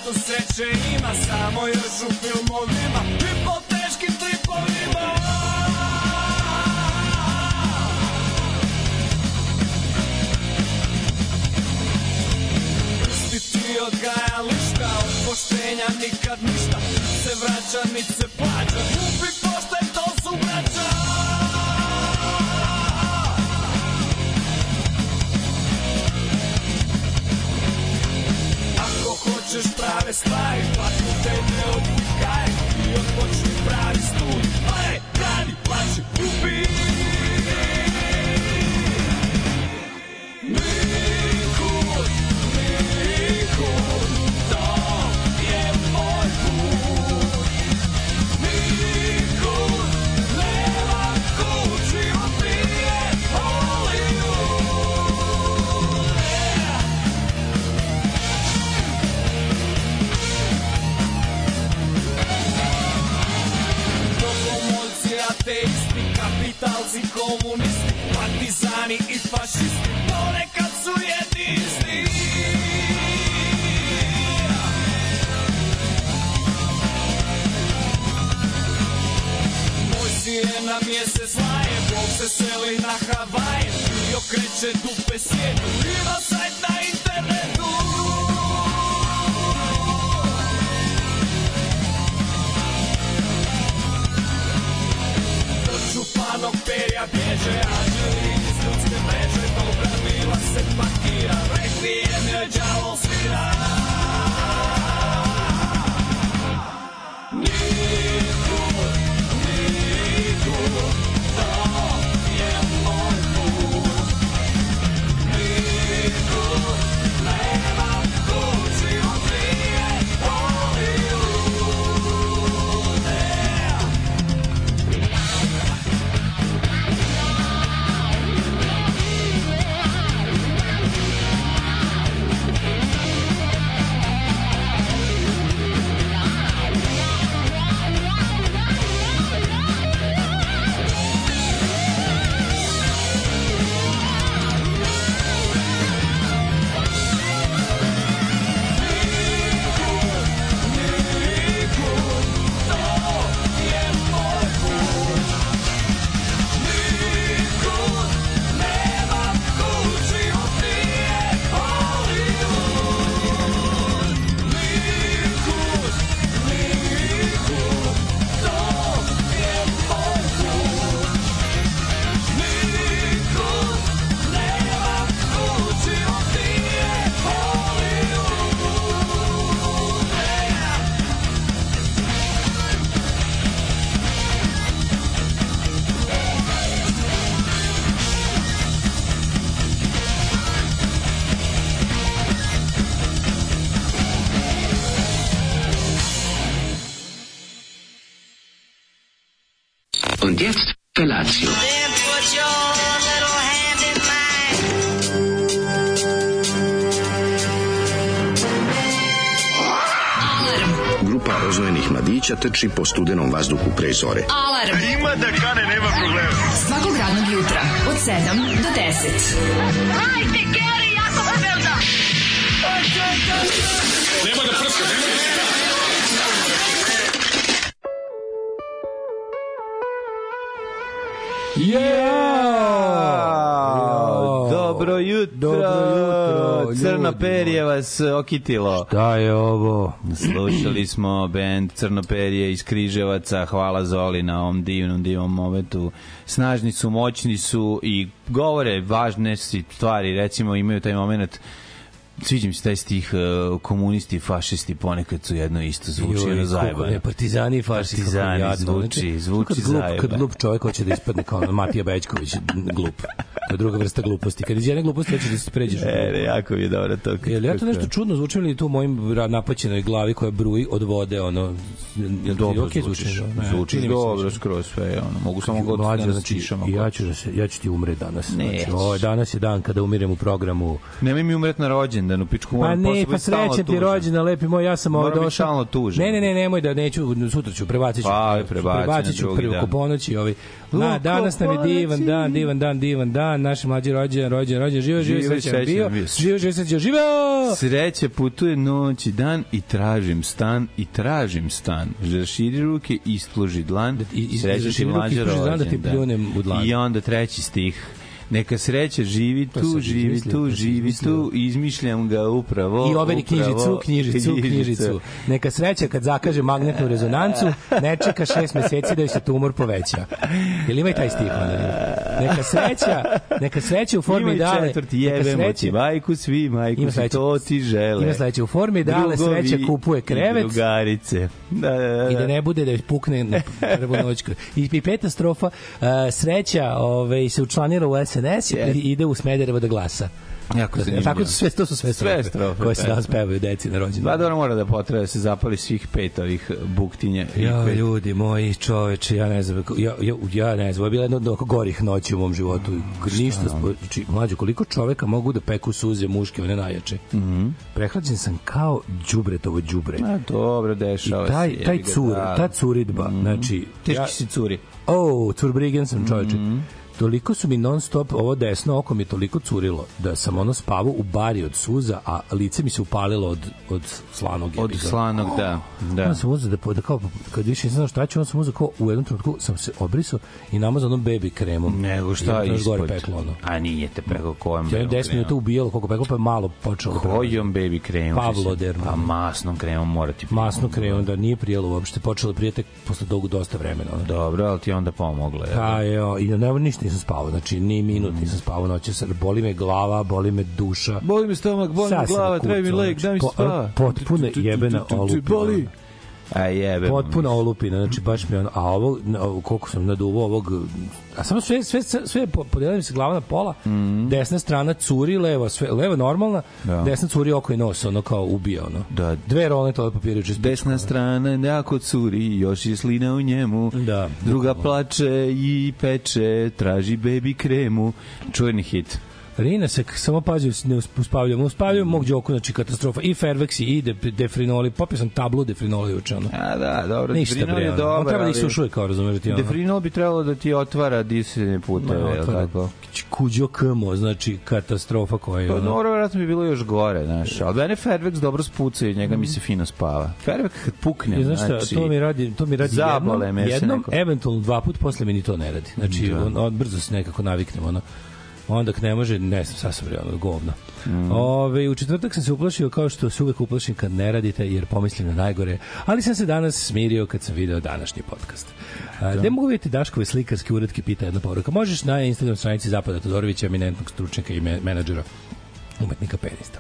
To sreće ima samo još u filmovima i po teškim tripovima. Prsti ti odgajališta, od poštenja nikad ništa. Se vraća, nit se plaća, glupi pošten, to su braća. Hoćeš prave stvari, fakultet ne odvikaj i odpočni pravi studij. Pare, radi, plaći, ubi. Nikud, nikud, to je moj put. Nikud, nema kući, opije Hollywood. Ateisti, kapitalci, komunisti, partizani i fašisti, ponekad su jedni isti. Moj sin na mjesec laje, Bog se seli na Havaje i okreće dupe svijetu, ima sajt na internetu. Županog perja bježe, anđeli iz ljudske mreže, dobra mila se pakira, rekvijem je đavo svira. Nikud, nikud, to je moj put. Nikud, nema kući, opije Hollywood. Und jetzt Felatio. Then put your little hand in mine. Grupa rozvojenih mladića trči po studenom vazduhu pre zore. Alarm. Ima da kane, nema problema. Svakog radnog jutra od 7 do 10. Hajde, Geri, jako se velda. Nema da prska, nema da prska. Dobro jutro, Crno perje vas okitilo. Šta je ovo? Slušali smo bend Crno perje iz Križevaca. Hvala Zoli na ovom divnom momentu. Snažni su, moćni su i govore važne stvari. Recimo imaju taj moment, sviđa mi se taj stih, komunisti i fašisti ponekad su jedno isto, zvuči ono zajebano. Partizani i fašisti. Partizani, zvuči zajebano. Kad glup čovjek hoće da ispadne kao Matija Bećković, glup. To je druga vrsta gluposti. Kad iz jedne gluposti hoće da se pređeš. Jako mi je dobro to. Ja to nešto čudno zvučim li tu u mojim napaćenoj glavi koja bruji od vode, ono... Dobro zvučiš. Zvučiš dobro skroz sve, ono. Mogu samo god da načišam. Ja ću ti umret danas. Danas je dan kada umirem u programu. Nemoj mi umret na rođendan, u pičku moram posle biti stalno tužan. Pa srećem ti rođendan, lepi moj, ja sam moram biti stalno tužan. Ne, nemoj da neću, sutra ću, prebacit ću preko ponoći. Danas nam je divan dan, dan, naši mlađi rođen, živo, srećan bio, živo, srećan, živo! Sreća putuje noć i dan i tražim stan. Raširi ruke, isploži dlan, sreća ti mlađa rođendan. I onda treći stih. Neka sreća živi tu, izmišljam ga upravo. I overi knjižicu. Neka sreća kad zakaže magnetnu rezonancu, ne čeka 6 meseci da joj se tumor poveća. Jel ima i taj stih? Neka sreća u formi dale. Ima i četvrti, jebemo ti majku, svi majku, to ti žele. Ima sreća u formi dale, sreća kupuje krevet. I drugarice. I da ne bude da joj pukne na prvu noć. I peta strofa, sreća se učlanira u SNS i ide u Smederevo da glasa. Jako zanimljivo. Tako to su sve strofe koje se danas pevaju deci na rođendan. Pa dobro, mora da potreba da se zapali svih 5 ovih buktinja. Ja, ljudi moji, čoveče, ja ne znam, je bila jedna od gorih noći u mom životu. Ništa, mlađo, koliko čoveka mogu da peku suze muške, one najjače. Prehlađen sam kao đubretovo đubre. A dobro, dešava se. Ta curidba, znači... Teški si curi. Curbrigen sam, čoveče. Toliko su mi non stop, ovo desno oko mi toliko curilo da sam spavao u bari od suza, a lice mi se upalilo od slanog. Od slanog, da. Onda sam uzeo da kao, kad više nisam znao šta ću, onda sam uzeo kao u jednom trenutku sam se obrisao i namazao onom baby kremom. Nego šta je ispod? Peklo, A nije te peklo kojom baby kremom? 10 minuta ubijalo koliko peklo, pa je malo počelo. Kojom baby kremom? Pavlodermom. Pa masnom kremom mora ti. Masnom kremom, da nije prijelo uopšte, počelo prijeti posle dosta vremena. Dobro, ali ti onda pomoglo. I ništa nisam spavao, znači ni minut nisam spavao noćas, boli me glava, boli me duša, boli me stomak, boli me glava, treba mi lek, daj mi spava. Potpuno jebena olupina. Potpuno olupina, znači baš mi a ovo, koliko sam naduvao ovog, a samo sve podelila mi se glava na pola, desna strana curi, leva normalna, desna curi oko i nos, ono kao ubija, ono. Da. 2 rolne toalet papira. Desna strana jako curi, još je slina u njemu, druga plače i peče, traži baby kremu, čuveni hit. Rina se samo pazio, ne uspavljam mog Đoku, znači katastrofa. I Ferveksi, i Defrinoli, popio sam tablu Defrinoli juče, ono. A da, dobro, Defrinol je dobar, on treba da isušuje, kao razumeš ti, ono. Defrinol bi trebalo da ti otvara disanje puteve, je li tako? Kuđo kmo, znači katastrofa koja je, ono. Dobro, vjerojatno bi bilo još gore, znaš, ali mene Fervex dobro spuca i njega mi se fino spava. Fervex kad pukne, znači, to mi radi jednom, eventualno 2 puta, posle mi ni to ne radi. Znači, brzo se nekako naviknem, ono. Onda ne može, ne znam, sasvim realno, govno. U četvrtak sam se uplašio kao što se uvek uplašim kad ne radite, jer pomislim na najgore, ali sam se danas smirio kad sam video današnji podcast. Gde mogu vidjeti Daškove slikarske uretke, pita jedna poruka. Možeš na Instagram stranici Zapada Todorovića, eminentnog stručnjaka i menadžera, umetnika penista.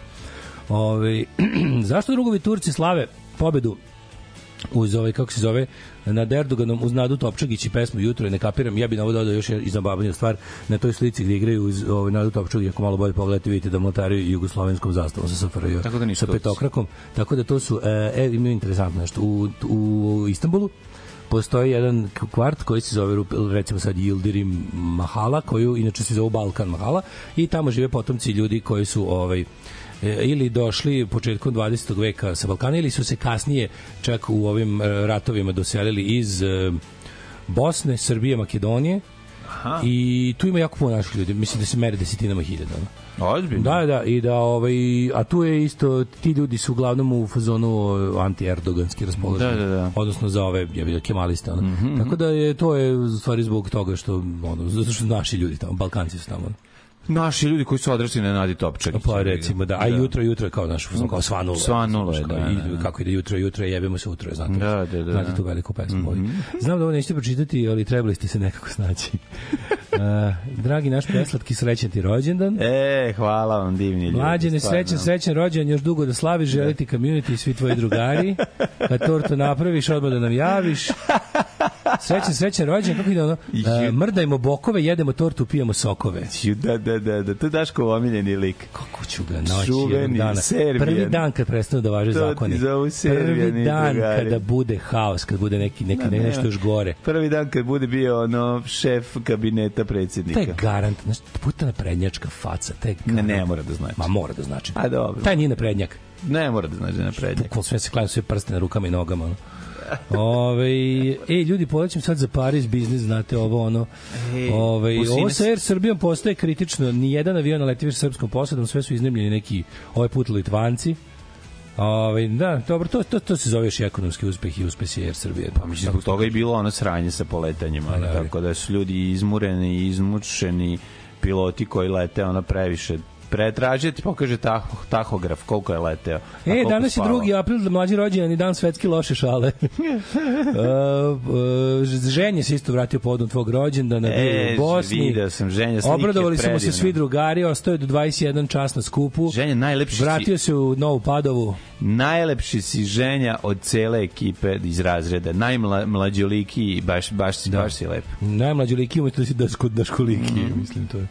Zašto drugovi Turci slave pobedu uz kako se zove, nad Erdoganom uz Nadu Topčagić i pesmu Jutro, ne kapiram, ja bih na ovo dodao još i zabavniju stvar, na toj slici gde igraju uz Nadu Topčagić, ako malo bolje pogledate, vidite da motaraju jugoslovenskom zastavom sa SFRJ, sa petokrakom, tako da to su, imaju interesantno nešto, u Istanbulu postoji jedan kvart koji se zove, recimo sad, Yildirim Mahala, koju inače se zove Balkan Mahala, i tamo žive potomci ljudi koji su ili došli početkom 20. veka sa Balkana, ili su se kasnije čak u ovim ratovima doselili iz Bosne, Srbije, Makedonije. Aha. I tu ima jako puno naših ljudi, mislim da se mere desetinama hiljada. Ozbiljno? Da, i da, a tu je isto, ti ljudi su uglavnom u fazonu anti-erdoganski raspoloženi, odnosno za ove kemaliste, tako da to je u stvari zbog toga što, zato što naši ljudi tamo, Balkanci su tamo. Naši ljudi koji su odrasli na Nadi Topčagić. Pa recimo, da. A jutro je kao naš, kao svanulo. Svanulo je, da. Kako ide jutro, jebemo se utro, znate. Da. Znate tu veliku pesmu. Znam da ovo nećete pročitati, ali trebali ste se nekako snaći. Dragi naš preslatki, srećan ti rođendan. Hvala vam, divni ljudi. Mlađene, srećan rođendan, još dugo da slaviš, želiti community i svi tvoji drugari. Kad tortu napraviš, odmah da nam javiš. Srećan rođendan, kako ide ono? Mrdajmo bokove, jedemo tortu, pijemo sokove. Da, to je Daškov omiljeni lik. Kako ću ga naći jednog dana. Prvi dan kad prestanu da važe zakoni. Prvi dan kada bude haos, kad bude nešto još gore. Prvi dan kad bude bio šef kabineta predsjednika. To je garant, znaš, puta naprednjačka faca. Ne mora da znači. Ma mora da znači. A dobro. Taj nije naprednjak. Ne mora da znači da je naprednjak. Bukvalno sve se klaju, sve prste na rukama i nogama. Ljudi, polećem sad za Paris biznis, znate ovo ono. Ovo sa Air Srbijom postaje kritično. Nijedan avion ne leti više srpskom posadom, sve su iznajmljeni neki ovaj put Litvanci. Da, dobro, to se zove još ekonomski uspeh i uspesi Air Srbije. Pa mislim, zbog toga je bilo ono sranje sa poletanjima, tako da su ljudi izmureni i izmučeni, piloti koji lete ono previše. Pretražiti, pokaže tahograf, koliko je leteo. Danas je 2. april, mlađi rođendan i dan svetski loše šale. Ženje se isto vratio povodom tvog rođendana, bio u Bosni. Video sam Ženja slike. Obradovali su mu se svi drugari, ostao je do 21 čas na skupu. Ženja, najlepši vratio se u Novu Padovu. Najlepši si Ženja od cele ekipe iz razreda. Najmlađoliki i baš si lep. Najmlađoliki, umesto da si daškoliki, mislim to je.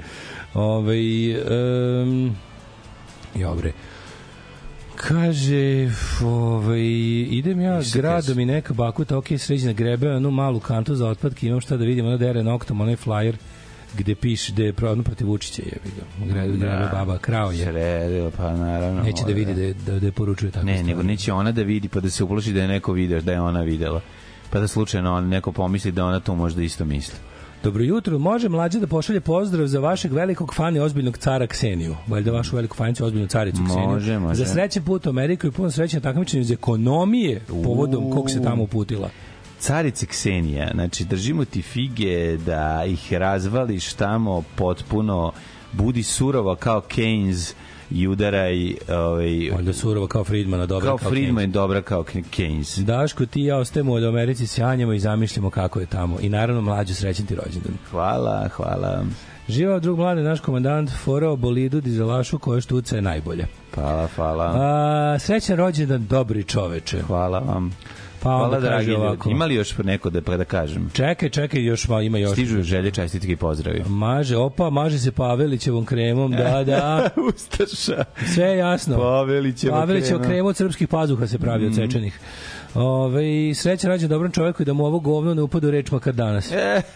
Dobre. Kaže, idem ja gradom i neka bakuta, sređena grebe, onu malu kantu za otpadke, imam šta da vidim, ona dere noktom, onaj flyer gde piše da je protiv Vučića, grebe baba, krao je. Sredila, pa naravno. Neće da vidi da je poručuje tako. Ne, nego neće ona da vidi, pa da se uplaši da je neko video, da je ona videla. Pa da slučajno neko pomisli da ona to možda isto misli. Dobro jutro, može Mlađa da pošalje pozdrav za vašeg velikog fana i ozbiljnog cara Kseniju. Valjda vašu veliku fanicu, ozbiljnu caricu Kseniju. Može. Za srećen put u Ameriku i puno srećen takmičenje iz ekonomije povodom kog se tamo uputila. Carice Ksenija, znači držimo ti fige da ih razvališ tamo potpuno, budi surova kao Keynes i udaraj valjda surova kao Friedmana, dobra kao Friedman i dobra kao Keynes. Daško, ti i ja ostajemo od Americi, sjanjamo i zamišljamo kako je tamo. I naravno, Mlađo, srećen ti rođendan. Hvala. Živao drug mlade, naš komandant, forao bolidu, dizelašu, koja štuca je najbolje. Hvala. Srećan rođendan, dobri čoveče. Hvala vam. Pa hvala, dragi ljudi. Ima li još neko da kažem? Čekaj, ima još. Stižu želje, čestitke i pozdravi. Maže se Pavelićevom kremom, da. Ustaša. Sve je jasno. Pavelićeva krema od srpskih pazuha se pravi od sečenih. Srećan rođendan dobrom čoveku i da mu ovo govno ne upada u reč makar danas.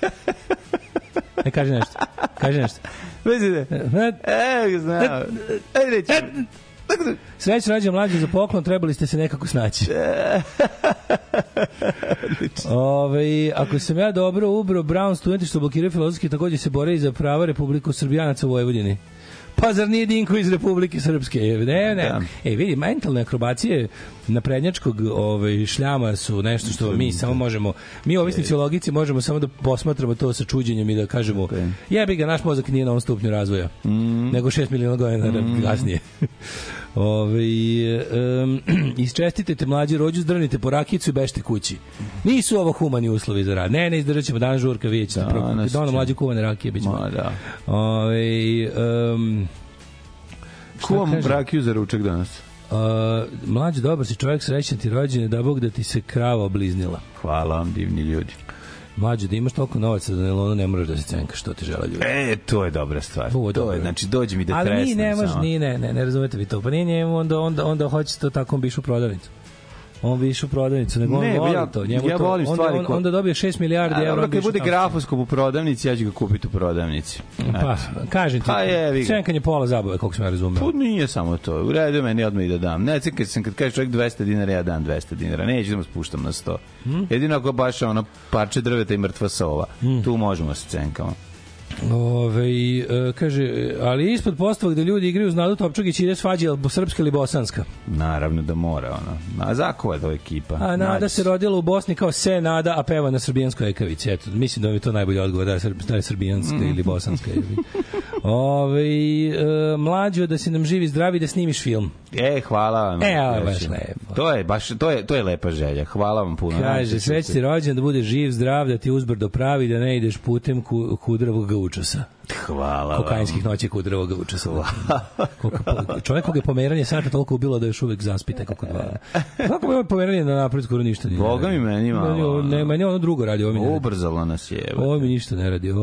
Kaži nešto. Vezite. Znam. Srećan rođendan Mlađe za poklon, trebali ste se nekako snaći. Ako sam ja dobro ubrao, Brown studenti što blokiraju filozofski takođe se bore i za prava Republiku Srbijanaca u Vojvodini. Pa zar nije Dinko iz Republike Srpske? Ne. Vidi, mentalne akrobacije naprednjačkog šljama su nešto što mi samo možemo, mi ovisnici o logici možemo samo da posmatramo to sa čuđenjem i da kažemo, jebi ga, naš mozak nije na ovom stupnju razvoja, nego 6 miliona godina kasnije. Isčestitajte Mlađi rođu, zdrnite po rakicu i bežite kući. Nisu ovo humani uslovi za rad. Ne izdržat ćemo danas žurka, vidjet ćete. Da Mlađu kuvane rakije bit ćemo. Kuvam rakiju za ručak danas. Mlađi, dobar si čovjek, srećan ti rođendan, da Bog da ti se krava obliznila. Hvala vam, divni ljudi. Mlađe, da imaš toliko novaca da ne moraš da se cenkaš, što ti žele ljudi. To je dobra stvar. To je, znači, dođi mi da tresnem. Ali ne razumete vi to. Pa nije njemu, onda hoće to tako, on bi išao u prodavnicu. On bi išao u prodavnicu, nego on voli to. Ja volim stvari. Onda dobije 6 milijardi evra. Kad bude grafoskop u prodavnici, ja ću ga kupiti u prodavnici. Pa, kažem ti, cenkanje pola zabave, koliko sam ja razumeo. Pa nije samo to. U redu meni odmah i da dam. Ne, cenkaj sam, kad kažeš čovjek 200 dinara, ja dam 200 dinara. Neću da mu spuštam na 100. Jedino ako baš ono parče drveta i mrtva sova. Tu možemo se cenkamo. Kaže, ali ispod postava gde ljudi igraju uz Nadu Topčagić ide svađa srpska ili bosanska? Naravno da mora, ono. A zakova je to ekipa. A Nada se rodila u Bosni kao se Nada, a peva na srbijanskoj ekavici. Eto, mislim da mi je to najbolji odgovor, da je srbijanska ili bosanska. Mlađo, da si nam živi zdravi, da snimiš film. Hvala vam. Baš lepo. To je lepa želja. Hvala vam puno. Kaže, sreći ti rođen, da bude živ, zdrav, da ti uzbrdo pravi, da ne ideš putem kudravog gaučasa. Hvala vam. Kokainskih noći kudravog gaučasa. Čovjek kog je pomeranje sata toliko ubilo da još uvek zaspite kako dva. Kako je pomeranje na napred skoro ništa nije. Boga mi meni malo. Meni ono drugo radi. Ubrzalo nas je. Ovo mi ništa ne radi.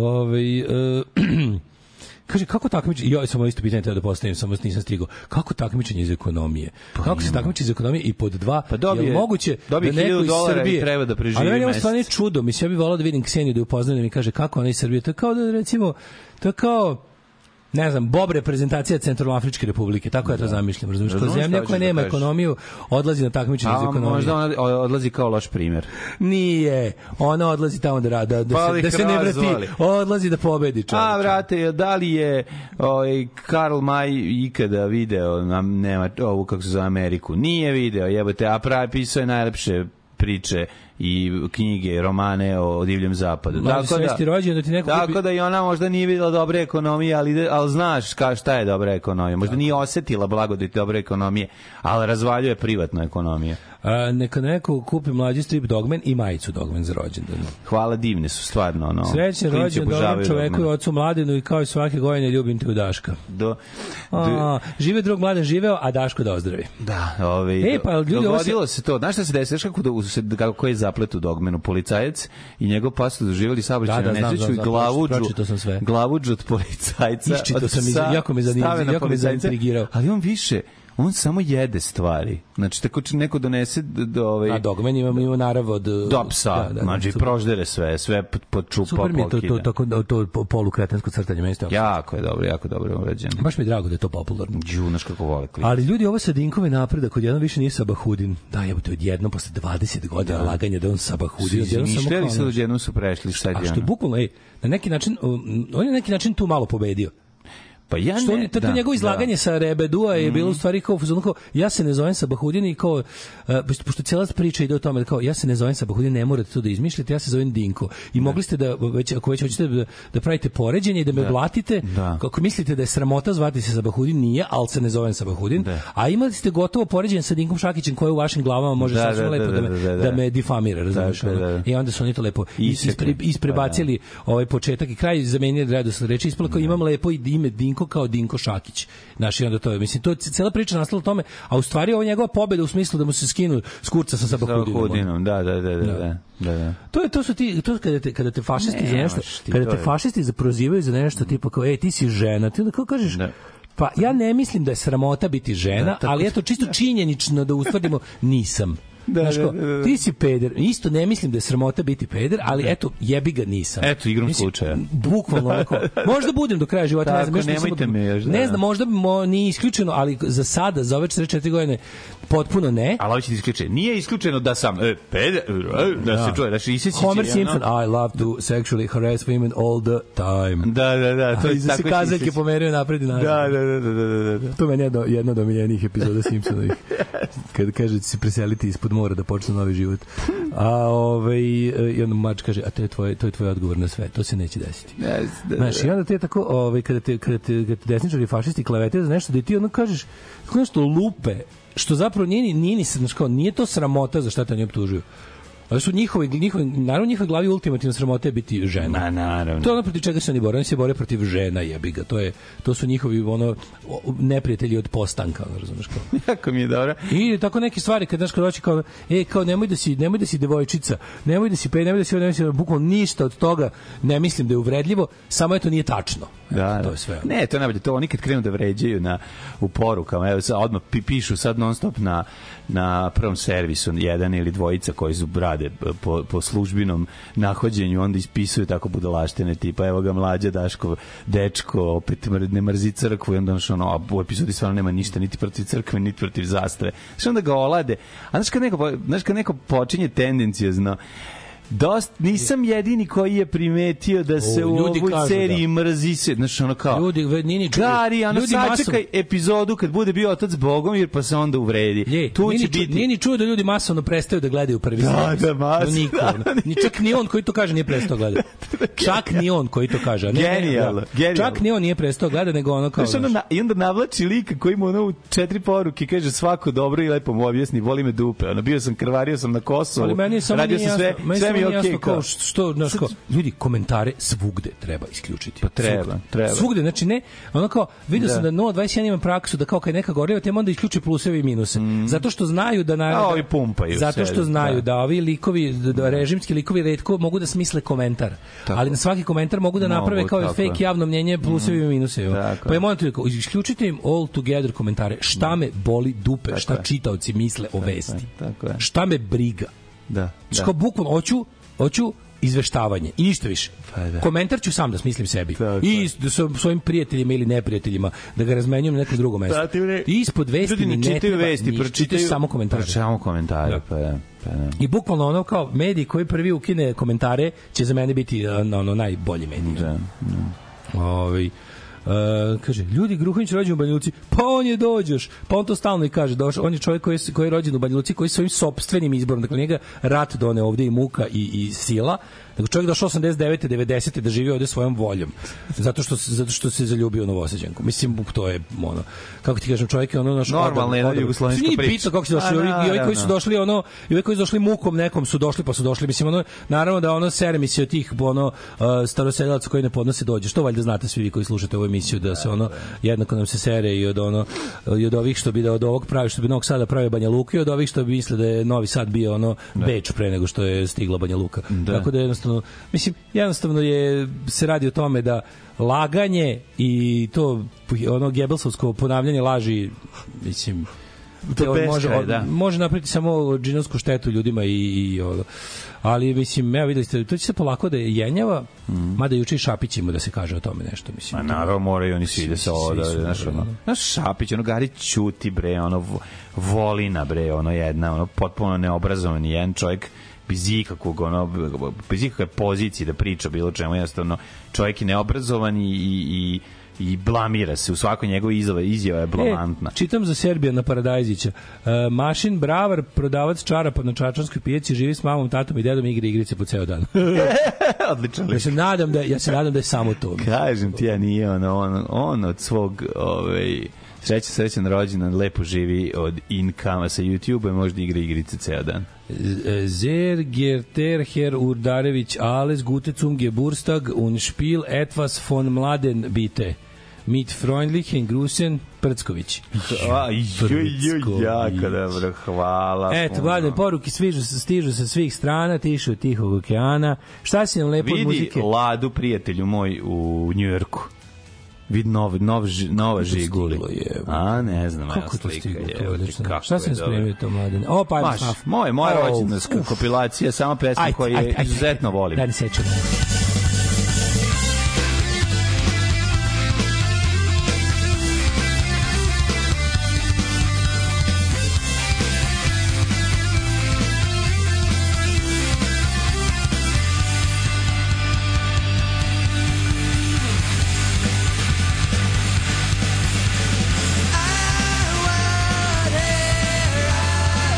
Kaže, kako takmičenje, ja samo isto pitanje treba da postavim, samo nisam stigao. Kako takmičenje iz ekonomije? Kako se takmiči iz ekonomije i pod dva? Pa dobije, moguće dobije da neko iz Srbije treba da preživi. Ali meni ovo stvarno je čudo. Mislim, ja bih volao da vidim Kseniju da je upoznam da mi kaže kako ona iz Srbije. To je kao da, recimo, to je kao ne znam, Bob reprezentacija Centralnoafričke republike, tako ja to zamišljam, razumiješ? Kao zemlja koja nema ekonomiju, odlazi na takmičenje iz ekonomije. Možda ona odlazi kao loš primjer. Nije, ona odlazi tamo da se ne vrati, odlazi da pobedi čovjek. A, vrate, da li je Karl May ikada video ovu, kako se zove, Ameriku? Nije video, jebote, a pisao je najlepše priče i knjige, romane o divljem zapadu. Tako da i ona možda nije videla dobre ekonomije, ali znaš šta je dobra ekonomija. Možda nije osetila blagodati dobre ekonomije, ali razvaljuje privatnu ekonomiju. Neka neko kupi mlađi strip Dogman i majicu Dogman za rođendan. Hvala, divne su, stvarno. Srećan rođendan čoveku i ocu Mladenu i kao i svake godine ljubim te u Daška. Žive drug Mladen živeo, a Daško da ozdravi. Da, dogodilo se to. Znaš šta se desi? Kako je zaplet u Dogmanu? Policajac i njegov pas su doživjeli saobraćajnu nesreću i glavuđu od policajca. Iščito sam, jako me zaintrigirao. Ali on samo jede stvari. Znači, tako će neko donese A Dogman ima narav od psa, znači proždere sve pod čupa. Super mi je to polukretensko crtanje, meni je jako dobro urađeno. Baš mi je drago da je to popularno. Znaš kako vole klip. Ali ljudi, ovo sa Dinkove napredak, odjednom više nije Sabahudin. Da, jebote, odjednom posle 20 godina laganja da on Sabahudin. Odjednom su prešli sad. A što je bukvalno, na neki način, on je na neki način tu malo pobedio. Pa ja ne, to njegovo izlaganje sa Rebedua je bilo u stvari kao ja se ne zovem Sabahudin i kao pošto cijela priča ide o tome kao ja se ne zovem Sabahudin, ne morate to da izmišljate, ja se zovem Dinko. I mogli ste da ako već hoćete da pravite poređenje i da me blatite, kako mislite da je sramota zvati se Sabahudin, nije, al se ne zovem Sabahudin. A imali ste gotovo poređenje sa Dinkom Šakićem koji u vašim glavama može sasvim lepo da me difamira, razumiješ? I onda su oni to lepo isprebacili ovaj početak i kraj, zamenili redosled reči, ispalo kao imam lepo ime Dinko kao Dinko Šakić. Naši onda to je, mislim, to je cela priča nastala o tome, a u stvari ovo njegova pobeda u smislu da mu se skinu s kurca sa Sabahudinom. Da. To su ti, to kada te fašisti za nešto, kada te fašisti prozivaju za nešto tipa kao ti si žena, ti onda kao kažeš pa ja ne mislim da je sramota biti žena, ali eto čisto činjenično da ustvrdimo nisam. Ti si peder, isto ne mislim da je sramota biti peder, ali eto, jebi ga nisam. Eto, igrom slučaja. Bukvalno onako. Možda budem do kraja života, ne znam, nemojte me još. Ne znam, možda nije isključeno, ali za sada, za ove 44 godine, potpuno ne. Ali ovo će ti isključiti. Nije isključeno da sam peder, da se čuje, da se isjeći. Homer Simpson, I love to sexually harass women all the time. Da. To je tako se kazaljke pomerio napred i nazad. Da. To meni je jedna od omiljenih epizoda Simpsonovih. Kad kaže se preseliti ispod mora da počne novi život. I onda mač kaže, a to je tvoj odgovor na sve. To se neće desiti. Znaš, i onda ti je tako, kada te desničari i fašisti klevetaju za nešto, da ti ono kažeš nešto lupe, što zapravo nije to sramota za šta te oni optužuju. Ali su naravno njihove glavi ultimativno sramote je biti žena. Naravno. To je ono protiv čega se oni bore. Oni se bore protiv žena, jebi ga. To su njihovi neprijatelji od postanka, razumeš kao. Jako mi je dobro. I tako neke stvari kad hoće kao nemoj da si devojčica, nemoj da si bukvalno ništa od toga ne mislim da je uvredljivo, samo to nije tačno. To je sve. Ne, to je najbolje. To oni kad krenu da vređaju u porukama, evo sad odmah pišu sad non stop na prvom servisu jedan ili dvojica koji su rade po službinom nahođenju, onda ispisuju tako budalaštine tipa evo ga Mlađa, Daško, dečko, opet ne mrzi crkvu i onda u epizodi stvarno nema ništa niti protiv crkve, niti protiv zastave. Znači onda ga olade. A znaš kad neko počinje tendencijozno nisam jedini koji je primetio da se u ovoj seriji mrzi se, znači ono kao Gari, sačekaj epizodu kad bude bio otac Bogomir pa se onda uvredi. Tu će biti. Nije ni čuo da ljudi masovno prestaju da gledaju prvi servis. Čak ni on koji to kaže nije prestao gledati. Čak ni on koji to kaže. Genijalno. Čak ni on nije prestao gledati, nego ono kao. I onda navlači lika koji mu u 4 poruke kaže svako dobro i lepo mu objasni, voli me dupe. Bio sam krvario sam na Kosovu. Radio sam sve jasno kao što ljudi komentare svugde treba isključiti. Pa treba. Svugde, znači ne, ono kao vidio sam da 021 ima praksu da kao kad neka goriva tema onda isključi pluseve i minuse. Zato što znaju da ovi pumpaju. Zato što znaju da ovi likovi, da režimski likovi retko mogu da smisle komentar. Ali na svaki komentar mogu da naprave kao fake javno mnjenje plusevi i minuseve. Pa je molim isključite im all together komentare. Šta me boli dupe, šta čitaoci misle o vesti. Šta me briga. Da. Što bukvalno hoću izveštavanje i ništa više. Komentar ću sam da smislim sebi. I sa svojim prijateljima ili neprijateljima da ga razmenjujem na nekom drugom mestu. I ispod vesti mi ne treba ništa, čitaju samo komentare. Samo komentare, pa da. I bukvalno ono kao mediji koji prvi ukine komentare će za mene biti najbolji mediji. Kaže, ljudi Gruhanić rođen u Banja Luci, pa on je dođeš, pa on to stalno i kaže, on je čovjek koji je rođen u Banja Luci, koji svojim sopstvenim izborom, dakle njega rat done ovde i muka i sila, dakle čovjek došao 89. 90. da živi ovde svojom voljom, zato što se zaljubio u Novosađanku. Mislim, to je ono, kako ti kažem, čovjek je ono naš normalna jedna jugoslovenska priča. Nije pitao kako se došli, i ovi koji su došli ono, i ovi koji su došli mukom nekom su došli, pa su došli, mislim, ono, naravno da ono serem se od tih staroseljalaca koji ne podnose dođe. Što valjda znate svi vi koji slušate ovu emisiju, da se ono jednako nam se sere i od ovih što bi da od ovog pravi, što bi Novog Sada pravio Banja Luka, i od ovih što bi misle da je Novi Sad bio ono Beč pre nego što je stigla Banja Luka. Tako da jednostavno se radi o tome da laganje i to ono Gebelsovsko ponavljanje laži, mislim, može napraviti samo džinovsku štetu ljudima i ali mislim, evo videli ste, to će se polako da je jenjava, mada juče i Šapić ima da se kaže o tome nešto, mislim. Ma naravno, moraju oni svi da se naš Šapić, Gari ćuti, bre, Volina, bre, jedna, potpuno neobrazovan jedan čovjek, bez ikakve pozicije da priča bilo čemu, jednostavno čovjek je neobrazovan i blamira se u svakoj njegove izjava je blamantna. Čitam za Serbijana Paradajzića. Mašin Bravar, prodavac čarapa na čačanskoj pijaci, živi s mamom, tatom i dedom, igra igrice po ceo dan. Odlično. Ja se nadam da je samo to. Kažem ti, ja nije on od svog srećan rođendan, lepo živi od inkama sa YouTube-a, možda igra igrice ceo dan. Zerger Herr Urdarević Alles gute zum Geburtstag und Spiel etwas von Mladen bitte. Mit freundlichen Grüßen Prcković. Jako dobro, hvala. Eto, Mladen, poruke stižu sa svih strana, tišu od Tihog okeana. Šta si nam lepo od muzike? Vidi Ladu, prijatelju moj, u Njujorku. Vid nova Žiguli. A, ne znam, kako to stiglo to odlično. Šta sam spremio to, Mladen? O, pa moja rođendanska kompilacija, sama pesma koju izuzetno volim. Daj sečemo.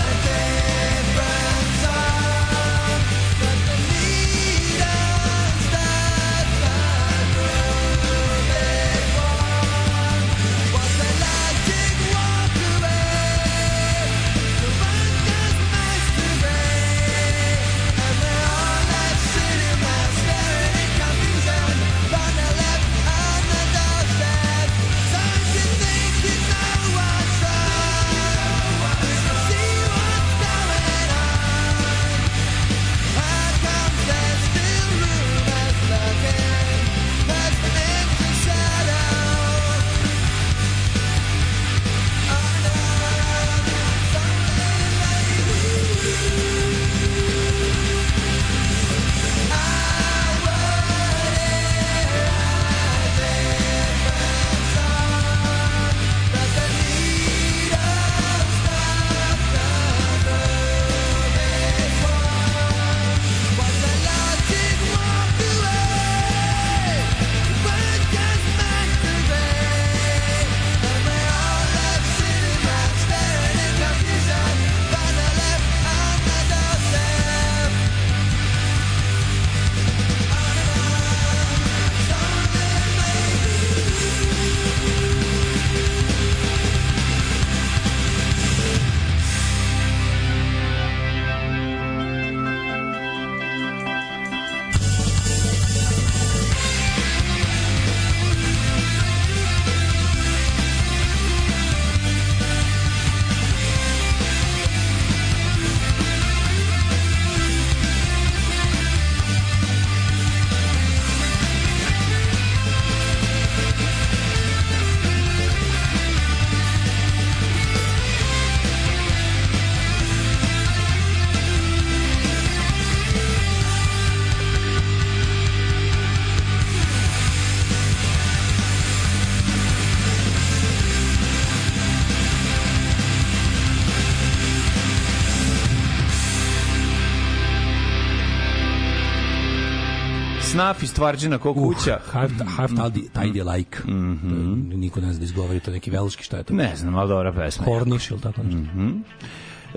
But the need snaf i stvarđena ko kuća. Have tidy like. Niko ne zna da izgovori to, neki velški, šta je to? Ne znam, ali dobra pesma. Porniš ili tako nešto. U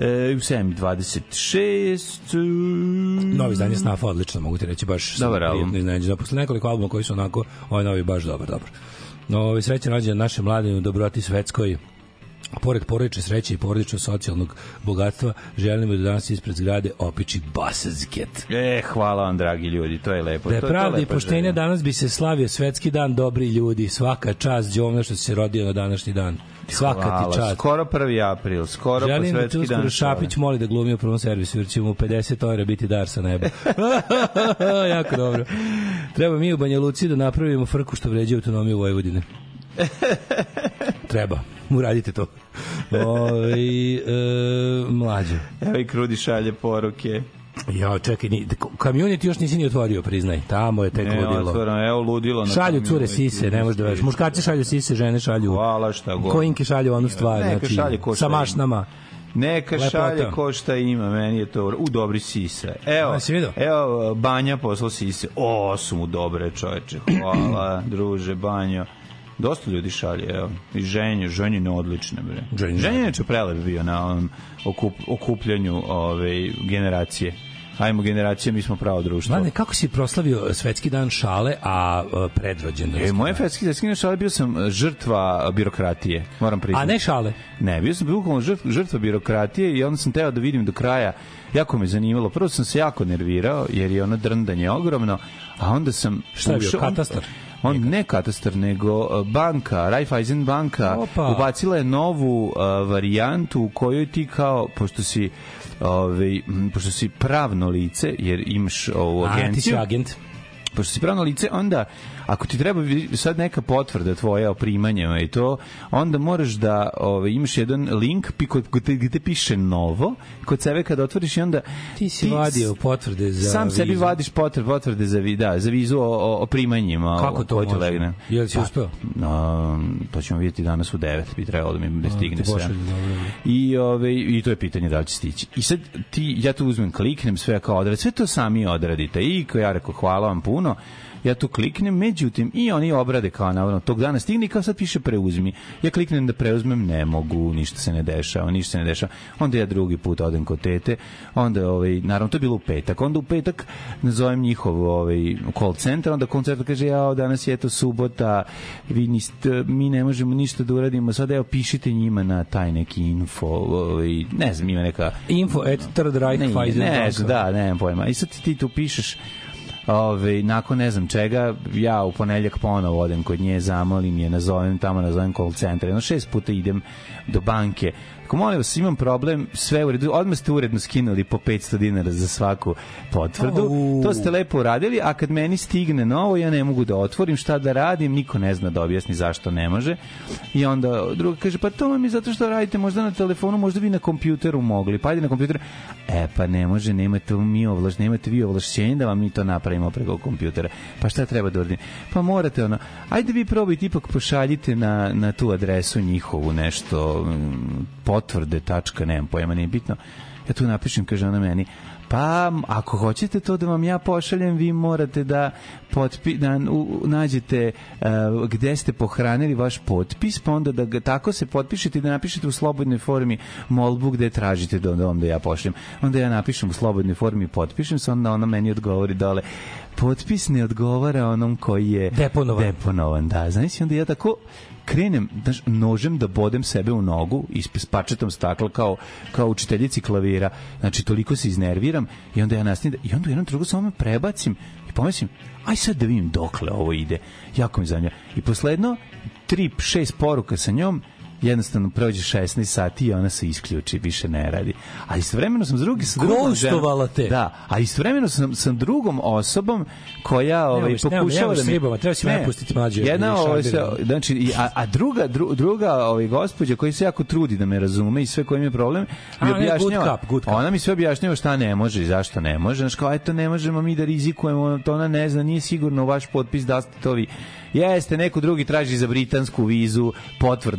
7.26 Novi izdanje Snafa odlično, mogu ti reći, baš dobar album. Posle nekoliko albuma koji su onako, ovaj novi baš dobar. Srećan rođendan našem mladinu, dobroti svetskoj. Pored porodične sreće i porodičnog socijalnog bogatstva, želimo da danas ispred zgrade opiči basazget. Hvala vam, dragi ljudi, to je lepo. Da je pravda i poštenja, danas bi se slavio svetski dan dobri ljudi. Svaka čast Đomna što se rodio na današnji dan. Svaka ti čast. Skoro 1. april, skoro po svetski dan. Želim da uskoro Šapić moli da glumi u prvom servisu, jer će mu 50 € biti dar sa neba. Jako dobro. Treba mi u Banja Luci da napravimo frku što vređe autonomiju Vojvodine. Treba. Uradite to. Mlađo. Evo i Krudi šalje poruke. Ja, čekaj, community još nisi ni otvorio, priznaj. Tamo je tek ludilo. Evo ludilo. Šalju cure sise, ne možeš da veš. Muškarci šalju sise, žene šalju. Hvala, šta god. Koinke šalju onu stvar, znači, sa mašnama. Neka šalje ko šta ima, meni je to dobri sise. Evo Banja poslao sise. Su mu dobre, čoveče. Hvala, druže, Banjo. Dosta ljudi šalje, evo. I ženjine odlične, bre. Ženjine je prelep bio na ovom okupljanju generacije. Ajmo generacije, mi smo pravo društvo. Mlade, kako si proslavio svetski dan šale, a predrođen? Moje svetski dan šale bio sam žrtva birokratije, moram priznati. A ne šale? Ne, bio sam bukvalno žrtva birokratije i onda sam teo da vidim do kraja. Jako me zanimalo. Prvo sam se jako nervirao, jer je ono drndanje ogromno, a onda sam... Šta je bio, katastar? Ne katastar, nego banka, Raiffeisen banka, ubacila je novu varijantu u kojoj ti kao, pošto si pravno lice, jer imaš ovu agenciju. Ti si agent. Pošto si pravno lice, onda ako ti treba sad neka potvrda tvoja o primanjama i to, onda moraš da imaš jedan link gde te piše novo, kod sebe kad otvoriš i onda... Ti si vadio potvrde za sam vizu. Sebi vadiš potvrde za vizu o primanjima. Kako to može? Je li si uspeo? To ćemo vidjeti danas u 9, bi trebalo da mi stigne sve. I to je pitanje da li će stići. I sad ja tu uzmem, kliknem sve kao odradite, sve to sami odradite. I ja rekao, hvala vam puno. Ja tu kliknem, međutim, i oni obrade kao navodno tog dana stigne i kao sad piše preuzmi. Ja kliknem da preuzmem, ne mogu, ništa se ne dešava. Onda ja drugi put odem kod tete, onda, naravno, to je bilo u petak. Onda u petak nazovem njihov call center, onda call center kaže, danas je to subota, mi ne možemo ništa da uradimo, sad evo pišite njima na taj neki info, ne znam, ima neka... info@3rd-Reich-Pfizer. Da, nemam pojma. I sad ti tu pišeš nakon ne znam čega, ja u ponedeljak ponovo odem kod nje, zamolim je, nazovem call center, 6 puta idem do banke. Ako molim vas, imam problem, sve u redu, odmah ste uredno skinuli po 500 dinara za svaku potvrdu, to ste lepo uradili, a kad meni stigne novo, ja ne mogu da otvorim, šta da radim, niko ne zna da objasni zašto ne može. I onda druga kaže, pa to vam je zato što radite možda na telefonu, možda vi na kompjuteru mogli, pa ajde na kompjuteru. Pa ne može, nemate vi ovlašćenje da vam mi to napravimo preko kompjutera. Pa šta treba da uradim? Pa morate ajde vi probajte, ipak pošaljite na tu adresu njihovu nešto, potvrde, nemam pojma, nije bitno. Ja tu napišem, kaže ona meni, pa ako hoćete to da vam ja pošaljem, vi morate da nađete gde ste pohranili vaš potpis, pa onda da ga tako se potpišete i da napišete u slobodnoj formi molbu gde tražite da ja pošaljem. Onda ja napišem u slobodnoj formi i potpišem se, onda ona meni odgovori dole, potpis ne odgovara onom koji je deponovan. Da, znači, onda ja tako krenem nožem da bodem sebe u nogu s parčetom stakla kao učiteljici klavira. Znači, toliko se iznerviram i onda ja nastavim i onda u jednom drugu samo prebacim i pomislim, aj sad da vidim dokle ovo ide. Jako mi zanima. I posle jedno 3-6 poruka sa njom, jednostavno prođe 16 sati i ona se isključi, više ne radi. A istovremeno sam Ghostovala te. Da, a istovremeno sam drugom osobom koja pokušava da mi... Treba si me pustiti mlađe. Znači, a druga gospođa koja se jako trudi da me razume i sve koji mi je problem, mi objašnjava. Ona mi sve objašnjava šta ne može i zašto ne može. Znači, kao, eto, ne možemo mi da rizikujemo, to ona ne zna, nije sigurno vaš potpis da ste to vi. Jeste, neko drugi traži za britansku vizu, potvrdu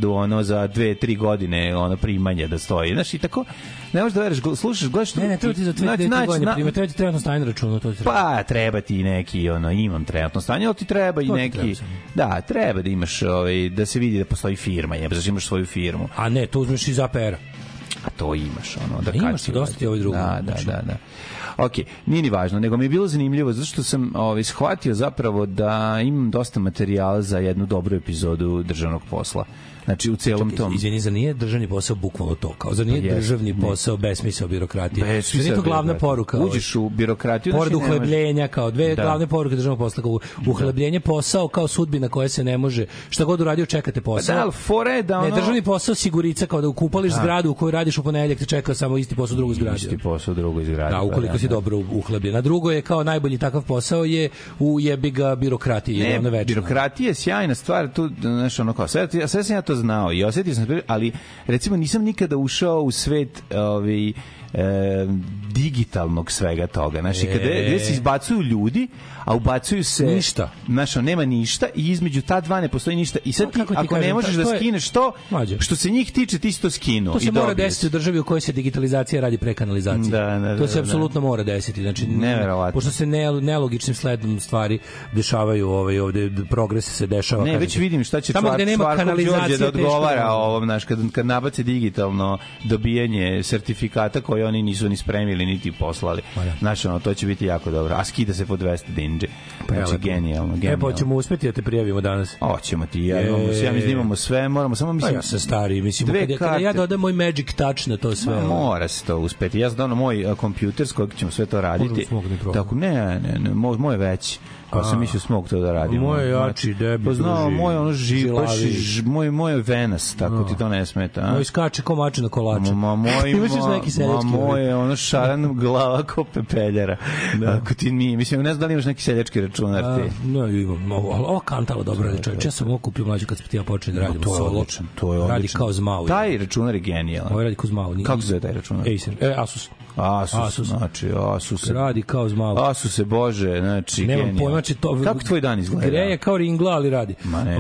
za 2-3 godine primanje da stoji. Znaš, i tako, ne možeš da veriš, slušaš, gledaš... Ne, treba ti za 2-3 godine primanje, treba ti trenutno stanje na računu. Pa, treba ti neki, imam trenutno stanje, ali ti treba i neki... Da, treba da imaš, da se vidi da postoji firma, da imaš svoju firmu. A ne, to uzmeš iz APR-a. A to imaš, da imaš ti dosta ti ovaj drugi. Da. Ok, nije ni važno, nego mi je bilo zanimljivo, zato što sam shvatio zapravo da imam dosta materijala za jednu dobru epizodu državnog posla. Znači, u celom tom... Izvini, za nije državni posao bukvalno to, kao za nije državni posao besmisao birokratije. Što je to glavna poruka? Uđeš u birokratiju... Pored uhlebljenja, kao dve glavne poruke državnog posla, kao uhlebljenje posao, kao sudbina koja se ne može, šta god uradio, čekate posao. Ne, državni posao sigurica, kao da ukupališ zgradu u kojoj radiš u ponedeljak, te čeka samo isti posao u drugoj zgradi. Isti posao u drugoj zgradi. Da, ukoliko si dobro uhlebljen. A drugo je kao najbolji takav posao je u jebiga birokratiji. Ne, birokratija je sjajna stvar, tu, znaš, ono kao, sve sam ja to znao i osetio sam, ali recimo nisam nikada ušao u svet digitalnog svega toga. Znači, gde se izbacuju ljudi, a ubacuju se... Ništa. Znači, nema ništa i između ta dva ne postoji ništa. I sad ti, ako ne možeš da skineš to, što se njih tiče, ti si to skinuo. To se mora desiti u državi u kojoj se digitalizacija radi pre kanalizacije. To se apsolutno mora desiti. Znači, pošto se nelogičnim sledom stvari dešavaju ovde, progres se dešava. Ne, već vidim šta će Čvarko Đorđe da odgovara ovom, znaš, kad nabace digitalno dobijanje sertifikata koje oni nisu ni spremili, niti poslali. Znači, to će biti jako dobro. A skida se po 200 dinđe. Znači, genijalno. Pa ćemo uspeti da te prijavimo danas. Hoćemo ti, ja mi snimamo sve, moramo samo, mislim... Ja sam stari, mislim, kada ja dodam moj magic touch na to sve. Mora se to uspeti. Ja sam dao moj kompjuter s kojeg ćemo sve to raditi. Tako, ne, moj veći. Pa sam mislio smog to da radimo. Moj jači, debi, poznao, moj ono moj venas, tako ti to ne smeta. Moj skače ko mače na kolače. Moj ono šaran glava ko pepeljara. Ako ti mi, mislim, ne znam da li imaš neki seljački računar ti. Ne, imam. Ovo kantalo dobro je čovječ. Ja sam ovo kupio mlađu kad sam ti ja počeo da radim. To je odličan. Radi kao zmao. Taj računar je genijalan. Ovo radi kao zmao. Kako se zove taj računar? Asus. Znači, Asus. Radi kao zmao. Asus se, bože, znači, genijalan. Kako tvoj dan izgleda? Greje kao ringla, ali radi.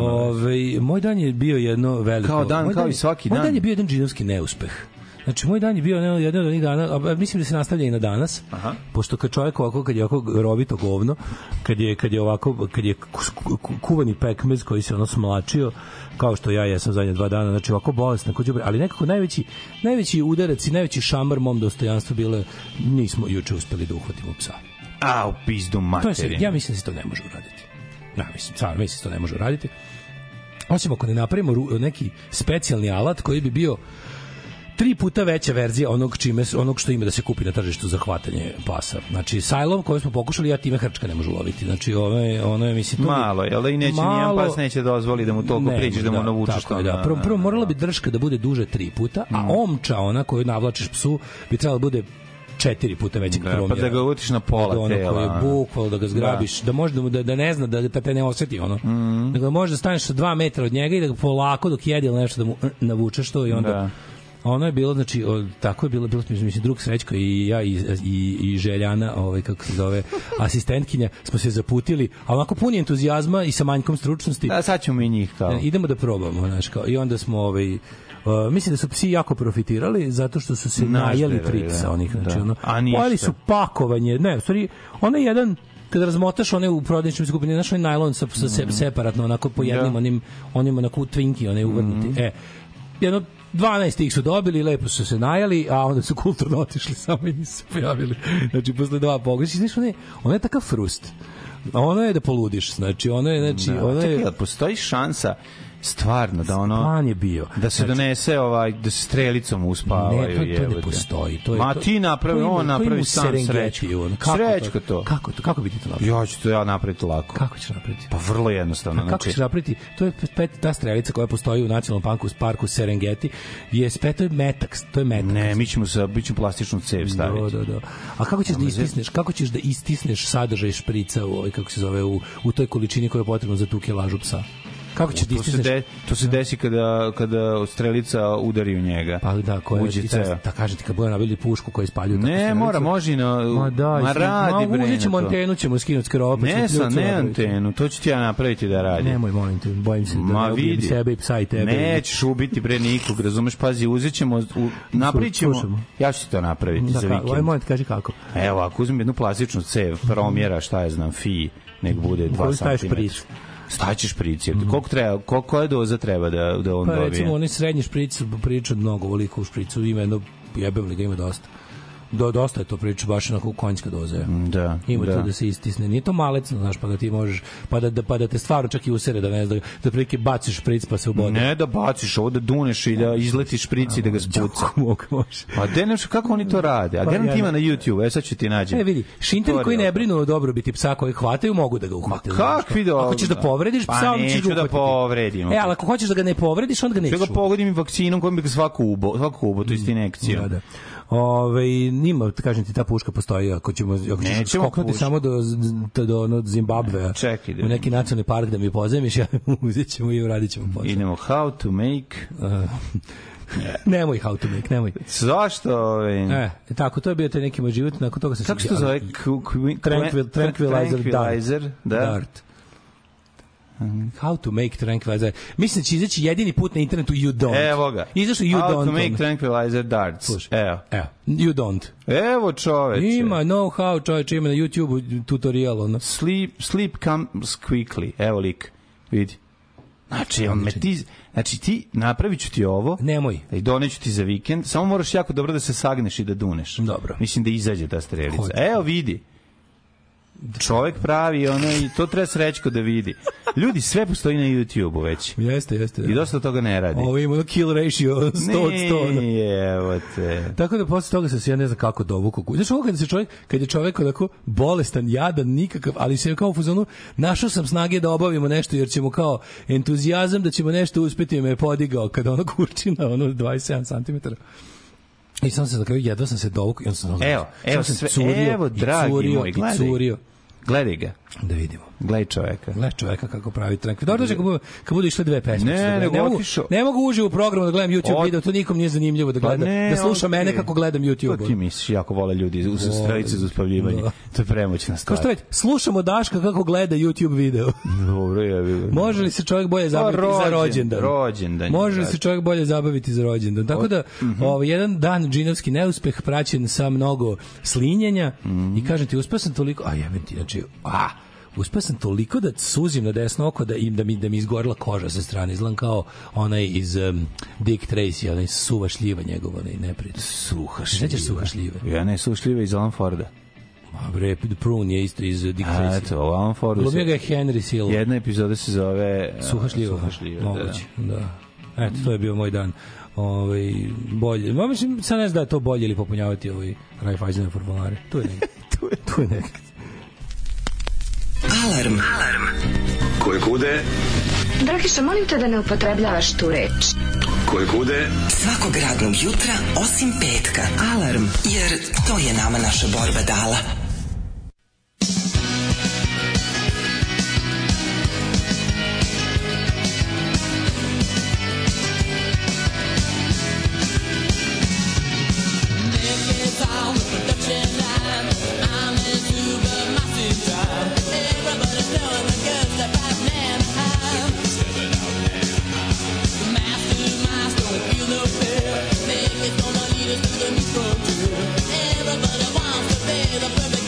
Moj dan je bio jedno veliko... Kao dan, kao i svaki dan. Moj dan je bio jedan džinovski neuspeh. Znači, moj dan je bio jedan od onih dana, a mislim da se nastavlja i na danas, pošto kad čovjek ovako, kad je ovako rovito govno, kad je kuvani pekmez koji se smlačio, kao što ja jesam zadnje 2 dana, znači ovako bolesno, ali nekako najveći udarac i najveći šamar mom dostojanstvu bilo, nismo juče uspeli da uhvatimo psa. U pizdu materiju. Ja mislim da se to ne može uraditi. Mislim da se to ne može uraditi. Osim ako ne napravimo neki specijalni alat koji bi bio 3 puta veća verzija onog što ima da se kupi na tržištu za hvatanje pasa. Znači, sajlom koji smo pokušali, ja time hrčka ne može loviti. Znači, ono je, mislim... Malo, jel da i neće nijedan pas neće dozvoli da mu toliko priđeš, da mu navučeš to. Prvo morala bi drška da bude duže 3 puta, a omča, ona koju navlačiš psu, bi trebala da bude 4 puta većeg promjera. Pa da ga utiš na pola tela. Koji je bukvalno, da ga zgrabiš, da može da ne zna, da te ne osjeti ono. Da ga može da staneš 2 metra od njega i da ga polako dok jedi ili nešto da mu navučeš to i onda... Ono je bilo, znači, tako je bilo mislim, drug Srećko i ja i Željana, kako se zove, asistentkinja, smo se zaputili, a onako puni entuzijazma i sa manjkom stručnosti. Da, sad ćemo i njih kao. Idemo da probamo, znaš, kao, i onda smo, mislim da su psi jako profitirali zato što su se najeli tripsa onih, znači, pojeli su pakovanje, ne, u stvari, ono je jedan, kada razmotaš one u prodavničnim skupini, znaš, onaj najlon separatno, onako po jednim, onim onako twinki, one uvrnuti, jedno 12 ih su dobili, lepo su se najeli, a onda su kulturno otišli samo i nisu se pojavili. Znači, posle 2 pogrešća, znači, ono je takav frust. Ono je da poludiš, znači, ono je... Čekaj, postoji šansa stvarno da plan je bio da se donese da se strelicom uspavaju. Ne, to ne postoji. Ti napravi, on napravi sam Srećko. Srećko to. Kako bi ti to napraviti? Ja ću to napraviti lako. Kako ćeš napraviti? Pa vrlo jednostavno. Kako ćeš napraviti? To je ta strelica koja postoji u nacionalnom parku Serengeti. To je metak. Ne, mi ćemo plastičnu cev staviti. Da. A kako ćeš da istisneš sadržaj šprica kako se zove u toj količini koja je potrebna za tu kilažu psa? Kako će distisneš? To se desi kada strelica udari u njega. Pa da, koja je, da kažete, kad bude nabili pušku koja ispaljuju. Ne, mora, može ma radi, bre. Uzet ćemo antenu, ćemo skinuti skrop. Ne antenu, to ću ti ja napraviti da radi. Nemoj, molim te, bojim se da ne ubijem sebe i psa i tebe. Nećeš ubiti, bre, nikog, razumeš, pazi, uzet ćemo, napravit ćemo, ja ću ti to napraviti za vikend. Ovaj moment, kaži kako. Evo, ako uzmem jednu plastičnu cev, promjera, šta je znam, fi, nek bude 2 cm. Staćeš špric. Koja doza treba da on dobije? Pa recimo, onaj srednji špric priča mnogo voliko u špricu, ima jedno, jebem li ga, ima dosta. Dosta je to priča, baš onako konjska doza. Da. Ima to da se istisne. Nije to malecno, znaš, pa da ti možeš, pa da te stvarno čak i usere, da ne znam, da prilike baciš špric pa se ubode. Ne da baciš, ovo da duneš i da izletiš špric i da ga spuca. Pa deneš, kako oni to rade? A denem ti ima na YouTube, sad ću ti nađem. Vidi, šinteri koji ne brinu o dobrobiti psa koji hvataju, mogu da ga uhvate. Kakvi dobro? Ako ćeš da povrediš psa, on će ga uhvatiti. Pa neću da povredim. Ali ako hoćeš da ga ne povrediš, onda ga nećeš. Ja ga pogodim i vakcinom kojim bi ga svako ubo, to isti injekcija. Nima, kažem ti, ta puška postoji, ako ćemo skoknuti samo do Zimbabvea, u neki nacionalni park da mi pozemiš, ja uzet ćemo i uradit ćemo posao. Idemo how to make... Nemoj how to make, nemoj. Zašto? Tako, to je bio taj neki moj život, nakon toga sam... Kako se to zove? Tranquilizer Dart. How to make tranquilizer. Mislim da će izaći jedini put na internetu You Don't. Evo ga. Izašao You How Don't. to make tranquilizer darts. Evo. You Don't. Evo, čoveče. Ima know-how, čoveče, ima na YouTube tutorial. Ono. Sleep comes quickly. Evo lik. Vidi. Znači ti napravit ću ti ovo. Nemoj. I doneću ti za vikend. Samo moraš jako dobro da se sagneš i da duneš. Dobro. Mislim da izađe ta strelica. Evo vidi. Čovek pravi ono i to treba srećko da vidi. Ljudi, sve postoji na YouTube-u već. Jeste. I dosta toga ne radi. Ovo ima kill ratio 100 od 100. Ne, evo te. Tako da posle toga sam se ja ne znam kako dovuku. Znaš ovo kad je čovek onako bolestan, jadan, nikakav, ali se kao u fazonu našao sam snage da obavimo nešto jer ćemo kao entuzijazam da ćemo nešto uspeti me podigao kada ono kurčina, ono 27 cm. I sam se na kraju jedva sam se dovukao i on sam evo dragi moj, gledaj ga. Da vidimo. Gledaj čoveka kako pravi trank. Dobro će kad budu išle dve pesme. Ne mogu uživo u programu da gledam YouTube video, to nikom nije zanimljivo da gleda. Da sluša mene kako gledam YouTube. To ti misliš, jako vole ljudi uz strelice za uspavljivanje. To je premoćna stvar. Kao što već, slušamo Daška kako gleda YouTube video. Dobro, može li se čovjek bolje zabaviti za rođendan? Može li se čovjek bolje zabaviti za rođendan? Tako da, jedan dan džinovski neuspeh praćen sa mnogo slinjenja i kažem ti, uspeo sam toliko, uspeo sam toliko da suzim na desno oko da mi izgorila koža sa strane. Izgledam kao onaj iz Dick Tracy, onaj suva šljiva njegova, onaj neprijatelj. Suha šljiva. Nećeš suha šljive? Ja ne, suha šljiva iz Alan Forda. Bre, Prune je isto iz Dick Tracy. Eto, Alan Forda. Glumio ga je Henry Silva. Jedna epizoda se zove Suha šljiva. Moguće, da. Eto, to je bio moj dan. Bolje. Mislim, sad ne znam da je to bolje ili popunjavati Raiffeisene formulare. Tu je nekak. Alarm. Koje kude? Dragiša, molim te da ne upotrebljavaš tu reč. Koje kude? Svakog radnog jutra, osim petka. Alarm, jer to je nama naša borba dala. Everybody wants to be the perfect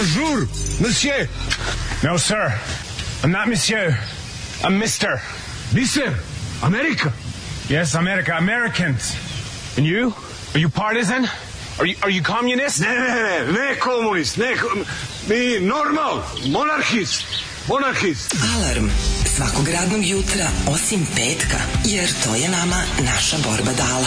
Bonjour, monsieur. No, sir. I'm not monsieur. I'm Mr. Mister? America? Yes, America. Americans. And you? Are you partisan? Are you communist? Ne komunist, mi normal, monarhist. Alarm svakog radnog jutra osim petka, jer to je nama naša borba dala.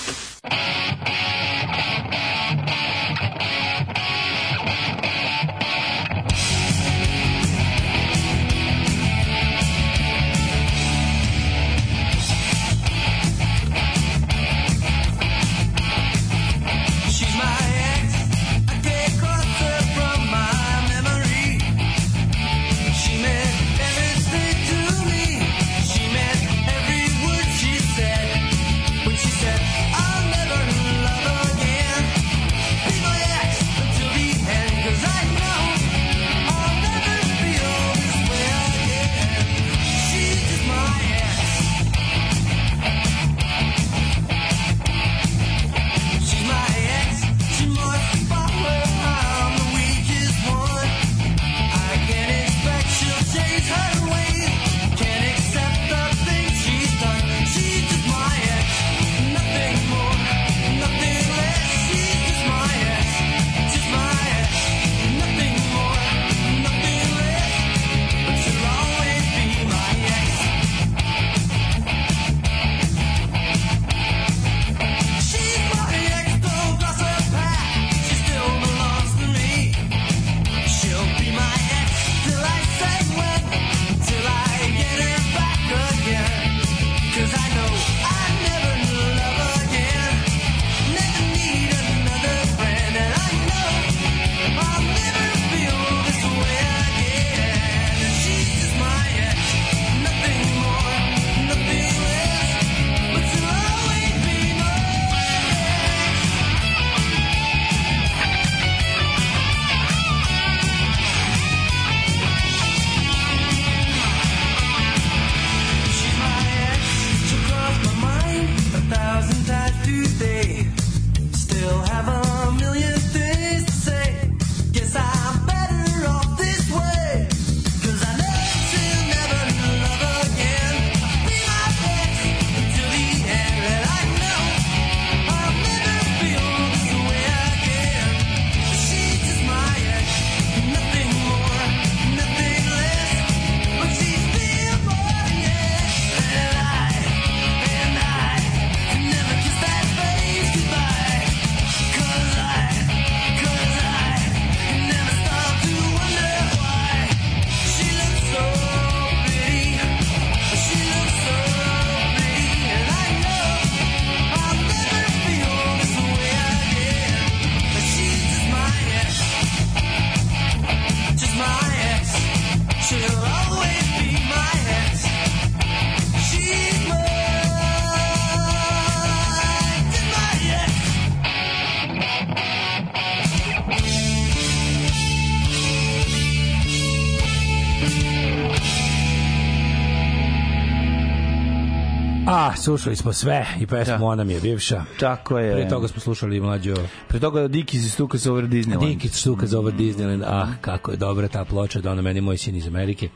Slušali smo sve i pesmu Ona mi je bivša. Tako je. Pre toga smo slušali mlađo. Pre toga Dickies Stukas Over Disneyland. Dickies Stukas Over Disneyland. Kako je dobra ta ploča, da ona meni moj sin iz Amerike.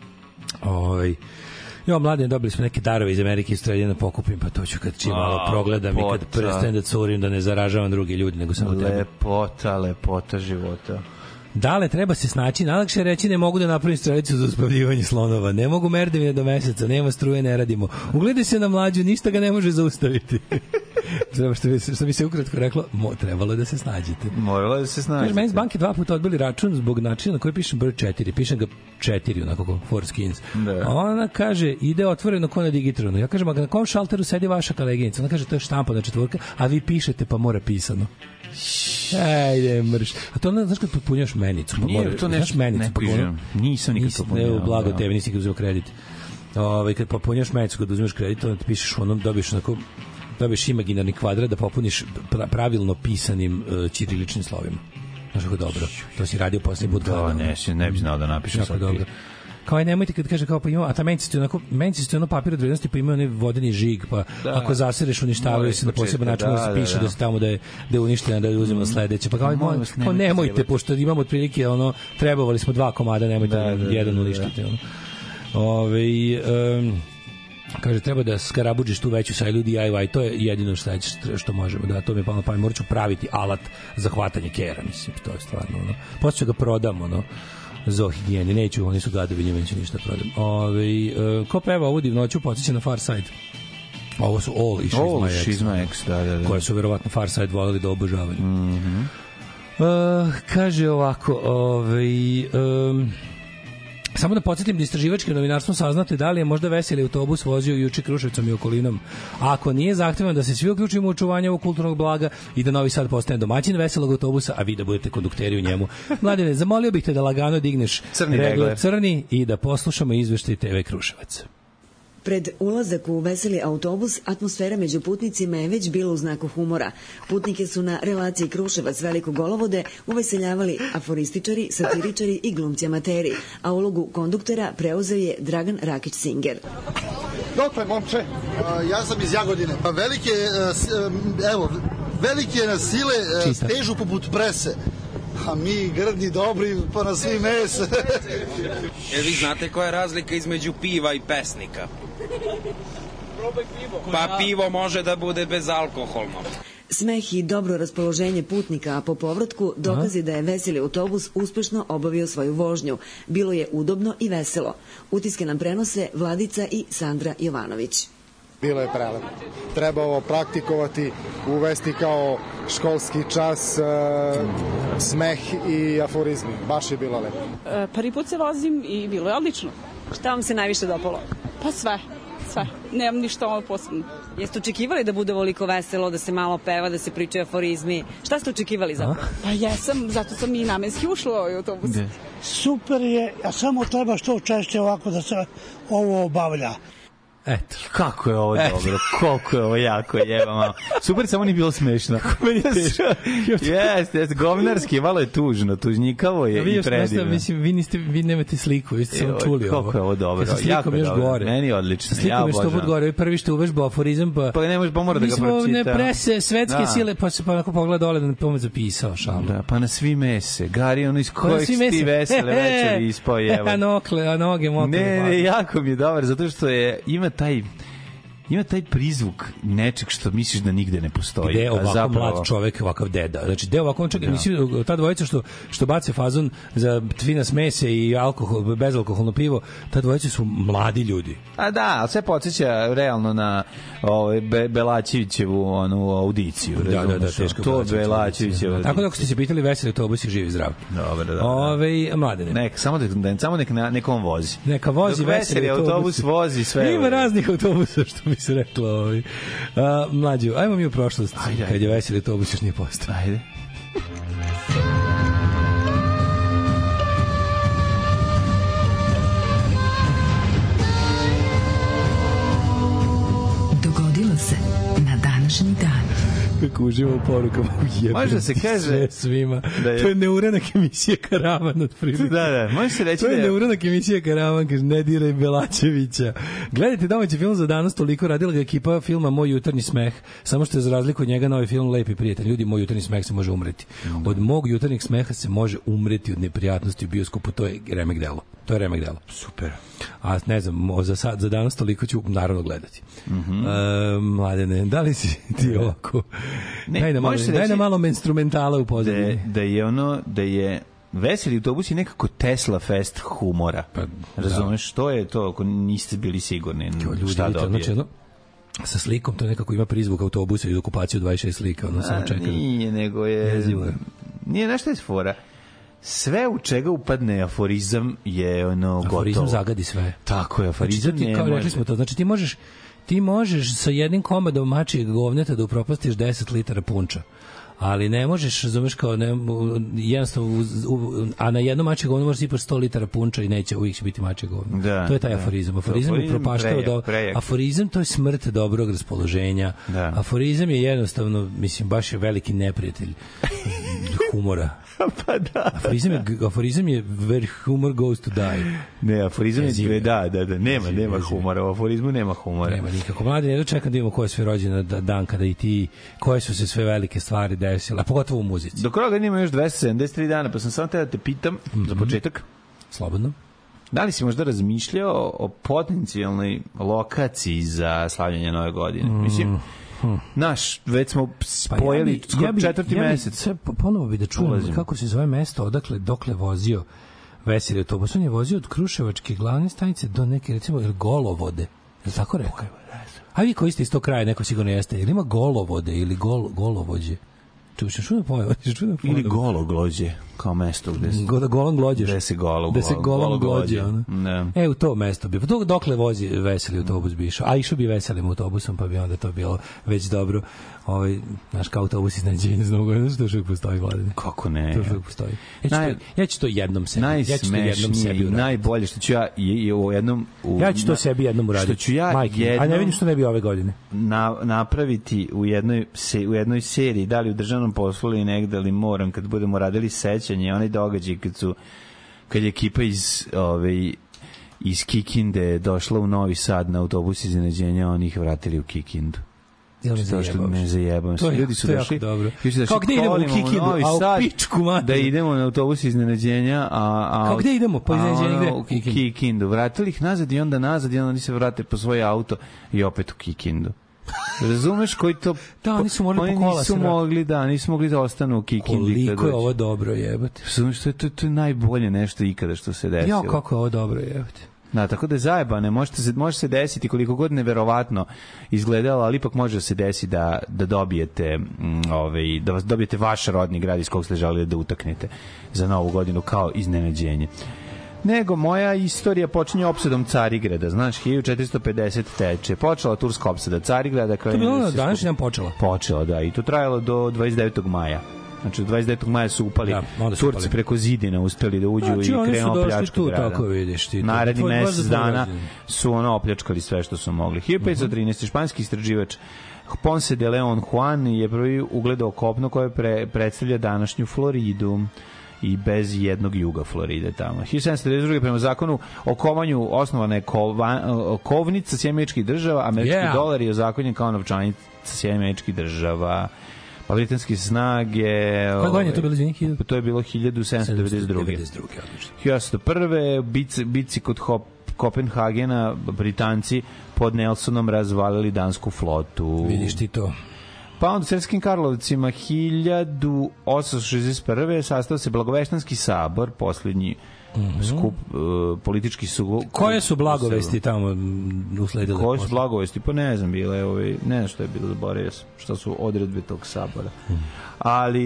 Mladen, dobili smo neke darove iz Amerike, isto pokupim, pa to ću kad čim malo progledam i kad prestanem da curim, da ne zaražavam drugi ljudi, nego samo tebe. Lepota života. Dale, treba se snaći. Najlakše reći ne mogu da napravim strelicu za uspavljivanje slonova. Ne mogu merdevine do meseca, nema struje, ne radimo. Ugledaj se na mlađu, ništa ga ne može zaustaviti. Što bi se ukratko reklo, trebalo je da se snađete. Moralo je da se snađete. Kaže, meni s banke 2 puta odbili račun zbog načina na koji pišem broj 4. Pišem ga 4, onako kao Forskins. A ona kaže, ide otvoreno ko na Digitronu. Ja kažem, a na kom šalteru sedi vaša koleginica? Ona kaže, to je štampana četvorka, a vi pišete pa mora pisano. Ajde, mrš. A to znaš kad potpunjaš menicu? Nije to nešto, ne pišem. Nisam nikad potpunjao. Ne, blago tebi, nisi nikad uzeo kredit. Kad potpunjaš menicu, kad uzmeš kredit, onda ti pišeš onom, dobiješ imaginarni kvadrat da popuniš pravilno pisanim ćiriličnim slovima. Znaš kako dobro. To si radio posljednji put. Da, ne bi znao da napišem sad. Dobro. Kao nemojte kad kaže kao pa ima, a ta menci ono papir od vrednosti, pa ima onaj vodeni žig, pa ako zasereš uništavaju se na poseban način, da se piše da se tamo da je uništena, da je uzimamo sledeće. Pa kao nemojte, pošto imamo otprilike trebovali smo 2 komada, nemojte jedan uništiti. Kaže, treba da skarabuđiš tu veću sajlu DIY, to je jedino što možemo, da, to mi je palo na pamet, morat ću praviti alat za hvatanje kera, mislim, to je stvarno, posle ga prodam, za higijeni, neću, oni su gadovi, njima neću ništa prodam. Ko peva ovu divnoću, podsjeća na Far Side. Ovo su All Is My Ex, da. Koje su verovatno Far Side voleli da obožavaju. Kaže ovako, samo da podsjetim da istraživačkim novinarstvom saznate da li je možda veseli autobus vozio juče Kruševcom i okolinom. Ako nije, zahtevamo da se svi uključimo u očuvanje ovog kulturnog blaga i da Novi Sad postane domaćin veselog autobusa, a vi da budete kondukteri u njemu. Mladene, zamolio bih te da lagano digneš regler crni i da poslušamo izveštaj TV Kruševac. Pred ulazak u veseli autobus, atmosfera među putnicima je već bila u znaku humora. Putnike su na relaciji Kruševac Veliko Golovode uveseljavali aforističari, satiričari i glumci amateri, a ulogu konduktora preuzeo je Dragan Rakić-Singer. Dokle, momče? Ja sam iz Jagodine. Velike na sile stežu poput prese. A mi grdni, dobri, pa na svi mes. Vi znate koja je razlika između piva i pesnika? Pa pivo može da bude bezalkoholno. Smeh i dobro raspoloženje putnika, a po povratku dokazi da je veseli autobus uspešno obavio svoju vožnju. Bilo je udobno i veselo. Utiske nam prenose Vladica i Sandra Jovanović. Bilo je prelepo. Treba ovo praktikovati, uvesti kao školski čas, smeh i aforizmi. Baš je bilo lepo. Prvi put se vozim i bilo je odlično. Šta vam se najviše dopalo? Pa sve. Nemam ništa posebno. Jeste očekivali da bude ovoliko veselo, da se malo peva, da se pričaju aforizmi? Šta ste očekivali zapravo? Pa jesam, zato sam i namenski ušla u ovaj autobus. Super je, a samo treba što češće ovako da se ovo obavlja. Eto. Kako je ovo dobro, koliko je ovo jako jebamo. Super, samo nije bilo smešno. Jeste, govnarski, malo je tužno, tužnjikavo je i predivno. Mislim, vi nemate sliku, vi ste samo čuli ovo. Kako je ovo dobro, jako je dobro. Meni je odlično, ja obožavam. Slikom je što gore, prvi što uvežba aforizam, pa ne možeš, pa mora da ga pročita. Mi smo ne prese, svetske sile, pa se onako pogleda dole da ne pomoć zapisao šalu. Da, pa na svi mese, Gari, ono iz kojeg ti vesele večeri ispao jeva. A noge mokre. Ne, jako mi je dobar, zato što ima taj prizvuk nečeg što misliš da nigde ne postoji. Gde je ovako mlad čovek, ovakav deda? Znači, gde je ovako, mislim, ta dvojica što bace fazon za fina smese i alkohol, bezalkoholno pivo, ta dvojica su mladi ljudi. A da, ali sve podsjeća realno na Belačevićevu audiciju. Da, teško. To Belačevićeva. Tako da ako ste se pitali, veseli autobus je živ i zdrav. Dobro. Mladene. Samo nek on vozi. Neka vozi veseli autobus. Vozi sve. Ima raznih autobusa, što bi se reklo. Mlađu, ajmo mi u prošlost. Kad je veseli autobus još nije postao. Ajde. Dogodilo se na današnji dan. Kako uživa u porukama. Može da se kaže sve svima. To je neuranak emisija Karavan od prilike. Da, može se reći to je neuranak emisija Karavan, kaže ne diraj Belačevića. Gledajte domaći film za danas, toliko radila ga ekipa filma Moj jutarnji smeh, samo što je za razliku od njega novi film Lepi prijatelj. Ljudi, Moj jutarnji smeh se može umreti. Od mog jutarnjeg smeha se može umreti od neprijatnosti u bioskopu, to je remek delo. To je remek delo. Super. A ne znam, za danas toliko ću naravno gledati. Mladene, da li si ti ovako? Daj na malo instrumentala u pozadini. Da je veseli autobus je nekako Tesla fest humora. Razumeš, što je to ako niste bili sigurni šta dobije? Znači, sa slikom to nekako ima prizvuk autobusa i okupaciju 26 slika. Nije, nego je... Nije nešto je fora. Sve u čega upadne aforizam je gotovo. Aforizam zagadi sve. Tako je, aforizam znači, kao rekli smo to, znači ti možeš sa jednim komadom mačijeg govneta da upropastiš 10 litara punča. Ali ne možeš, razumeš, kao jednostavno, a na jedno mačje govno možeš sipaš 100 litara punča i neće, uvijek će biti mačje govno. To je taj aforizam. Aforizam upropaštava aforizam, to je smrt dobrog raspoloženja. Aforizam je jednostavno, mislim, baš je veliki neprijatelj humora. Pa da. Aforizam je where humor goes to die. Ne, aforizam je, da. Nema humora. U aforizmu nema humora. Nema nikako. Mladi, jedno čekam da imamo ko je sve rođena dan kada i ti, koje su se sve velike stvari desile, a pogotovo u muzici. Do kraja ima još 273 dana, pa sam samo te da te pitam, za početak. Slobodno. Da li si možda razmišljao o potencijalnoj lokaciji za slavljanje Nove godine? Mislim, već smo spojili četvrti mesec. Ponovo bi da čujem kako se zove mesto, dokle vozio Veselje autobus. On je vozio od Kruševačke glavne stanice do neke, recimo, Golovode. Je li tako rekao? A vi koji ste iz tog kraja, neko sigurno jeste. Je li ima Golovode ili Golovođe? Ili Gologlođe, kao mesto gde se Golonglođeš. Gde se Golonglođe. U to mesto bi. Dokle vozi Veseli autobus bi išao? A išao bi Veselim autobusom, pa bi onda to bilo već dobro. Naš kao autobus iznenađenja za Novu godinu, što još uvijek postoji, Vladine. Kako ne? To još uvijek postoji. Ja ću to jednom sebi. Najsmešnije i najbolje što ću ja u jednom... Ja ću to sebi jednom uraditi. Što ću ja jednom... A ne vidim što ne bi ove godine. Napraviti u jednoj seriji, da li u državnom poslu ili negde, ali moram, kad budemo radili sećanje, onaj događaj kad je ekipa iz Kikinde došla u Novi Sad na autobus iznenađenja, oni ih vratili u Kikindu. Ne zajebam se. Ljudi su došli. Kao gde idemo u Kikindu, a u pičku mater. Da idemo na autobus iznenađenja, kao gde idemo po iznenađenju, u Kikindu. Vratili ih nazad i onda oni se vrate po svoje auto i opet u Kikindu. Razumeš koji to... Da, oni su morali po kola. Nisu mogli da ostanu u Kikindi. Koliko je ovo dobro, jebate. Razumeš, to je najbolje nešto ikada što se desilo. Ja, kako je ovo dobro, jebate. Da, tako da je zajebane, može se desiti koliko god neverovatno izgledalo, ali ipak može se desiti da dobijete da dobijete vaš rodni grad iz kog ste želeli da utaknete za Novu godinu kao iznenađenje. Nego moja istorija počinje opsadom Carigrada, znaš, 1450 teče. Počela turska opsada Carigrada. To je bilo danas nam počela? Počela, da, i to trajalo do 29. maja. Znači, 29. maja su upali Turci preko zidina, uspeli da uđu i krenuo pljačka grada. Tako vidiš ti. Naredni mesec dana su opljačkali sve što su mogli. 1513. španski istraživač Ponce de Leon Juan je prvi ugledao kopno koje predstavlja današnju Floridu i bez jednog juga Floride tamo. 1792. prema zakonu o kovanju osnovana je kovnica Sjedinjenih Država, američki dolar je ozakonjen kao novčanica Sjedinjenih Država. Pa britanske snage... Koje godine je to bilo? To je bilo 1792. 1801. Bici kod Kopenhagena Britanci pod Nelsonom razvalili dansku flotu. Vidiš ti to. Pa onda u Srpskim Karlovcima 1861. sastao se Blagoveštanski sabor, posljednji skup politički su... Koje su blagovesti tamo usledile? Koje su blagovesti? Pa ne znam, bile ne znam što je bilo, zaboravio sam što su odredbe tog sabora. Ali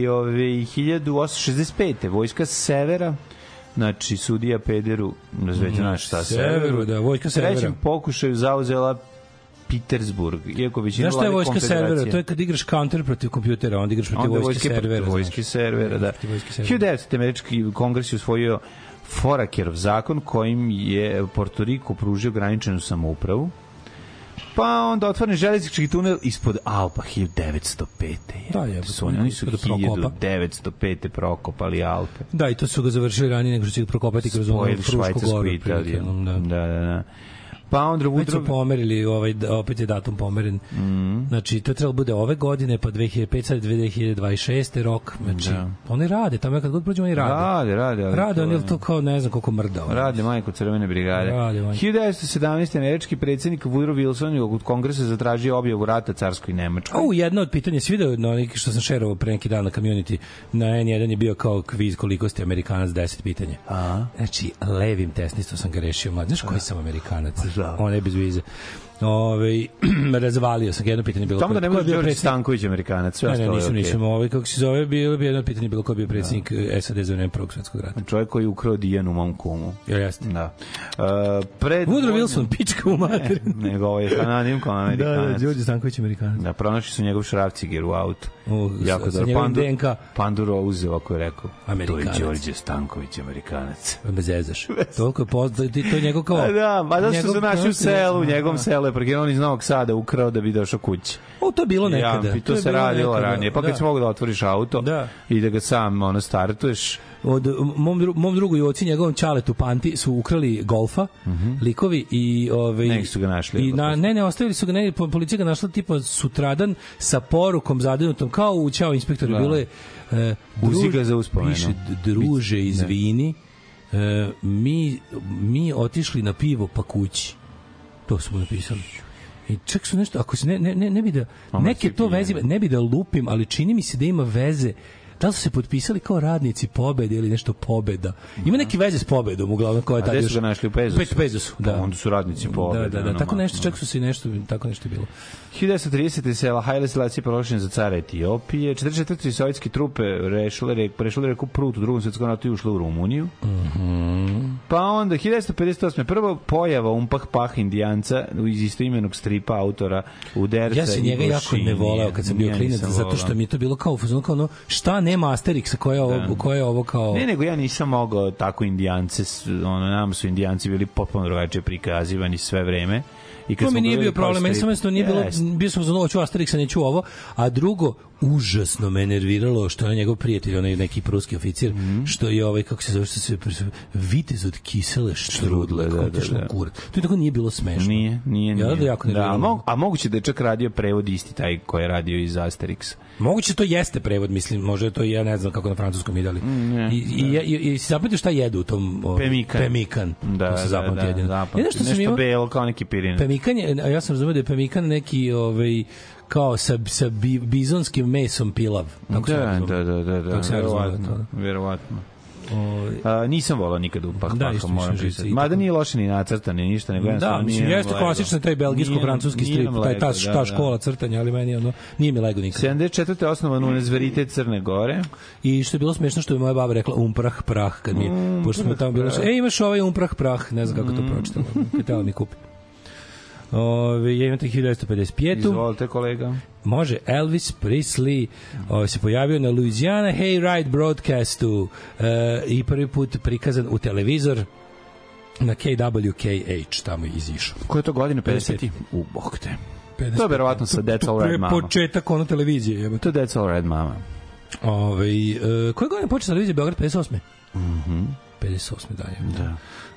1865. vojska severa, znači sudija Pederu, razveđa naš šta severu, da, vojska severa. Trećem pokušaju zauzela Petersburg, iako većina vlade konfederacije. Znaš šta je vojska servera? To je kad igraš counter protiv kompjutera, onda igraš protiv vojske servera. Vojske servera, da. 1900. američki kongres je usvojio Forakerov zakon kojim je Porto Riko pružio ograničenu samoupravu. Pa onda otvoren železnički tunel ispod Alpa 1905. Da, oni su 1905. prokopali Alpe. Da, i to su ga završili ranije nego što će ga prokopati kroz Frušku goru. Da. Pa onda već su pomerili, opet je datum pomeren. Znači, to je trebalo bude ove godine, pa 2005, sad 2026. rok. Znači, oni rade, tamo kad god prođe, oni rade. Rade, oni to kao, ne znam koliko mrda. Rade majko Crvene brigade. 1917. američki predsjednik Woodrow Wilson od kongresa zatražio objavu rata carskoj Nemačkoj. Jedno od pitanja, svi video na onih što sam šerovao pre neki dan na community, na N1 je bio kao kviz koliko ste Amerikanac, 10 pitanja. Znači, levim tesnistom sam ga rešio. Znaš koji sam Amerikanac? On je bez vize. Razvalio sam jedno pitanje bilo. Tamo da ne može Đorđe Stanković Amerikanac, sve ostalo. Nisam. Kako se zove, bilo bi jedno pitanje bilo ko bio predsjednik SAD za vreme Prvog svjetskog rata. Čovjek koji je ukrao Dijanu mom kumu. Jeste. Da. Woodrow Wilson, pička u materinu. Nego ovo je anonim kao Amerikanac. Da, Đorđe Stanković Amerikanac. Da, pronašli su njegov šrafciger u autu. Sa njegovim DNK. Panduro uzeo, ako je rekao. Amerikanac. To je Đorđe Stanković Amerikanac. Bez zezaš. Toliko je poznat, to je njegov kao... Da, pa da su se našli u selu, u njegovom selu je parkirao iz Novog Sada, ukrao da bi došao kući. To je bilo nekada. Ja, to se radilo ranije. Pa kad si mogu da otvoriš auto i da ga sam startuješ. Od mom drugu Joci, njegovom ćaletu Panti su ukrali Golfa, likovi i neki su ga našli. I ne, ostavili su ga, policija ga našla tipa sutradan sa porukom zadenutom kao u Ćao inspektoru, bilo je uzi ga za uspomenu. Piše, druže, izvini, mi otišli na pivo pa kući. To smo napisali. I čak su nešto, ako se ne bi da neke to veze, ne bi da lupim, ali čini mi se da ima veze. Da li su se potpisali kao radnici Pobede ili nešto Pobeda? Ima neke veze s Pobedom, uglavnom, koja je tada još... A gde su ga našli u Pezosu? Pezosu, da. Onda su radnici Pobede. Da, tako nešto, čak su se nešto, tako nešto bilo. 1930. se Haile Selassie proglašen za cara Etiopije. 44. sovjetske trupe prešle reku Prut u Drugom svjetskom ratu i ušle u Rumuniju. Pa onda, 1958. prvo pojava Umpah Pah Indijanca iz istoimenog stripa autora Uderca. Ja se njega jako ne voleo kad sam bio klinac, zato što mi je to bilo kao ono, šta nema Asterixa koja je ovo kao... Ne, nego ja nisam mogao tako Indijance, nam su Indijanci bili potpuno drugačije prikazivani sve vreme. To mi nije bio problem, meni samo nije bilo, bio sam za hoću Asterixa, neću ovo, a drugo, užasno me nerviralo što je njegov prijatelj, onaj neki pruski oficir, što je kako se zove, što se vitez od kisele štrudle, to je tako nije bilo smešno. Nije. A moguće da je čak radio prevod isti taj koji je radio iz Asterixa. Moguće to jeste prevod, mislim, možda to ja ne znam kako na francuskom idali. I si zapamtio šta jedu u tom pemikan. Da, se zapamtio jedino. Nešto belo kao neki pirin. Pemikan je, ja sam razumio da je pemikan neki kao sa bizonskim mesom pilav. Da, verovatno. Nisam volao nikad Umpah Paha, moram priznati. Mada nije loše ni nacrtan, ni ništa, nego da, mislim, jeste klasično taj belgijsko-francuski strip, ta škola crtanja, ali meni nije mi lego nikad. 74. osnovan Univerzitet Crne Gore. I što je bilo smešno što je moja baba rekla Umprah Prah, kad mi je, pošto smo tamo bilo, imaš ovaj Umprah Prah, ne znam kako to pročitala, htjela mi kupi. Ja imam 1955. Izvolite, kolega. Može, Elvis Presley se pojavio na Louisiana Hayride broadcastu i prvi put prikazan u televizor na KWKH, tamo je izišao. Koje je to godine? 50. Bog te. To je verovatno sa That's All Right Mama. Početak televizije. To je That's All Right Mama. Koje godine počeo televizija Beograd? 58. 58. Da.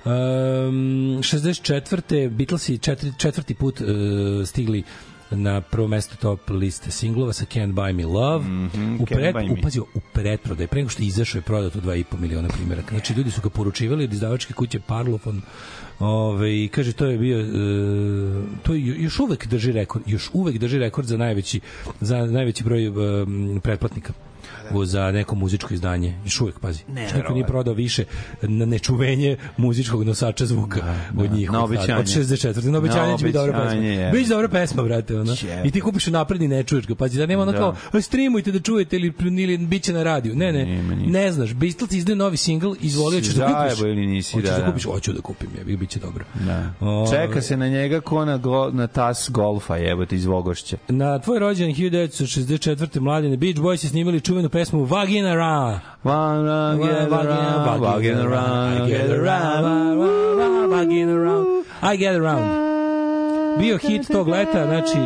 64. Beatlesi četvrti put stigli na prvo mesto top liste singlova sa Can't Buy Me Love. U pretprodaju, pre nego što je izašao je prodato 2,5 miliona primjeraka. Znači, ljudi su ga poručivali od izdavačke kuće Parlophone. Kaže, to je bio to još uvek drži rekord za najveći broj pretplatnika za neko muzičko izdanje. Još uvek, pazi. Niko nije prodao više na nečuvenje muzičkog nosača zvuka od njih. Na obećanje. Od 64. Na obećanje će biti dobra pesma. Biće dobra pesma, brate. I ti kupiš napredni, ne čuješ ga. Pazi, da nema kao, streamujte da čujete ili biće na radiju. Ne znaš. Beatles izdaju novi singl, izvolio ćeš da kupiš. Hoćeš da kupiš? Hoću da kupim, biće dobro. Čeka se na njega ko na tas golfa, jebote, iz Vogošća. Na tvoj rođendan 1964. Mladene Beach Boys je snimali čuvenu pesmu Vagina Ra. I get around. Bio hit tog leta, znači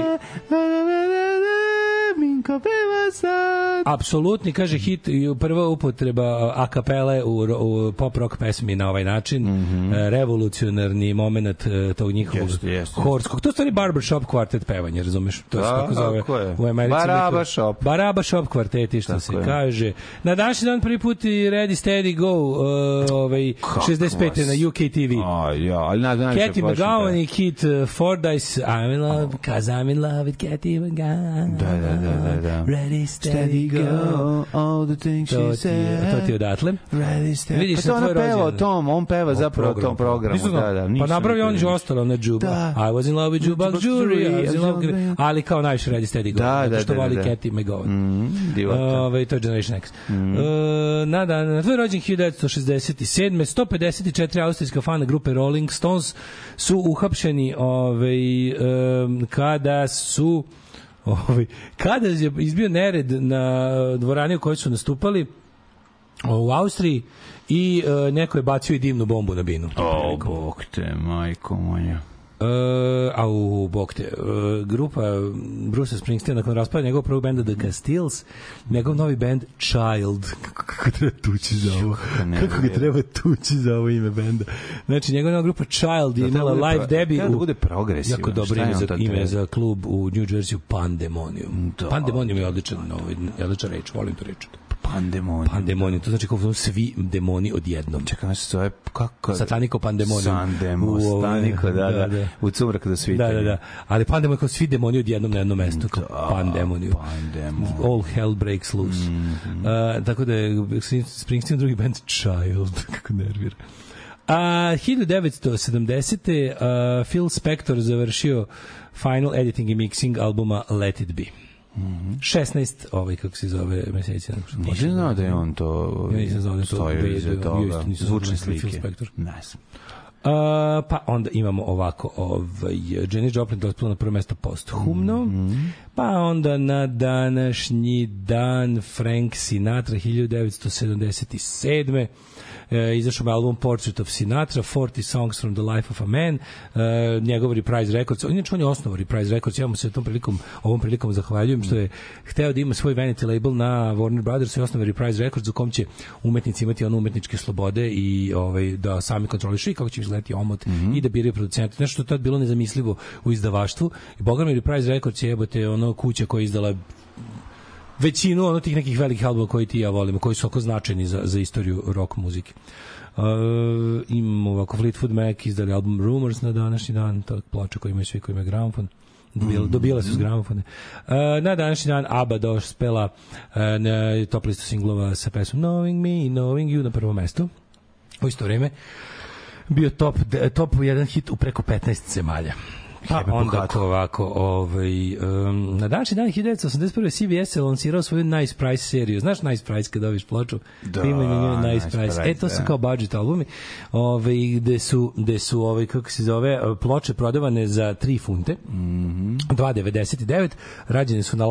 apsolutni, kaže, hit i prva upotreba a kapele u pop rock pesmi na ovaj način. Revolucionarni moment tog njihovog horskog. To je stvari barbershop kvartet pevanje, razumeš? To se tako zove u Americi. Barbershop kvarteti, što se kaže. Na današnji dan prvi put i Ready Steady Go 65. na UK TV. Cathy McGowan i Keith Fordyce, I'm in love because I'm in love with Cathy McGowan. Da. Ready, steady, go, all the things she said. To ti odatle. Ready, steady. Vidiš, pa on peva o tom, on peva zapravo o tom programu. Pa napravi on je ostalo na Juba. I was in love with Juba Jury. Ali kao najviše Ready, steady, go. Da. Što voli Cathy McGowan. To je Generation X. Na tvoj rođen 1967. 154 austrijska fana grupe Rolling Stones su uhapšeni kada je izbio nered na dvorani u kojoj su nastupali u Austriji i neko je bacio i dimnu bombu na binu. Bog te, majko moja. Bog te. Grupa Bruce Springsteen nakon raspada njegovog prvog benda The Castiles, njegov novi band Child. Kako treba tući za ovo? Kako ga treba tući za ovo ime benda? Znači, njegova nova grupa Child je imala live debut da bude progresivno. Jako dobro ime za klub u New Jersey, Pandemonium. Pandemonium je odličan reč, volim tu reč. Pandemonium, to znači kao svi demoni odjednom. Čekaj, se zove kako? Sataniko pandemonium. Sataniko, da. U cumrak da svite. Da. Ali pandemonium kao svi demoni odjednom na jednom mestu. Pandemonium. All hell breaks loose. Tako da je Springsteen drugi band Child. Kako nervira. 1970. Phil Spector završio final editing i mixing albuma Let It Be. 16, kako se zove meseci. Nisam znao da je on to... Ja nisam znao da je to... Zvučne slike. Pa onda imamo ovako Janis Joplin dospela na prvo mesto posthumno, pa onda na današnji dan Frank Sinatra 1977. Izašao je album Portrait of Sinatra, 40 Songs from the Life of a Man, njegov Reprise Records, inače on je osnovao Reprise Records, ja mu se ovom prilikom zahvaljujem što je hteo da ima svoj vanity label na Warner Brothers i osnovao Reprise Records u kom će umetnici imati umetničke slobode i da sami kontrolišu i kako će izgledati omot i da biraju producente. Nešto što je tad bilo nezamislivo u izdavaštvu i boga mi Reprise Records je kuća koja je izdala većinu tih nekih velikih albuma koji ti ja volimo, koji su oko značajni za istoriju rock muzike. Imamo ovako Fleetwood Mac izdali album Rumors na današnji dan, ta ploča koja imaju svi koji imaju gramofon. Dobijala se uz gramofone. Na današnji dan ABBA dospela na top listu singlova sa pesmom Knowing Me i Knowing You na prvo mesto. U isto vreme bio top jedan hit u preko 15 zemalja. Pa onda ovako, na današnji dan 1981. CBS je lansirao svoju Nice Price seriju. Znaš Nice Price kada dobiš ploču? Da, Nice Price. To su kao budget albumi, gde su kako se zove, ploče prodavane za 3 funte, 2,99, rađene su na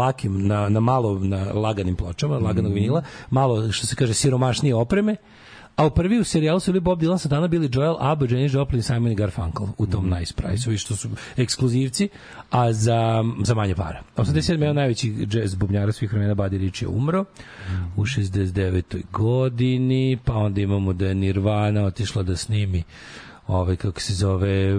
laganim pločama, laganog vinila, malo, što se kaže, siromašnije opreme. A u prvi u serijalu su bili Bob Dylan, Santana, Billy Joel, ABBA, Janis Joplin, Simon i Garfunkel u tom Nice Price-u, što su ekskluzivci, a za manje para. 87. je najveći jazz bubnjara svih vremena, Buddy Rich je umro u 69. godini, pa onda imamo da je Nirvana otišla da snimi kako se zove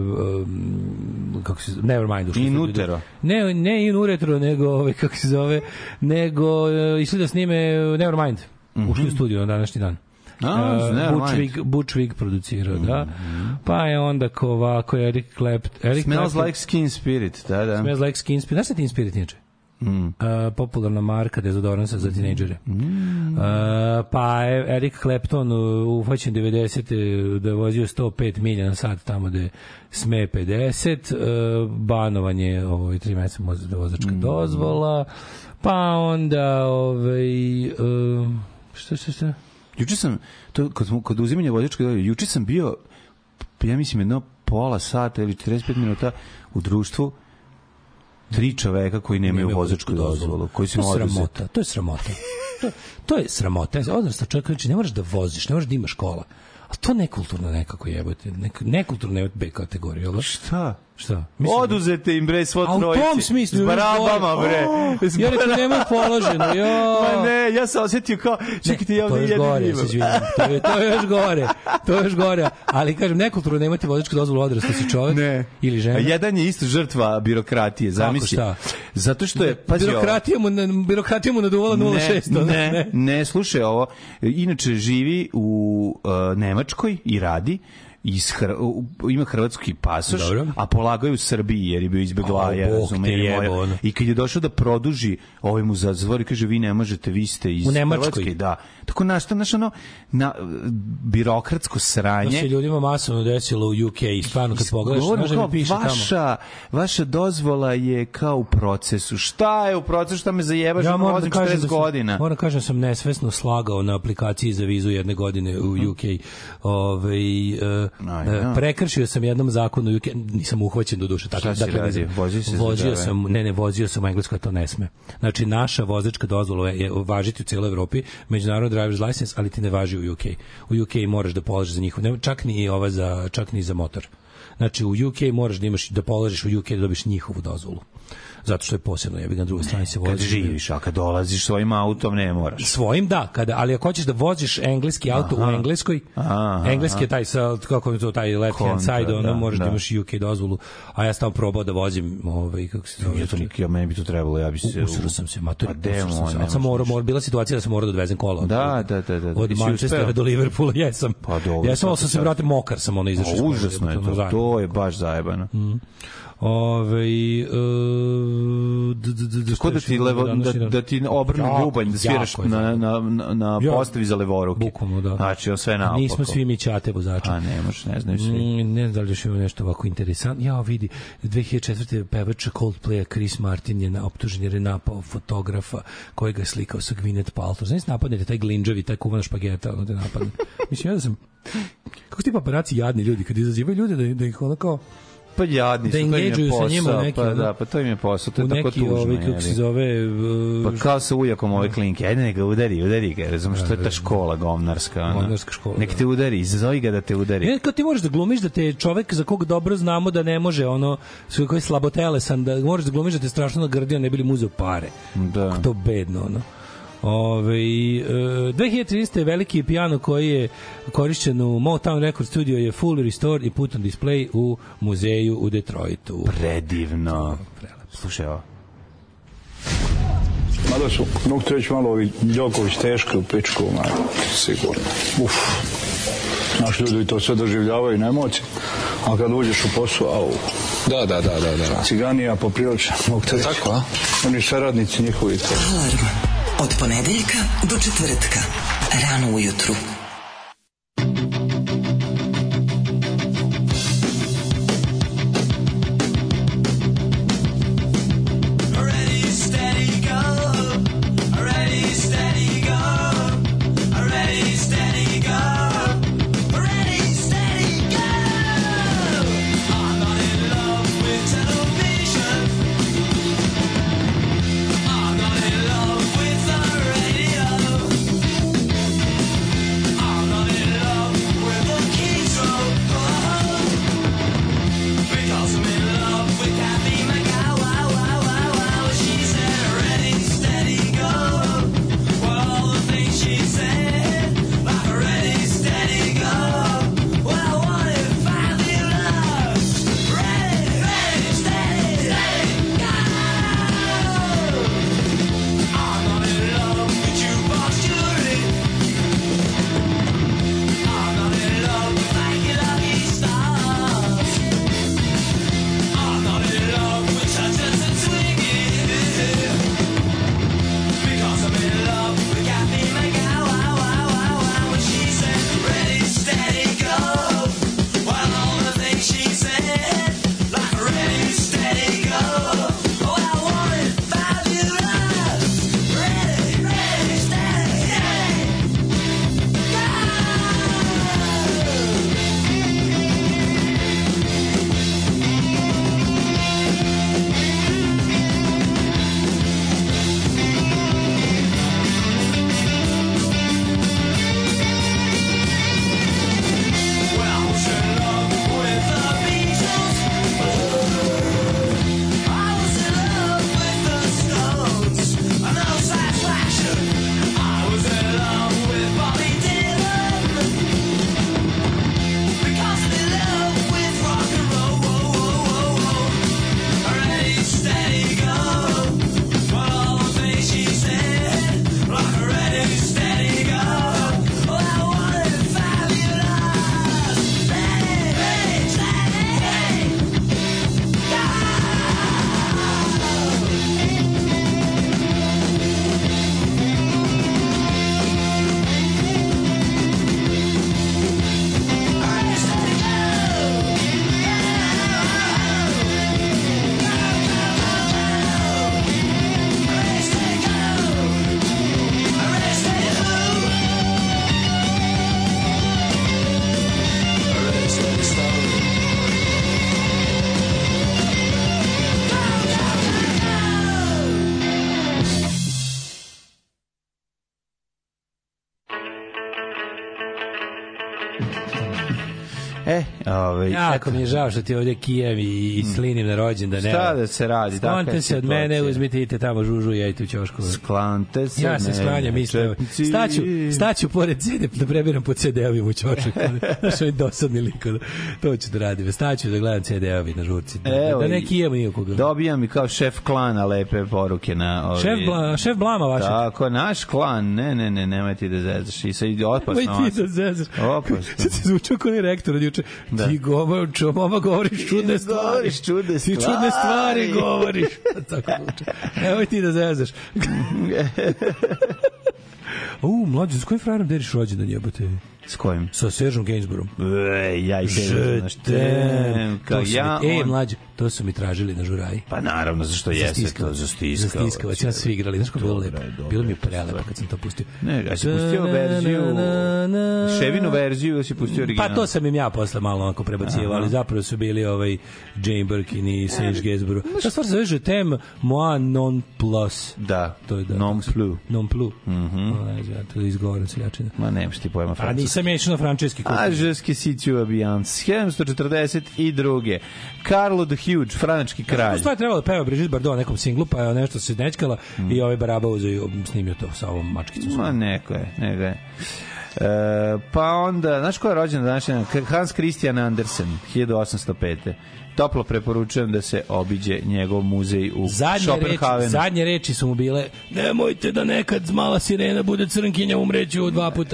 Nevermind. In utero. Ne in uretro, nego kako se zove, nego išli da snime Nevermind. Ušli u studio na današnji dan. Butch Vig producirao, da. Pa je onda ovako Eric Clapton. Smells Like Teen Spirit, da. Smells Like Teen Spirit. Znaš šta Teen Spirit inače? Popularna marka dezodoransa za tinejdžere. Pa je Eric Clapton uhvaćen 90. da je vozio 105 milja na sat tamo da sme 50. Banovan je 3 meseca vozačka dozvola. Pa onda šta? Juče sam, kod uzimanja vozačke dozvole, juče sam bio, ja mislim, jedno pola sata ili 45 minuta u društvu 3 čoveka koji nemaju vozačku dozvolu. Koji su sramota. To je sramota. To je sramota. Odrasta čovjek, ne moraš da voziš, ne moraš da imaš kola. A to nekulturno nekako jebote. Nekulturno je B kategorija, ali? Šta? Oduzete im, bre, svo trojice. A u tom smislu. S barabama, bre. Ja rekao, nemoj položeno. Ma ne, ja sam osjetio kao, čekajte, ja ovdje jedin imam. To je još gore. Ali, kažem, nekulturno nemati vozačku dozvolu, odrastao si čovjek ili žena. Jedan je isto žrtva birokratije, zamisli. Kako šta? Zato što je, pazi ovo. Birokratija mu naduvala 0,6. Ne, slušaj ovo. Inače, živi u Nemačkoj i radi, ima hrvatski pasoš, a polagao je u Srbiji jer je bio izbeglaja, i kad je došao da produži mu zatvor i kaže vi ne možete, vi ste iz Hrvatske, da. Tako na birokratsko sranje. To se ljudima masovno desilo u UK i stvarno kad pogledaš, može mi piše tamo. Vaša dozvola je kao u procesu. Šta je u procesu, šta me zajebaš, ja vozim 40 godina. Moram kažem, sam nesvesno slagao na aplikaciji za vizu jedne godine u UK. prekršio sam jednom zakonu, nisam uhvaćen do duše. Šta si radio? Vozio sam u Engleskoj, to ne sme. Znači, naša vozačka dozvola je važiti u cijeloj Evropi, međunarodni driver's license, ali ti ne važi u UK. U UK moraš da polažeš za njihov, čak ni za motor. Znači, u UK moraš da polažeš u UK da dobiš njihovu dozvolu. Zato što je posebno, jebi ga, na drugoj strani se vozi. Kad živiš, a kad dolaziš svojim autom ne moraš. Svojim, da, ali ako hoćeš da voziš engleski auto u Engleskoj, engleski je taj, kako je to, taj left hand side, ono, moraš da imaš UK dozvolu, a ja sam tamo probao da vozim, kako se zove. Meni bi to trebalo, ja bi se... Usro sam se, bila situacija da sam morao da odvezem kola. Da. Od Manchestera do Liverpoola, jesam. Pa dobro. Jesam, ali sam se, brate, mokar sam, ono, izašao. Užasno je to je baš zajebano. Tako da ti obrnu bubanj, da sviraš na postavi za levoruke. Bukvalno, da. Znači, sve naopako. Nismo svi mi ćate vozača. A ne znaju svi. Ne znam da li još ima nešto ovako interesantno. Ja vidi, 2004. pevač Coldplaya Chris Martin je optužen jer je napao fotografa koji ga je slikao sa Gwyneth Paltrow. Znači, napadnete taj glinđavi, taj kuvana špageta, ono te napadne. Mislim, ja da sam... Kako su ti paparaci jadni ljudi kad izazivaju ljude da ih ono kao... Pa jadni su, da engađuju sa njima neki, pa to im je posao, to je tako tužno. Kako se zove... Pa kao sa ujakom ove klinke, ajde neka udari ga, razumiješ, to je ta škola govnarska. Govnarska škola, nek te udari, izazovi ga da te udari. Ne, kao ti možeš da glumiš da te čovek za kog dobro znamo da ne može, ono, koji je slabotelesan, da možeš da glumiš da te strašno nagrdio, ne bili mu uzeo pare. Da. To bedno, ono. 2013. je veliki pijano koji je korišćen u Motown Record Studio je full restored i put on display u muzeju u Detroitu. Predivno. Slušaj ovo. Mada su, mogu ti reći malo ovi Đoković teški u pičku, sigurno. Naši ljudi to sve doživljavaju na emocije, a kad uđeš u posao, au. Da. Ciganija poprilično, mogu ti reći. Tako, a? Oni saradnici njihovi. Alarm. Od ponedeljka do četvrtka. Rano ujutru. Jako mi je žao što ti ovdje kijem i slinim na rođendan. Šta da se radi? Sklonite se od mene, uzmite idite tamo žužu i jajte u ćošku. Sklonite se. Ja se sklanjam isto. Staću pored CD, da prebiram po CD-ovim u ćošak. Znaš, ovi dosadni liko. To ću da radim. Staću da gledam CD-ovi na žurci. Da ne kijem nikoga. Dobijam i kao šef klana lepe poruke na šef blama vašeg. Tako, naš klan. Ne, nemoj ti da zezaš. I sad opasno. Nemoj ti da zezaš. Opasno. Sad se zvučao kao ni rektor od juče. Ti mama govoriš čudne stvari. Ti čudne stvari govoriš. Tako zvuče. Nemoj ti da zezaš. Mlađe, s kojim frajerom deriš rođendan jebote? S kojim? Sa Seržom Gainsboroughom. Ja i Seržom. Mlađe, to su mi tražili na žuraji. Pa naravno, zašto jeste to za stiskavac. Ja svi igrali, znaš kako bilo lepo. Bilo mi je prelepo kad sam to pustio. Ne, ja si pustio verziju, Ševinu verziju, ja si pustio original. Pa to sam im ja posle malo onako prebacijevao, ali zapravo su bili Jane Birkin i Serge Gainsborough. Ta stvar se zove Je t'aime moi non plus. Da, non plus. Non plus. Ja to izgovorim seljačina. Ma nemaš ti pojma francuski. A nisam je išao na frančeski kup. A je si tu ambiance. 1742. Karlo the Huge, frančki kralj. To stvar trebalo da peva Brigitte Bardot na nekom singlu, pa je nešto se nećkala i Baraba uzeo i snimio to sa ovom mačkicom. Ma neko je. Pa onda, znaš ko je rođen današnji? Hans Christian Andersen, 1805. Toplo preporučujem da se obiđe njegov muzej u Schopenhavenu. Zadnje reči su mu bile: nemojte da nekad mala sirena bude crnkinja, umreću 2 puta.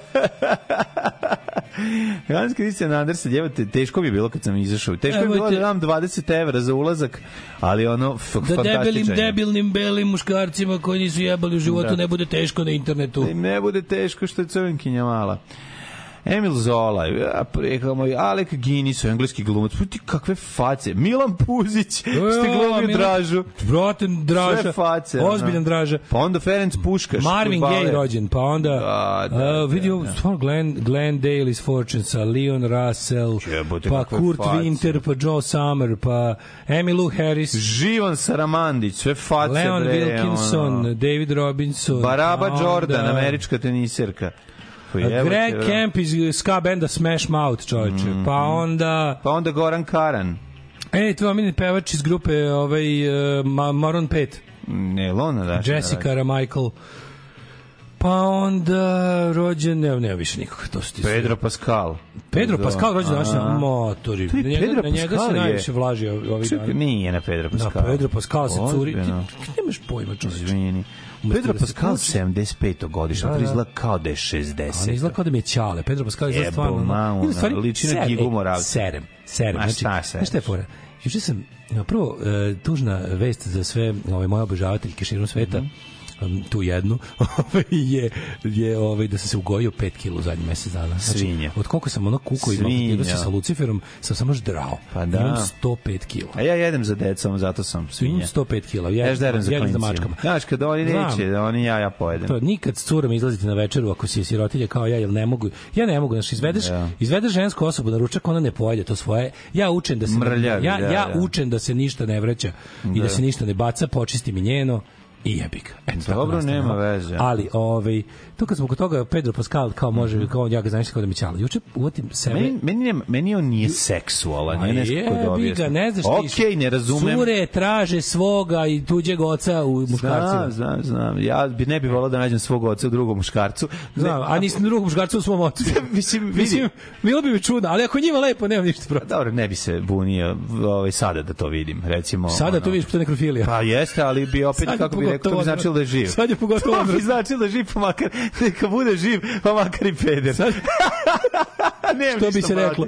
Hans Christian Andersen, teško mi je bilo kad sam izašao. Teško mi je bilo da dam 20 evra za ulazak, ali fantastičan. Da debilnim belim muškarcima koji nisu jebali u životu ne bude teško na internetu. Ne bude teško što je crnkinja mala. Emil Zola, Alec Guinness, engleski glumac, ti kakve face, Milan Puzić, ste glumio Dražu. Broten Draža, sve face, ozbiljan Draža. Pa onda Ferenc Puškaš. Marvin Gaye rođen, pa onda vidio Glenn Daly's Fortunes, Leon Russell, pa Kurt Winter, pa Joe Summer, pa Emmylou Harris, Živan Saramandić, sve face. Leon Wilkinson, David Robinson, Baraba Jordan, američka teniserka. Greg Kemp iz ska benda Smash Mouth, čovječe. Pa onda Goran Karan. Tu vam pevač iz grupe Maroon 5. Ne, Lona da. Jessica Ramichael. Pa onda rođen, ne više nikog. Pedro Pascal. Pedro Pascal rođen na motori. Na njega se najviše vlaži ovih dana. Nije na Pedro Pascal. Na Pedro Pascal se curi. Nemaš pojma, čovječe. Izvini. Pedro Pascal 75. godišnja, to izgleda kao da je 60. On izgleda kao da mi je ćale. Pedro Pascal izgleda stvarno... Liči na Gigu Moravca. Serem. Znači šta je fora? Juče sam, prvo, tužna vest za sve moje obožavateljke širom sveta, tu jednu, je da sam se ugojio 5 kg u zadnjih mesec dana. Svinje. Od koliko sam kukao i jedno se sa Luciferom, sam samo ždrao. Pa da. Imam 105 kg. A ja jedem za decom, zato sam svinje. Imam 105 kg. Jedem za mačkama. Znaš, kada oni neće, oni ja pojedem. To, nikad s curom izlazite na večeru ako si sirotilja kao ja, jer ne mogu. Ja ne mogu, znači izvedeš žensku osobu na ručak, ona ne pojede to svoje. Ja učem da se učem da se ništa ne vraća i da se ništa ne baca, počisti mi njeno. I jebik. Dobro, nema veze. Ali, to kad smo kod toga, Pedro Pascal kao može, kao ja ga znaš kao da mi ćala. Juče uvatim sebe... Meni on nije seksualan. Jebiga, ne znaš ti. Okej, ne razumem. Cure traže svoga i tuđeg oca u muškarcima. Znam. Ja ne bih volao da nađem svog oca u drugom muškarcu. Znam, a nisam drugog muškarca u svom ocu. Mislim, bilo bi mi čudno, ali ako njima lepo, nemam ništa protiv. Dobro, ne bi se bunio sada da to vidim, recimo. Sada to vidiš, to je nekrofilija. Pa jeste, ali bi opet, kako bi rekao, to bi značilo da je živ. Sad je pogotovo. To bi značilo da je živ, pa makar, neka bude živ, pa makar i peder. Što bi se reklo.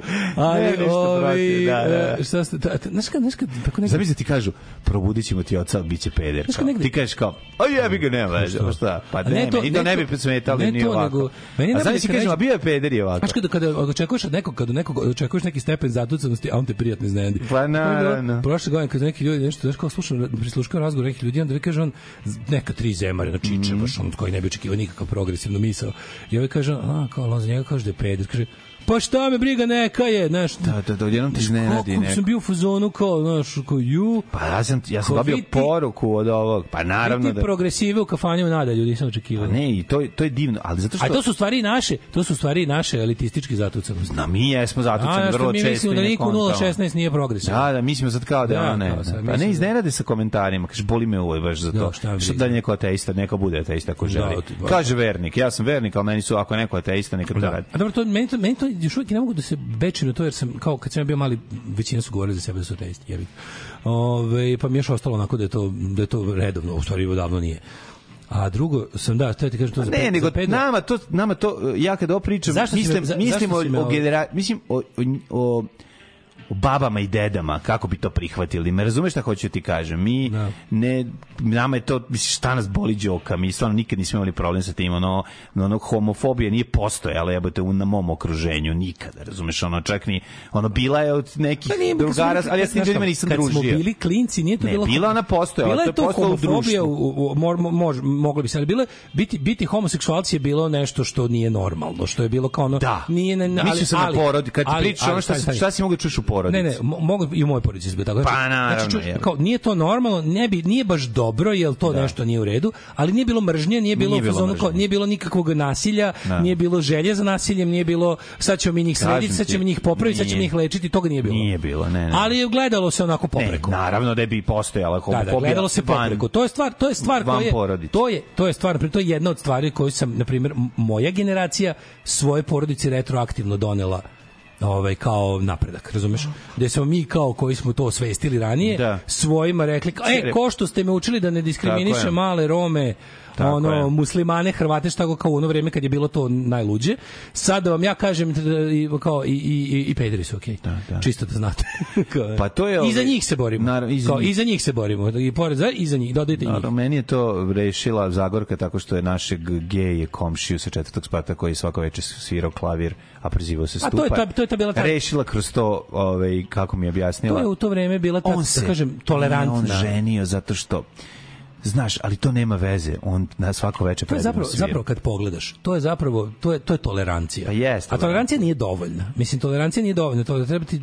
Ali, šta ste, znaš kako nekad... Zamisli ti kažu, probudit ćemo ti oca, bit će peder. Ti kažeš kao, jebi ga, nema veze, šta? Pa nema, i to ne bi smetali ni ovako. A znaš ti kažem, a bio je peder i ovako. Znaš kada očekuješ od nekog, očekuješ neki stepen zatucanosti, a on te prijatno iznenadio. Pa naravno. Prošle godine kad neki ljudi nešto, znaš kao prisluškao razgovor nekih ljudi, onda vi kaže on, neka 3 zemare, na čiče, baš on koji ne bi očekivao nikakav progresivno misao. I ovaj kaže, kao on za njega kaže da je peder, kaže, pa šta me briga, neka je, znaš. Da, odjednom ti iznenadi neko. Kako sam bio u fazonu kao, znaš, kao ju. Pa ja sam dobio poruku od ovog, pa naravno da... progresive u kafanju nadalju, nisam očekivao. Pa ne, i to je divno, ali zato što... A to su stvari naše elitistički zatucanosti. Mi jesmo zatucani vrlo često. Mi mislimo da niko 016 nije progresivan. Da, mislimo sad kao da ne. Pa ne iznenade sa komentarima, kaže, boli me ovo baš za to. Što da neko ateista, neka bude ateista ako želi. Kaže vernik, ja sam vernik, ali meni su, ako je neko ateista, neka to radi. A dobro, meni to još uvijek ne mogu da se bečim na to, jer sam, kao kad sam bio mali, većina su govorili za sebe da su ateisti, jebik. Pa mi je još ostalo onako da je to redovno, u stvari davno nije. A drugo sam, htio ti kažem to za ne, nego nama to, ja kada ovo pričam, mislim o babama i dedama, kako bi to prihvatili. Me razumeš šta hoću ti kažem? Nama je to, šta nas boli đoka, mi stvarno nikad nismo imali problem sa tim, homofobija nije postojala, jebote, na mom okruženju, nikada, razumeš, čak ni, bila je od nekih drugara, ali ja s tim ljudima nisam družio. Kad smo bili klinci, nije to bilo... Ne, bila ona postojala, bila je to homofobija, moglo bi se, ali biti homoseksualci je bilo nešto što nije normalno, što je bilo kao ono... Da, mislio sam na porodi, kad ti pričaš ono šta si mogu da čuješ u porodici. Ne, mogu i u mojoj porodici izgleda tako. Pa naravno. Znači, kao, nije to normalno, nije baš dobro, jer to nešto nije u redu, ali nije bilo mržnje, nije bilo nikakvog nasilja, nije bilo želje za nasiljem, nije bilo sad ćemo mi njih srediti, sad ćemo njih popraviti, sad ćemo njih lečiti, toga nije bilo. Nije bilo, ne. Ali je gledalo se onako popreko. Ne, naravno da bi postojala homofobija. Da, gledalo se popreko. To je stvar to je jedna od stvari koju sam, na primjer, moja generacija svoje porodice retroaktivno donela kao napredak, razumeš? Gde smo mi kao koji smo to osvestili ranije, svojima rekli, ko što ste me učili da ne diskriminiše male Rome, muslimane, Hrvate, šta kao u ono vreme kad je bilo to najluđe. Sad da vam ja kažem kao i pederi su okej. Čisto da znate. Pa to je i za njih se borimo. I za njih se borimo. I pored za i za njih, dodajte i njih. Meni je to rešila Zagorka tako što je našeg geje komšiju sa 4. sprata koji svako večer svirao klavir, a prezivao se Stupar. A to je ta bila ta rešila kroz to, kako mi je objasnila. To je u to vreme bila ta, da kažem, tolerantna. On ženio zato što znaš, ali to nema veze. On na svako večer predivno svira. Zapravo kad pogledaš, to je tolerancija. Pa jest. A tolerancija nije dovoljna. Mislim, tolerancija nije dovoljna. To treba ti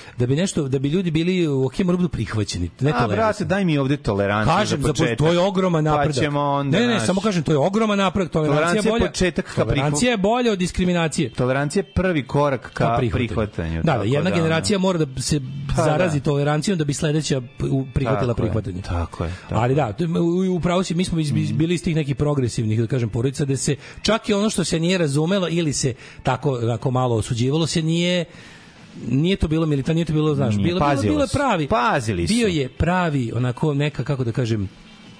da bi ljudi bili u budu prihvaćeni. Ne tolerancija. Brate, daj mi ovde toleranciju kažem, za početak. To je ogroman napredak. Pa ćemo onda, ne, samo kažem, to je ogroman napredak. Tolerancija je početak ka tolerancija je bolja od diskriminacije. Tolerancija je prvi korak ka prihvatanju. Da, jedna generacija mora da se zarazi tolerancijom da bi sledeća prihvatila prihvatanje. Tako je. Ali da, upravo si, mi smo bili iz tih nekih progresivnih, da kažem, porodica, da se čak i ono što se nije razumelo ili se tako malo osuđivalo se nije to bilo militantno, nije to bilo, znaš, bilo je pravi. Pazili su. Bio je pravi, onako neka, kako da kažem,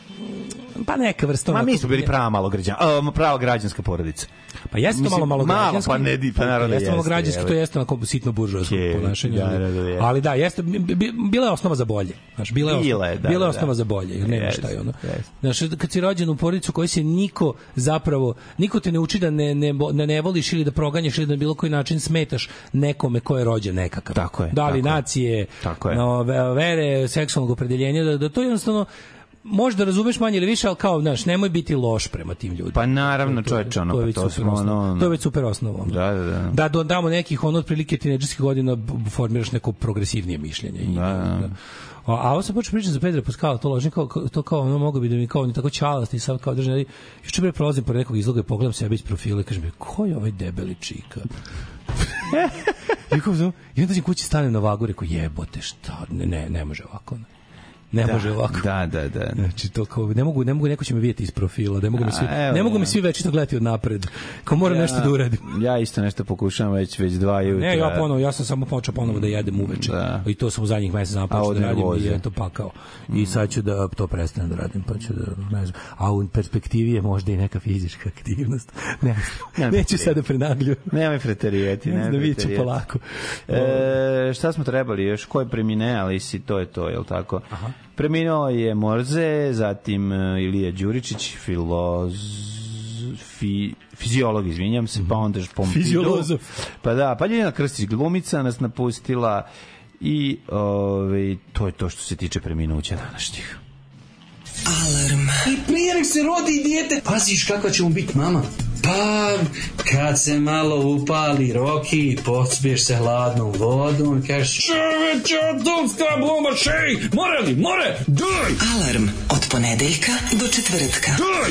pa neka vrsta. Mi smo bili prava građanska porodica. Pa jeste to malo građanski. Pa naravno jeste malo građanski, to jeste onako sitno buržoasko ponašanje. Ali da, jeste, bila je osnova za bolje. Znaš, bila je osnova za bolje, jer nema šta je ono. Znaš, kad si rođen u porodicu koji se niko te ne uči da ne voliš ili da proganjaš ili da na bilo koji način smetaš nekome ko je rođen nekakav. Tako je. Da li nacije, vere, seksualnog opredeljenja, da to jednostavno možda razumeš manje ili više, ali kao, znaš, nemoj biti loš prema tim ljudima. Pa naravno, čoveče, to je već super osnova. Da dodamo nekih, otprilike tinejdžerskih godina formiraš neko progresivnije mišljenje. A ovo sam počeo pričati za Pedra Paskala, to ložim, to kao ono mogo bi da mi kao on je tako čalast i sad kao držan. Juče bre prolazim pored nekog izloga i pogledam sebe iz profila i kažem mi, ko je ovaj debeli čika? I onda kući stanem na vagu i rekao, jebote, šta, ne može ovako. Može ovako. Da. Znači to kao ne mogu neko će me vidjeti iz profila, ne mogu mi svi večito gledati od napred. Kao moram nešto da uradim. Ja isto nešto pokušavam već 2 jutra. Ne, ja sam samo počeo ponovo da jedem uveče. I to sam u zadnjih mesec započeo da radim i je to pakao. I sad ću da to prestanem da radim, pa ću da ne znam. A u perspektivi je možda i neka fizička aktivnost. Neću sada prenaglju. Nemoj preterijeti, da viću polako. Šta smo trebali još? Ko je premine, ali si to je to, je li tako? Aha. Preminuo je Morze, zatim Ilija Đuričić, fiziolog, izvinjam se, pa onda Fiziolozof. Pa da, pa Ljiljana Krstić glumica nas napustila i to je to što se tiče preminuća današnjih. Alarm. I prije nek se rodi dijete, paziš kakva će mu biti mama. Pa, kad se malo upali Roki, pospiješ se hladnom vodom i kažeš čoveče, dubska bomba, šej, more, daj! Alarm od ponedeljka do četvrtka. Daj!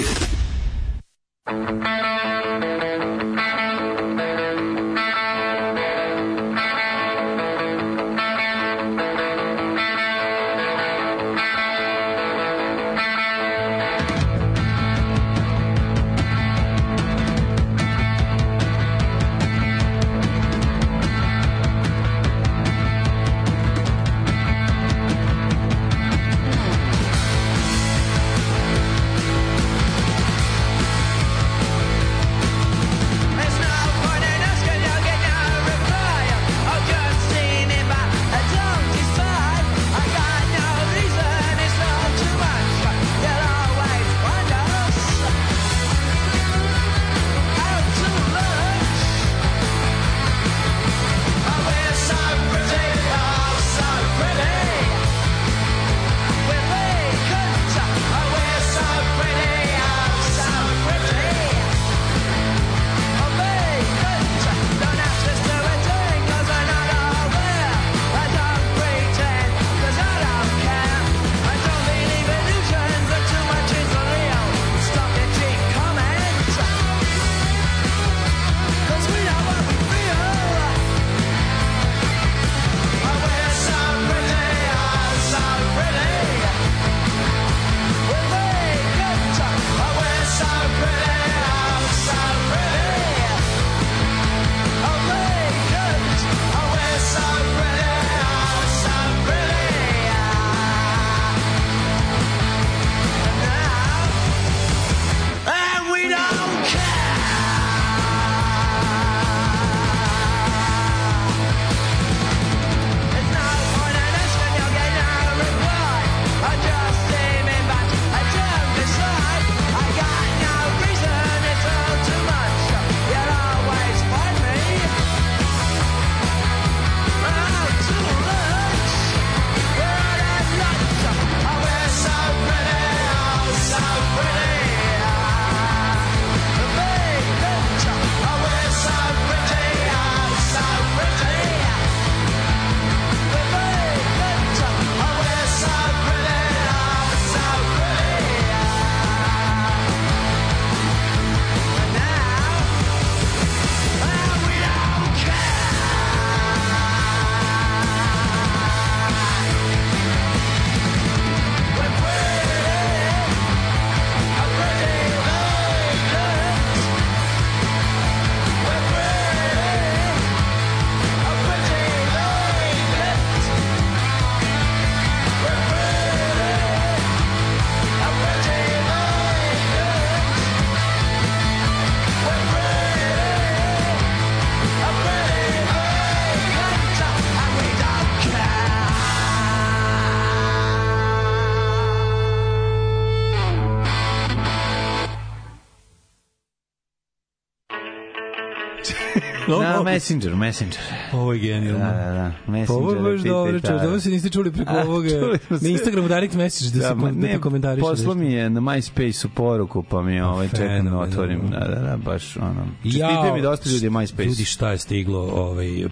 Na, Messenger. Ovo je genijalno. Da. Messenger. Ovo je baš dobro, čuo. Ovo se niste čuli preko ovoga. Na Instagramu direct message da se komentariš. Poslo mi je na MySpace-u poruku, pa mi čekam da otvorim. Da, baš ono. Čestite mi dosta ljudi MySpace. Ljudi, šta je stiglo,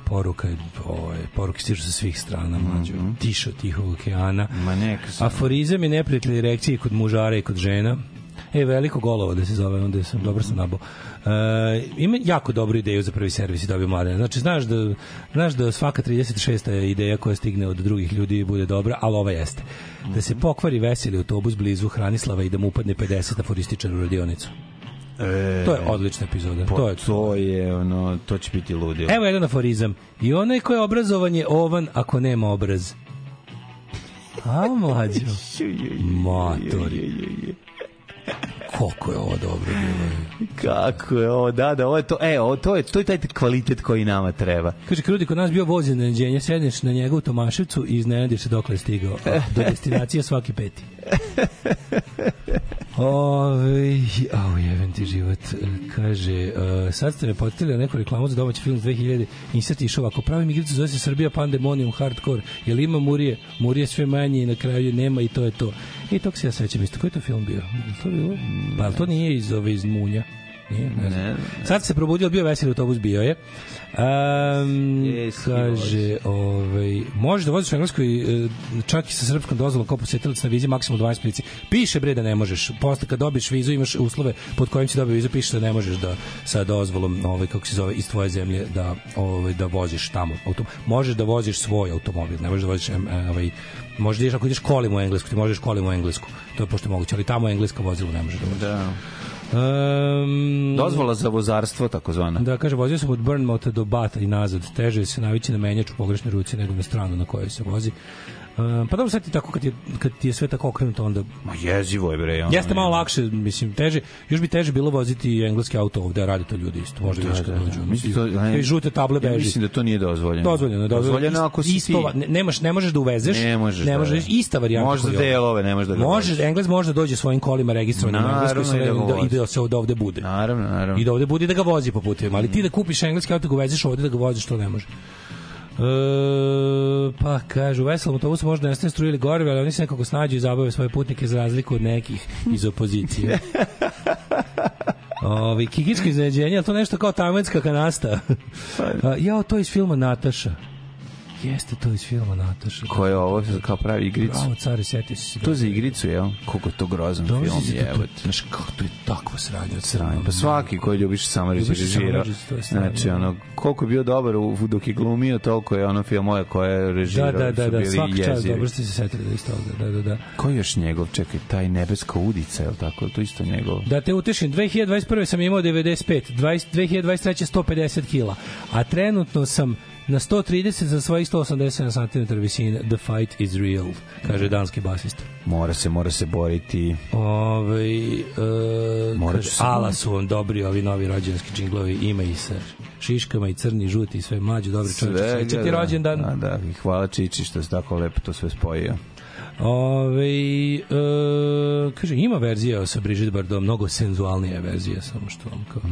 poruke stižu sa svih strana, mlađo. Tišo tihog okeana. Aforizam je neprijatelj erekcije kod mužara i kod žena. Veliko golovo da se zove, onda sam dobro sam nabao. Ima jako dobru ideju za prvi servis i dobio mladene. Znači, znaš da svaka 36. ideja koja stigne od drugih ljudi bude dobra, ali ova jeste. Da se pokvari veseli autobus blizu Hranislava i da mu upadne 50 aforističara u radionicu. To je odlična epizoda. To će biti ludilo. Evo jedan aforizam. I onaj ko je obrazovan je ovan ako nema obraz. A, mlađo. Matori. Koliko je ovo dobro bilo. Kako je ovo, da, ovo je to, to je taj kvalitet koji nama treba. Kaže, Krudi, kod nas bio voz iznenađenja, sedneš na njega u Tomaševcu i iznenadiš se dokle je stigao. Do destinacije svaki peti. Jevem ti život. Kaže, sad ste me potetili na neku reklamu za domaći film iz 2000 i sad ti išao ovako, pravim igricu zove se Srbija Pandemonium Hardcore, jel ima Murije sve manje i na kraju nema i to je to. I tog se ja sećam isto. Koji je to film bio? To nije iz Munja. Ne. Sad se probudio, bio veseli autobus, bio je. Kaže, možeš da voziš u Engleskoj čak i sa srpskom dozvolom kao posetilac na vizi maksimalno 12 milici. Piše bre da ne možeš. Posle kad dobiješ vizu imaš uslove pod kojim si dobio vizu, piše da ne možeš da sa dozvolom kako se zove iz tvoje zemlje da voziš tamo. Možeš da voziš svoj automobil, ne možeš da voziš možeš da ideš ako ideš kolima u Englesku, ti možeš kolima u Englesku. To je pošto moguće, ali tamo engleska vozila ne može da voziš. Da. Dozvola za vozarstvo, takozvana. Da, kaže, vozio sam od Bournemouth do Bata i nazad. Teže se navići na menjač u pogrešnoj ruci nego na stranu na kojoj se vozi. Pa dobro, sad ti tako, kad ti je sve tako okrenuto, onda... Ma jezivo je, bre. Jeste malo lakše, mislim, teže, još bi teže bilo voziti engleski auto ovde, a radi to ljudi isto. Možda vidiš kad dođu. Žute table beži. Ja mislim da to nije dozvoljeno. Dozvoljeno ako si ti. Ne možeš da uvezeš. Ne možeš, ista varijanta. Možeš da delove, ne možeš da ga možeš. Englez može da dođe svojim kolima registrovanim u Engleskoj i da se ovde bude. Naravno. I da ovde bude i da ga vozi po putevima. Ali ti da kupiš engleski auto, ga uvezeš ovde, da ga voziš, to ne može. Pa kaže, u veselom autobusu možda nestane struje ili goriva, ali oni se nekako snađu i zabave svoje putnike za razliku od nekih iz opozicije. Kikitsko iznenađenje, to nešto kao tamenska kanasta. To iz filma Nataša. Jeste to iz filma Nataša. Ko je ovo kao pravi igricu? Bravo, care, setio si. To za igricu, jel? Koliko je to grozan film, jebate. Znaš, kako to je takvo sranje od sranja. Pa svaki koji ljubiš Samarić režirao. Znači, koliko je bio dobar dok je glumio, toliko je ono filmove koje je režirao. Da, svaki čas, dobro ste se setili da isto ovde. Da. Ko je još njegov? Čekaj, taj Nebeska udica, je li tako? To isto njegov. Da te utešim, 2021. sam imao 95, 2023. 150 kila, a trenutno sam na 130 za svojih 187 cm visine. The fight is real, kaže danski basista. Mora se boriti. Ala su vam dobri ovi novi rođendanski džinglovi, ima i sa šiškama i crni, žuti i sve mlađi, dobri čovječe. Sreće ti rođendan. Da, hvala Čiči što se tako lepo to sve spojio. Kaže, ima verzija sa Brigitte Bardot, mnogo senzualnija verzija, samo što vam kao...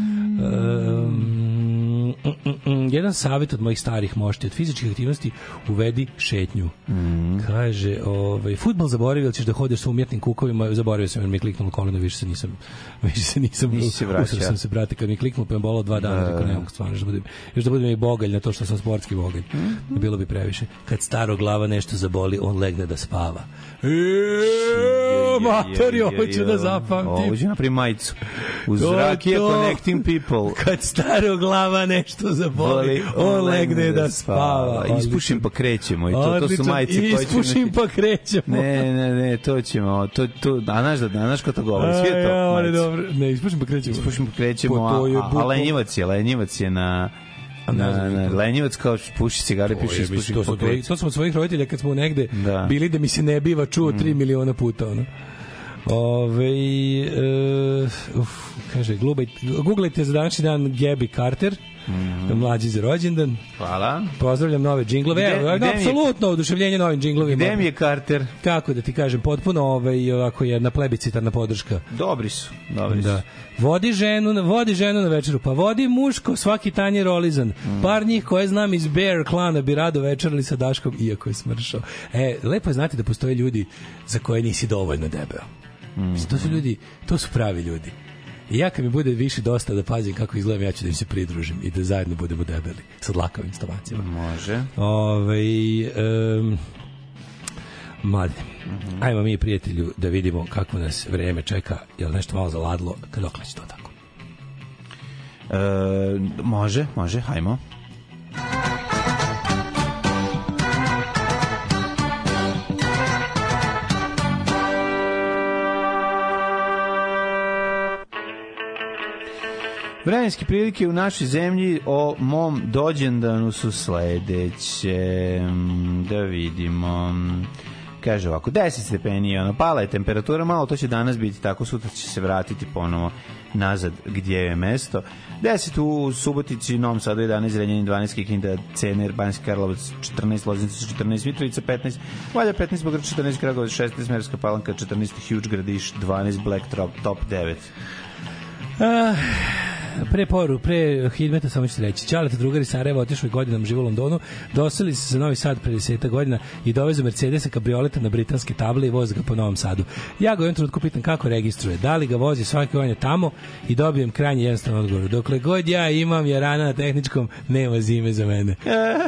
jedan savjet od mojih starih mošti, od fizičkih aktivnosti uvedi šetnju. Kaže, fudbal zaboravio, ćeš da hodeš sa umjetnim kukovima, zaboravio sam jer mi je kliknulo koleno, više se nisam usrao sam se, brate, kad mi je kliknulo, pa je bolao 2 dana, rekao, ne mogu stvarno, još da budem i bogalj na to što sam sportski bogalj. Bilo bi previše. Kad staro glava nešto zaboli, on legne da spava. Matori, ovo ću da zapamtim. Ovo ću napravim majicu. Uz rakije connecting people. Kad staro glava nešto zaboli, on legne da spava. Ispušim pa krećemo. I to su majice koje ćemo... Ispušim pa krećemo. Ne, to ćemo. A znaš ko to govori? Svi je to majicu. Ne, ispušim pa krećemo. Ispušim pa krećemo, a lenjivac je na lenjivac kao puši cigare, piše ispuši pa krećemo. To smo od svojih roditelja kad smo negde bili da mi se ne biva čuo 3 miliona puta, ono. Kaže, googlajte za današnji dan Gaby Carter, mlađi za rođendan. Hvala. Pozdravljam nove džinglove. Apsolutno oduševljenje novim džinglovima. Gde mi je Carter? Kako da ti kažem, potpuno ovako jedna plebiscitarna podrška. Dobri su. Vodi ženu na večeru, pa vodi muško, svaki tanjer olizan. Par njih koje znam iz Bear klana bi rado večerali sa Daškom, iako je smršao. Lepo je znati da postoje ljudi za koje nisi dovoljno debeo. To su ljudi, to su pravi ljudi. I ja kad mi bude više dosta da pazim kako izgledam, ja ću da im se pridružim i da zajedno budemo debeli sa dlakavim stomacijama. Može. Mladine, ajmo mi, prijatelju, da vidimo kako nas vreme čeka. Je li nešto malo zaladilo? Kad okleće to tako? Može, hajmo. Vremenske prilike u našoj zemlji o mom dođendanu su sledeće. Da vidimo. Kaže ovako, 10 stepeni, pala je temperatura malo, to će danas biti tako, sutra će se vratiti ponovo nazad gdje je mesto. 10 u Subotici, Novom Sadu 11, Zrenjanin 12, Kikinda, Cener, Banjski Karlovac 14, Loznica 14, Mitrovica 15, Valja 15, Beograd 14, Kragujevac 16, Merska Palanka 14, Huge Gradiš 12, Black Top 9. Pre Hidmeta samo ću reći. Ćaleta drugar iz Sarajeva otišao je godinama živo u Londonu, doseli se za Novi Sad pre 10 godina i dovezu Mercedesa kabrioleta na britanske table i voze ga po Novom Sadu. Ja ga u jednom trenutku pitam kako registruje, da li ga vozi svake godine tamo i dobijem krajnje jednostavan odgovor. Dokle god ja imam Jarana na tehničkom, nema zime za mene.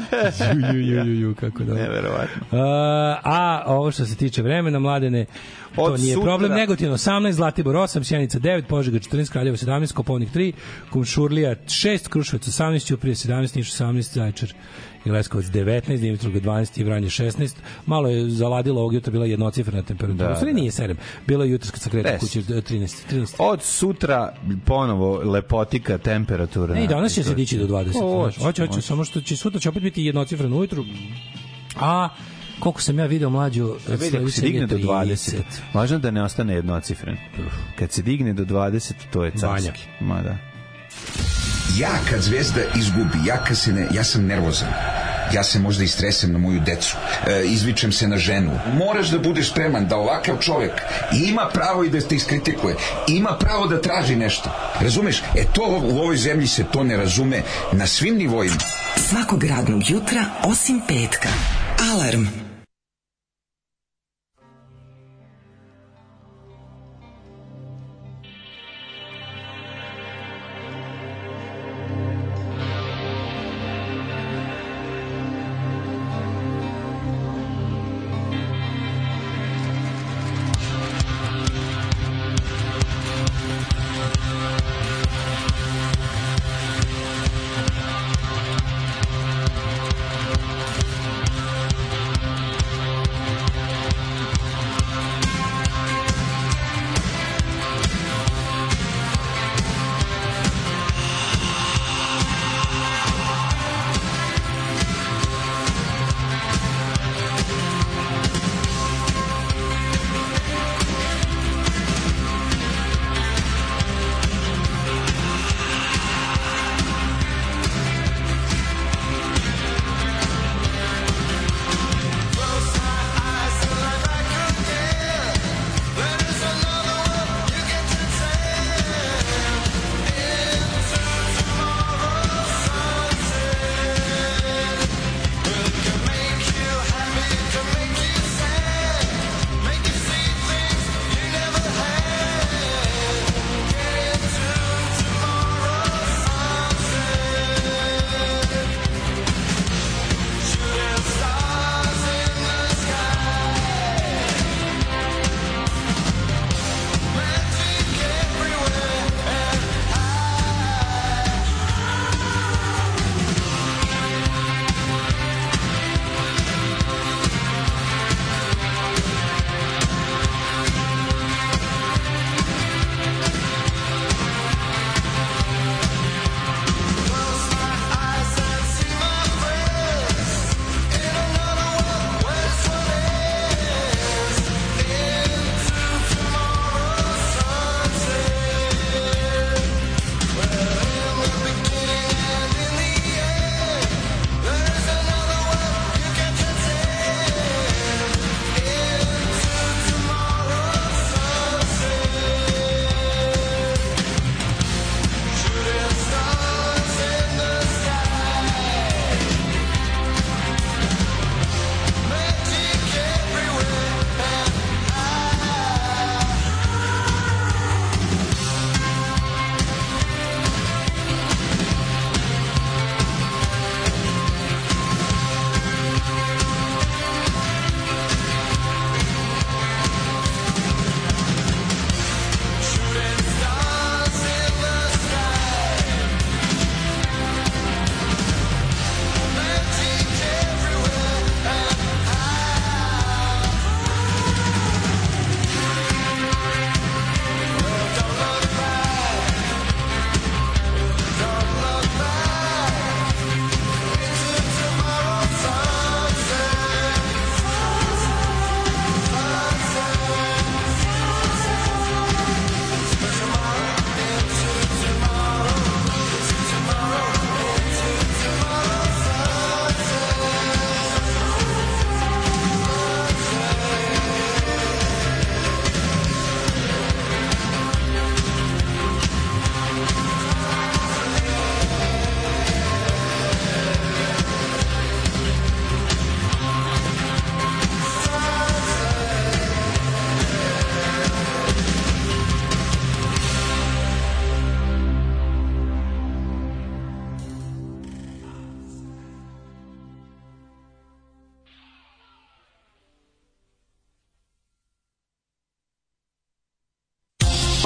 Kako dobro. Neverovatno. A ovo što se tiče vremena, Mladene, to nije problem. Negotin 18, Zlatibor 8, Sjenica 9, Požega 14, Kraljevo 17, Koponik 3, Kumšurlija 6, Kruševac 18, Ćuprija 17, Niš 18, Zaječar i Leskovac 19, Dimitrovgrad 12 i Vranje 16. Malo je zaladilo ovog jutra, bila jednocifrena temperatura. Sve nije serem. Bilo je jutro kad sam kretao kući 13. Od sutra ponovo lepotika temperatura. Ne, i danas će se dići do 20. Hoće, samo što će sutra će opet biti jednocifreno ujutru. A koliko sam ja video mlađu, ako se digne do 20, važno da ne ostane jednocifren. Kad se digne do 20, to je carski. Ma da. Ja kad Zvezda izgubi, ja sam nervozan. Ja se možda istresem na moju decu, izvičem se na ženu. Moraš da budeš spreman da ovakav čovjek ima pravo i da te iskritikuje, ima pravo da traži nešto. Razumeš? To u ovoj zemlji se to ne razume na svim nivoima. Svakog radnog jutra, osim petka. Alarm.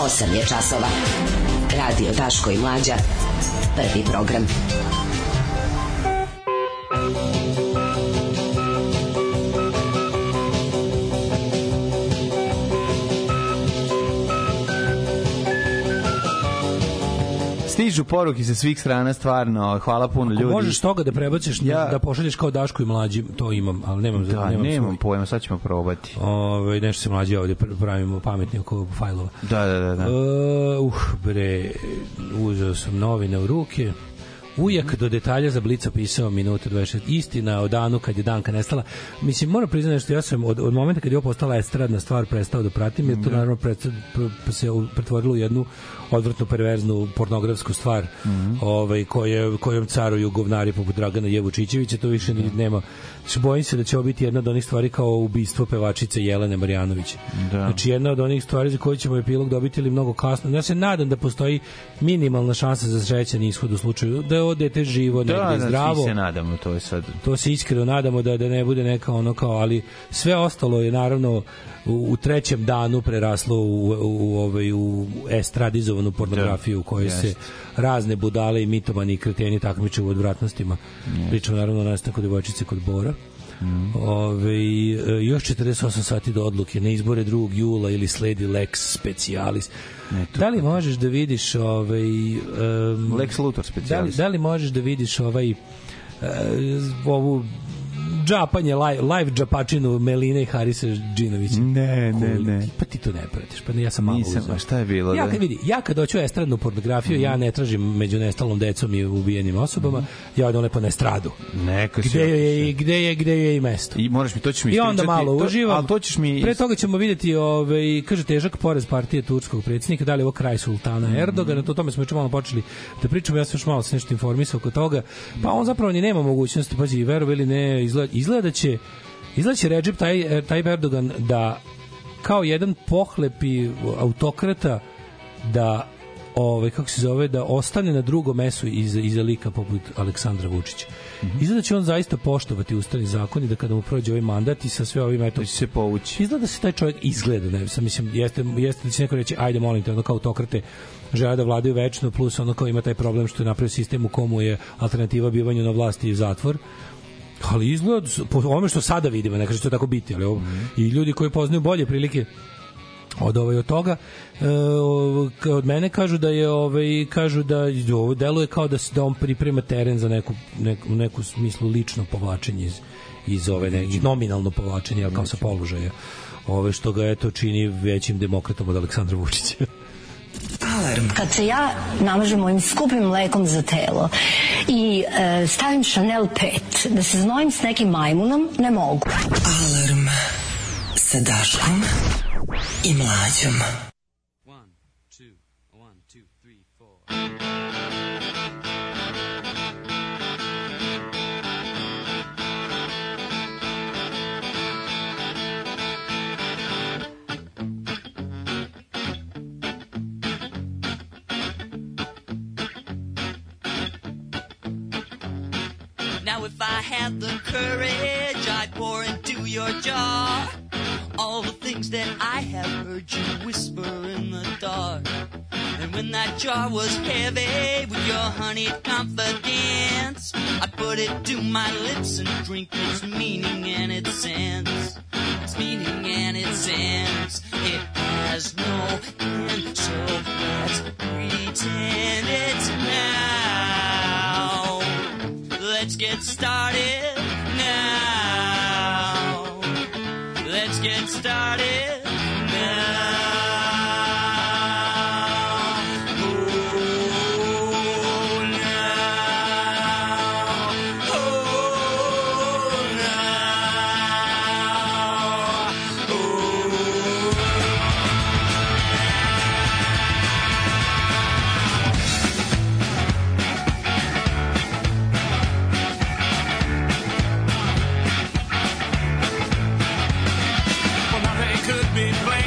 8 je časova. Radio Daško i Mlađa. Prvi program. Stižu poruke sa svih strana, stvarno, hvala puno ljudi. Ako možeš toga da prebaciš, da pošalješ kao Daško i Mlađi, to imam, ali nemam. Nemam pojma, sad ćemo probati. Nešto se Mlađi ovdje pravimo pametni oko fajlova. Da. Uzeo sam novine u ruke. Ujak do detalja za Blica pisao minuta 26. Istina o danu kad je Danka nestala. Mislim, moram priznati nešto, ja sam od momenta kad je ovo postala estradna stvar prestao da pratim, jer to naravno se pretvorilo u jednu odvrtno perverznu pornografsku stvar kojom caruju govnari poput Dragana Jevučićevića, to više nema. Bojim se da će ovo biti jedna od onih stvari kao ubistvo pevačice Jelene Marjanović. Znači jedna od onih stvari za koje ćemo epilog dobiti ili mnogo kasno. Ja se nadam da postoji minimalna šansa za srećan ishod u slučaju da je ovo dete živo, negde zdravo. Da, svi se nadamo, to je sad. To se iskreno nadamo da ne bude neka ono kao, ali sve ostalo je naravno u trećem danu preraslo u estradizovanu pornografiju u kojoj se razne budale i mitomani i kreteni takmiče u odvratnostima. Pričamo naravno o nastanku devojčice kod Bora. Još 48 sati do odluke na izbore 2. jula ili sledi Lex Specialis. Da li možeš da vidiš Lex Luthor Specialis? Da li možeš da vidiš ovu džapanje, live džapačinu Meline i Harisa Džinovića? Ne. Pa ti to ne pratiš, pa ja sam malo uzao. Šta je bilo? Ja kad hoću estradnu pornografiju, ja ne tražim među nestalom decom i ubijenim osobama, ja odem lepo na estradu. Gde je i mesto. I moraš mi, to ćeš mi ispričati. I onda malo uživam. Ali to ćeš mi... Pre toga ćemo vidjeti, kaže, težak porez partije turskog predsjednika, da li je ovo kraj sultana Erdogana, o tome smo još malo počeli da pričamo, ja sam još malo se nešto informisao oko toga, pa on zapravo ni nema mogućnosti, pazi, verovi ili ne, izgleda da će Recep Tayyip Erdogan da kao jedan pohlepi autokrata da da ostane na drugom mestu iza lika poput Aleksandra Vučića. Izgleda da će on zaista poštovati ustavni zakon i da kada mu prođe ovaj mandat i sa sve ovim će se povući. Izgleda da se taj čovjek mislim, jeste da će neko reći ajde molim te, ono kao autokrate žele da vladaju večno, plus ono kao ima taj problem što je napravio sistem u komu je alternativa bivanju na vlasti i zatvor. Ali izgled, po ovome što sada vidimo, ne kaže to tako biti, ali i ljudi koji poznaju bolje prilike od toga, od mene kažu da je ovo deluje kao da on priprema teren za neku smislu lično povlačenje iz nominalno povlačenje, kao sa položaja, što ga čini većim demokratom od Aleksandra Vučića. Alarm. Kad se ja namažem mojim skupim mlekom za telo i stavim Chanel 5 da se znojim s nekim majmunom, ne mogu. Alarm sa Daškom i Mlađom. 1, 2, 1, 2, 3, 4. Now if I had the courage, I'd pour into your jar all the things that I have heard you whisper in the dark. And when that jar was heavy with your honeyed confidence, I'd put it to my lips and drink its meaning and its sense. Its meaning and its sense. It has no end, so let's pretend it's now. Let's get started now. Let's get started now. Be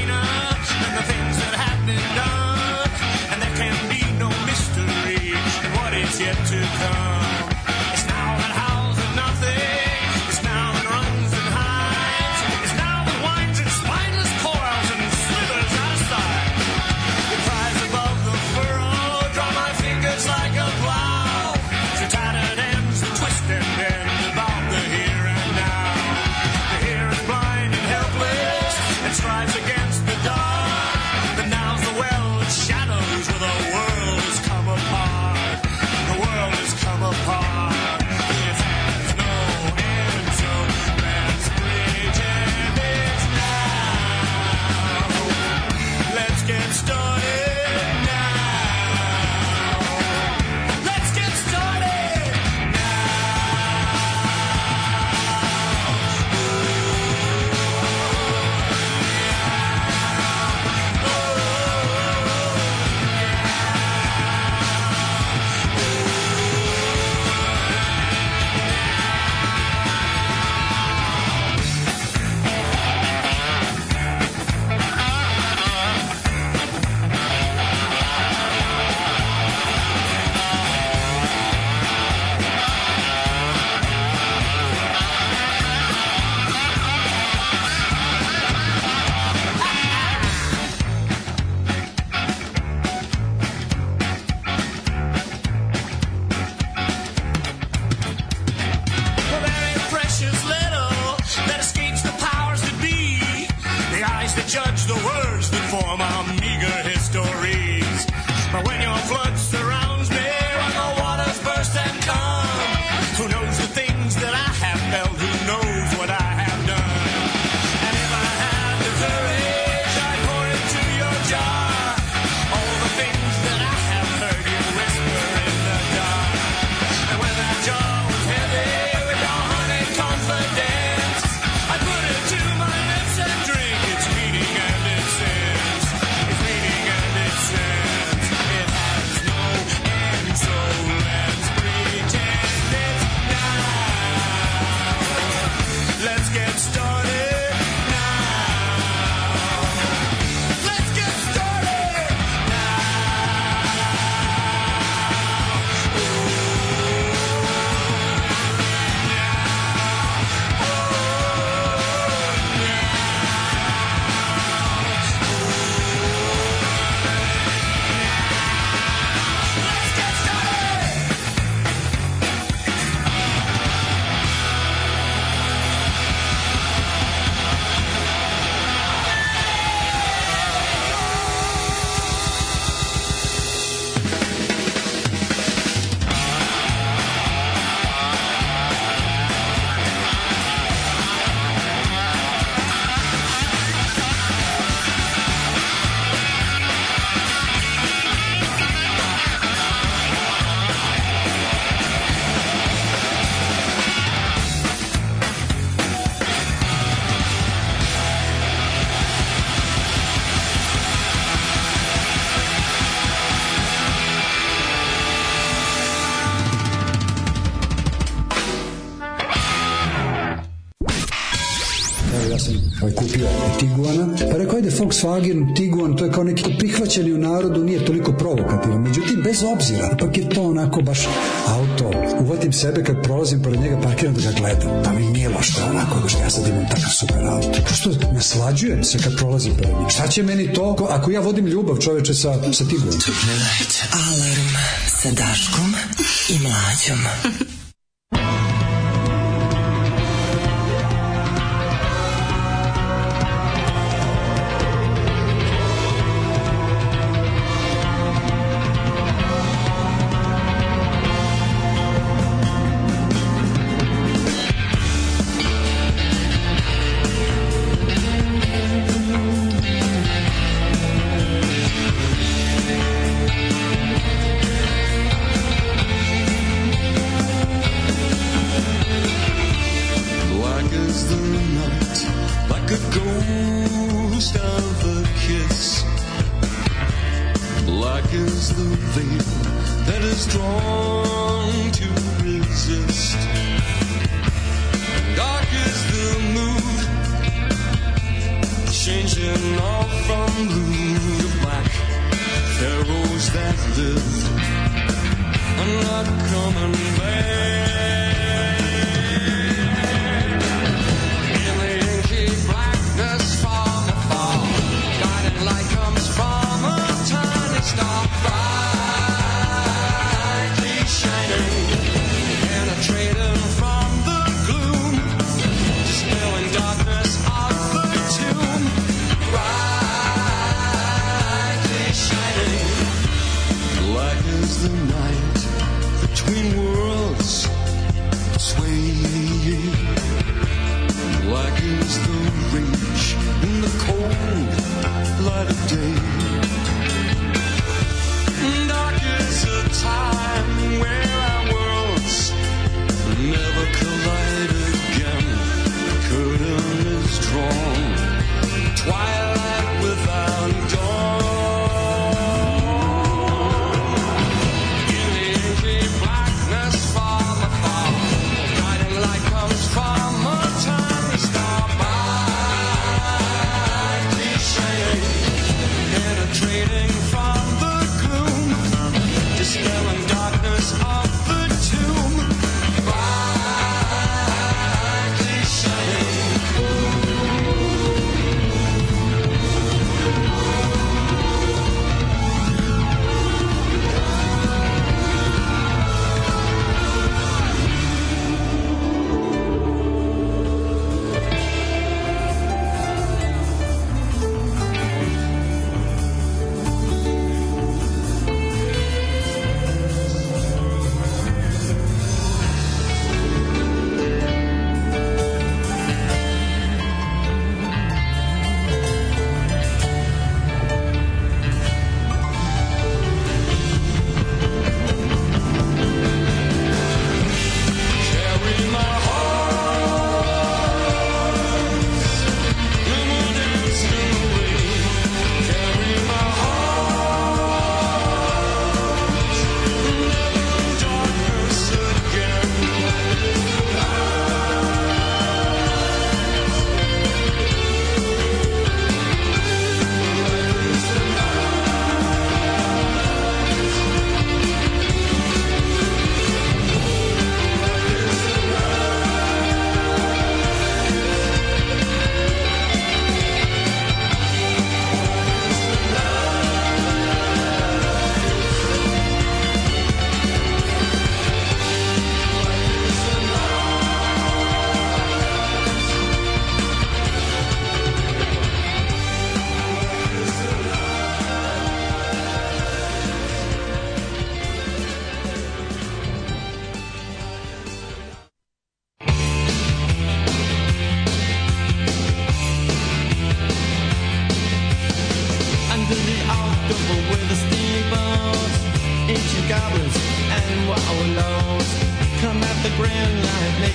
Kupio Tiguana, pa rekao ajde Volkswagen, Tiguan, to je kao neki prihvaćeni u narodu, nije toliko provokativan. Međutim, bez obzira, ipak je to onako baš auto. Uvatim sebe kad prolazim pored njega, parkiram da ga gledam. Pa mi nije loš da onako, da ja sad imam takav super auto. Prosto naslađujem se kad prolazim pored njega. Šta će meni to ako ja vodim ljubav, čoveče, sa Tiguanom? Alarm sa Daškom i Mlađom.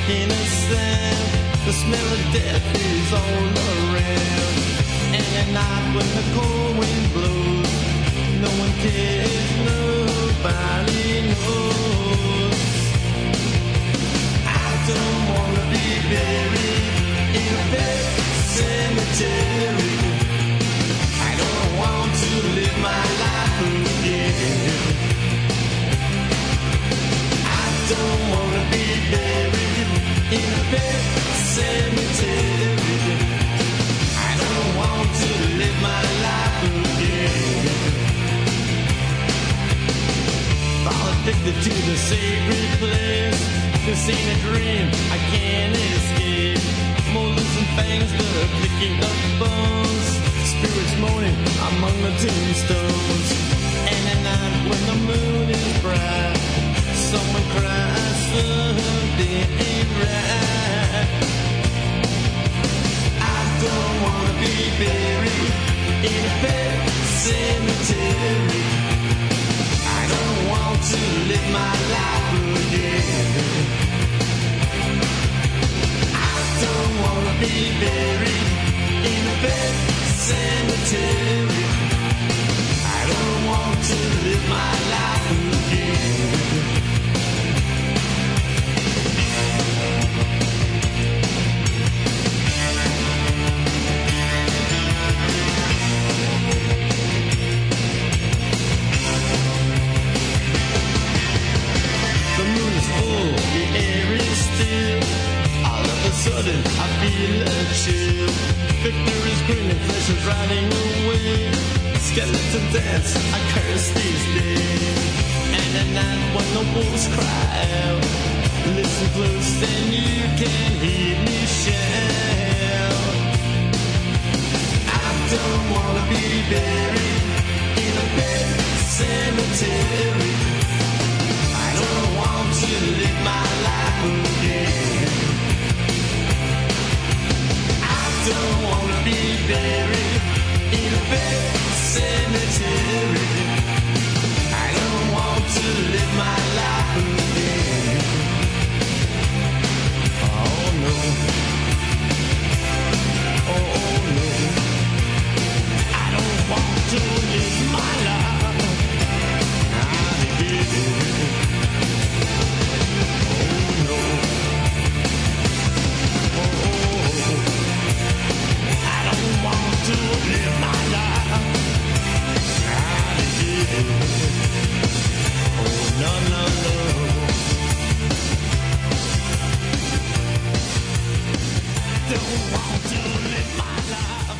innocent. The smell of death is all around. And at night when the cold wind blows, no one cares, nobody knows. I don't wanna be buried in a pet cemetery. I don't want to live my life again. I don't wanna be buried in a pet cemetery. I don't want to live my life again. Fall addicted to the sacred place. This ain't a dream, I can't escape. Molars and fangs that are picking up bones. Spirits moaning among the tombstones. And at night when the moon is bright, someone cries, something ain't right. I don't wanna be buried in a pet cemetery. I don't want to live my life again. I don't wanna be buried in a pet cemetery. I don't want to live my life again. The moon is full, the air is still. All of a sudden I feel a chill. Victor is grinning, flesh is riding away. Skeleton dance, I curse these days. And at night when the wolves cry out, listen close and you can hear me shout. I don't wanna be buried in a pet cemetery. I don't want to live my life again. I don't wanna be buried in a pet cemetery. I don't want to live my life again. Oh no. Oh no. I don't want to live my life again. Oh no. Oh, I don't want to live my life again. Oh no, no, no. Don't want to live my life.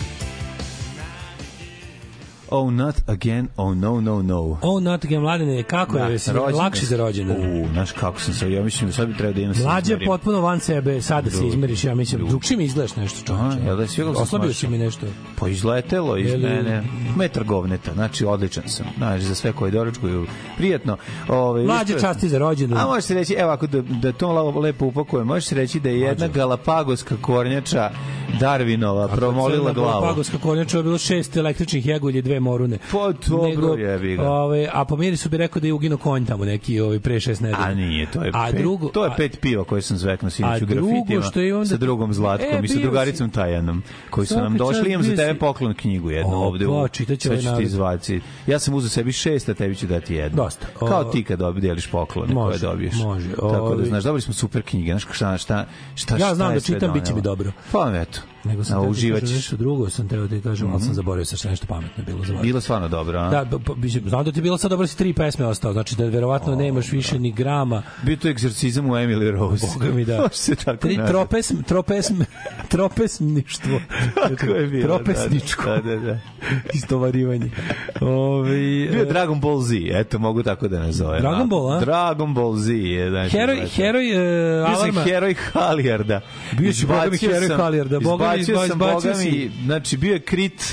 Oh, not again, oh no, no, no. Oh, not again, Mladene, kako je, lakše za rođendan? Znaš kako sam se, ja mislim da sad bi trebao da imam se mlađe je potpuno van sebe, sada se izmeriš, ja mislim, drugčije mi izgledaš nešto, čovječe. Oslabio si mi nešto. Pa izletelo iz mene, metar govneta, znači odličan sam, znači za sve koji doručkuju, prijatno. Mlađe časti za rođendan. A možeš se reći, evo ako da to lepo upakujem, možeš se reći da je jedna galapagoska kornjača Darwinova promolila glavu. Galapagoska kornjača je bilo 6 električnih jegulje, 2 morune. Pa dobro jebi ga. A po mirisu bi rekao da je uginuo konj tamo neki pre 6 nedelja. A nije, to je to je 5 piva koje sam zveknuo sinoć u grafitima sa drugom Zlatkom i sa drugaricom Tajanom, koji su nam došli, imam za tebe poklon knjigu jednu ovde. Sve ću ti izvaci. Ja sam uzeo sebi 6, a tebi ću dati jednu. Dosta. Kao ti kad deliš poklone koje dobiješ. Može. Tako da znaš, dobili smo super knjige, znaš šta. Ja znam da čitam, biće mi dobro. Pa eto. Nego sam uživaćeš nešto drugo, sam teo da ti kažem, ali sam zaboravio sa nešto pametno bilo za vas. Bilo stvarno dobro, a? Da, znam da ti je bilo sad dobro, si 3 pesme ostao, znači da verovatno nemaš više ni grama. Bio to egzorcizam u Emily Rose. Boga mi da. Tropesništvo. Tako je bilo. Tropesničko. Da. Istovarivanje. Bio Dragon Ball Z, eto, mogu tako da nazovem. Dragon Ball, a? Dragon Ball Z je. Heroj alarma. Heroj Halijarda. Bio si Boga mi heroj Halijarda. Izbacio sam Boga mi, znači bio je Krit,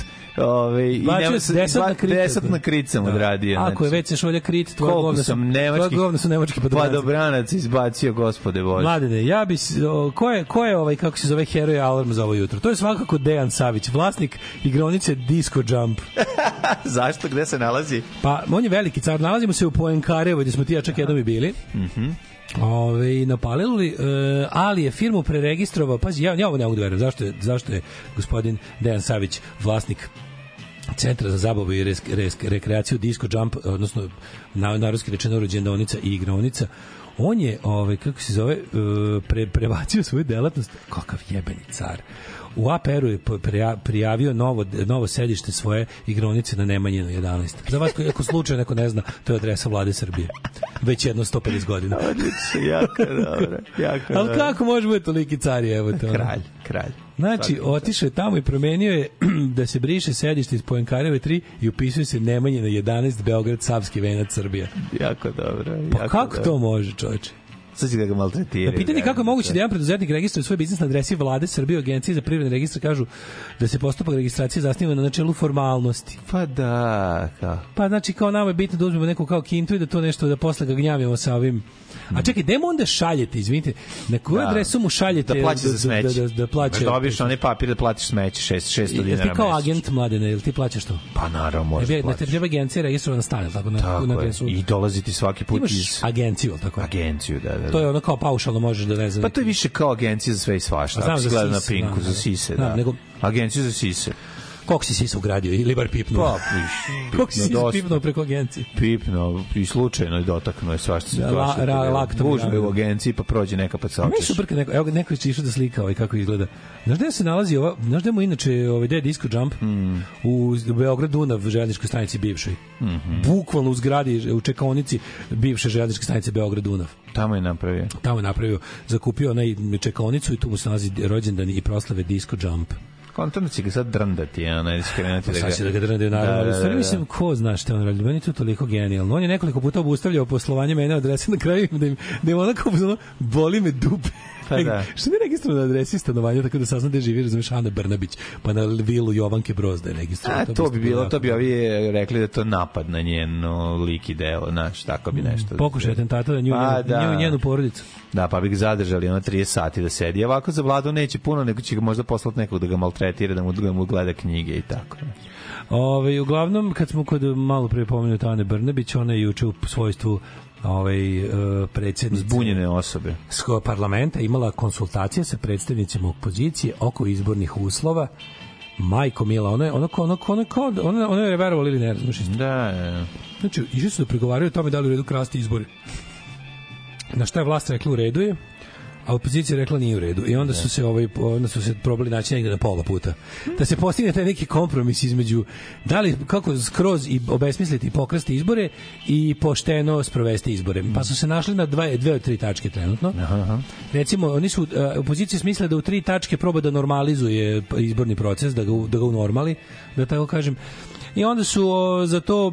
desatna Krit sam odradio. Ako je već šolja Krit, tvoja govna su nemački padobranci. Padobranac izbacio, gospode Bože. Mladene, ja bi, ko je kako se zove heroj alarm za ovo jutro? To je svakako Dejan Savić, vlasnik igronice Disco Jump. Zašto? Gde se nalazi? Pa, on je veliki car, nalazimo se u Poenkarevo, gde smo ti ja čak jednom i bili. napalili, ali je firmu preregistrovao, pazi, ja ovo ne mogu da verujem, zašto je gospodin Dejan Savić vlasnik Centra za zabavu i rekreaciju Disco Jump, odnosno narodski rečeno rođendaonica i igraonica, on je, kako se zove, prebacio svoju delatnost, kakav jebeni car. U APR-u je prijavio novo sedište svoje igraonice na Nemanjinu 11. Za vas, ako slučajno neko ne zna, to je adresa Vlade Srbije. Već jedno 150 godina. Odlično, jako dobro. Ali kako može biti toliki car, evo to? Kralj. Znači, otišao je tamo i promenio je da se briše sedište iz Poenkareve 3 i upisuje se Nemanjina 11, Beograd, Savski venac, Srbija. Jako dobro. Pa kako to može, čoveče? Sad će da ga maltretiraju. Pitanje kako je moguće da jedan preduzetnik registruje svoj biznis na adresi Vlade Srbije, Agencije za privredne registre kažu da se postupak registracije zasniva na načelu formalnosti. Pa da, kao. Pa znači kao nama je bitno da uzmemo neku kao kintu i da to nešto da posle ga gnjavimo sa ovim. A čekaj, gde mu onda šaljete, izvinite, na koju adresu mu šaljete da plaća za smeće? Da plaća. Dobiješ onaj papir da platiš smeće 600 dinara mesečno. Ti kao agent, Mladene, ili ti plaćaš to? Pa naravno, možeš da plaćaš. Treba agencija registrovana stane, tako na adresu. I dolazi ti svaki put imaš agenciju, tako? Agenciju, da. To je ono kao paušalno možeš da ne znam. Pa to je više kao agencija za sve i svašta. Ako si gleda na Pinku, za sise, da. Agenciju za sise. Koliko si sisa ugradio ili bar pipnuo? Pa, koliko si sisa pipnuo preko agencije? Pipnuo i slučajno dotaknuo je svašta situacija. Gužbe u agenciji pa prođe neka pa saočeš. Ne super, evo neko je išao da slika kako izgleda. Znaš gde se nalazi ova, znaš gde mu inače gde je Disco Jump? U Beograd Dunav železničkoj stanici bivšoj. Bukvalno u zgradi, u čekaonici bivše železničke stanice Beograd Dunav. Tamo je napravio. Zakupio onaj čekaonicu i tu mu se nalazi rođendan i proslave Disco Jump. Kontorno će ga sad drndati, iskrenuti da ga... Sad će da ga drndaju, naravno. Stvari mislim, ko zna šta on radi? Meni je to toliko genijalno. On je nekoliko puta obustavljao poslovanje mene adrese na kraju da im onako boli me dupe. Pa da. Što mi je registrovano na adresi stanovanja, tako da sazna gde živi, razumiješ, Ana Brnabić, pa na vilu Jovanke Broz da je registrovano. To bi ovi rekli da to napad na njeno lik i delo, znaš, tako bi nešto. Pokušaj atentata na nju i njenu porodicu. Da, pa bi ga zadržali 30 sati da sedi. Ovako za Vladu neće puno, nego će ga možda poslati nekog da ga maltretira, da mu gleda knjige i tako. Uglavnom, kad smo malo pre pomenuti Ane Brnabić, ona je juče u svojstvu predsjednice zbunjene osobe parlamenta imala konsultacije sa predstavnicima opozicije oko izbornih uslova. Majko mila, ono je verovali ili ne, razumiješ isto? Da. Znači, išli su da pregovaraju o tome da li u redu krasti izbori. Na šta je vlast rekla u redu je, a opozicija rekla nije u redu. I onda su se probali naći negde na pola puta. Da se postigne taj neki kompromis između da li, kako skroz i obesmisliti i pokrasti izbore i pošteno sprovesti izbore. Pa su se našli na dve od tri tačke trenutno. Aha. Recimo, opozicija smisle da u 3 tačke proba da normalizuje izborni proces, da ga unormali, da tako kažem. I onda su za to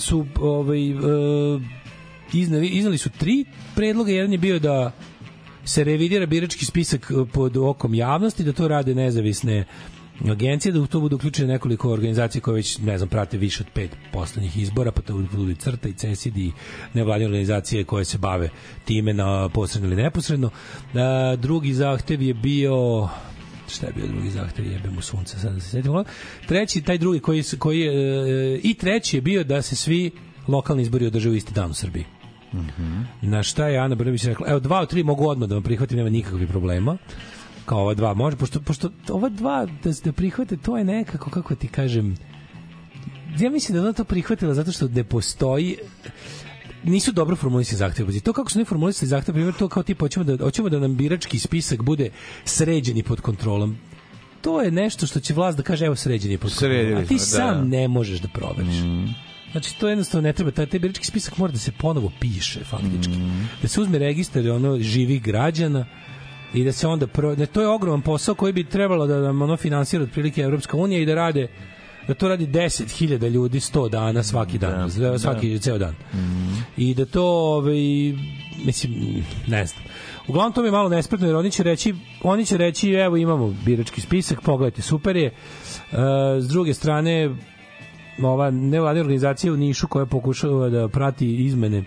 iznali su 3 predloga. Jedan je bio da se revidira birački spisak pod okom javnosti, da to rade nezavisne agencije, da u to budu uključene nekoliko organizacija koje već, ne znam, prate više od 5 poslednjih izbora, pa to budu CRTA i CESID i nevladine organizacije koje se bave time na posredno ili neposredno. Drugi zahtev je bio... Šta je bio drugi zahtev? Jebem u sunce, sad da se sjetimo. Taj drugi treći je bio da se svi lokalni izbori održe u isti dan u Srbiji. Na šta je Ana Brnabić rekla, evo 2 od 3 mogu odmah da vam prihvatim, nema nikakvih problema, kao ova 2 može, pošto ova 2 da prihvate, to je nekako, kako ti kažem, ja mislim da ona to prihvatila zato što ne postoji, nisu dobro formulisani zahtevi. To kako su ne formulisani zahtevi, primjer, to kao tipa hoćemo da nam birački spisak bude sređen i pod kontrolom. To je nešto što će vlast da kaže, evo sređen je pod kontrolom, a ti sam ne možeš da proveriš. Znači, to jednostavno ne treba, taj birački spisak mora da se ponovo piše, faktički. Da se uzme registar živih građana i da se onda... To je ogroman posao koji bi trebalo da nam finansira otprilike Evropska unija i da to radi 10.000 ljudi 100 dana svaki dan, svaki ceo dan. I da to, mislim, ne znam. Uglavnom, to mi je malo nespretno, jer oni će reći, evo imamo birački spisak, pogledajte, super je. S druge strane, ova nevladina organizacija u Nišu koja pokušava da prati izmene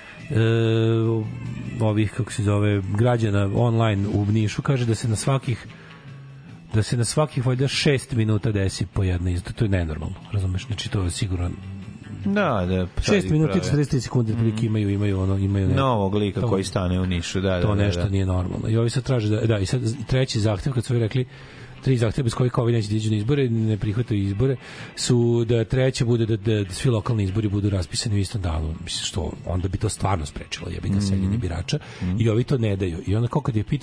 ovih, kako se zove, građana online u Nišu, kaže da se na svakih valjda 6 minuta desi po jedna izda. To je nenormalno, razumeš? Znači to je sigurno Da. 6 minuta i 43 sekunde prilike imaju novog lika koji stane u Nišu, to nešto nije normalno. I ovi sad traže i sad treći zahtev, kad su rekli 3 zahteva bez kojih ovi neće da iđu na izbore, ne prihvataju izbore, su da treće bude da svi lokalni izbori budu raspisani u istom danu. Mislim, što onda bi to stvarno sprečilo jebika seljenje birača i ovi to ne daju. I onda kad ih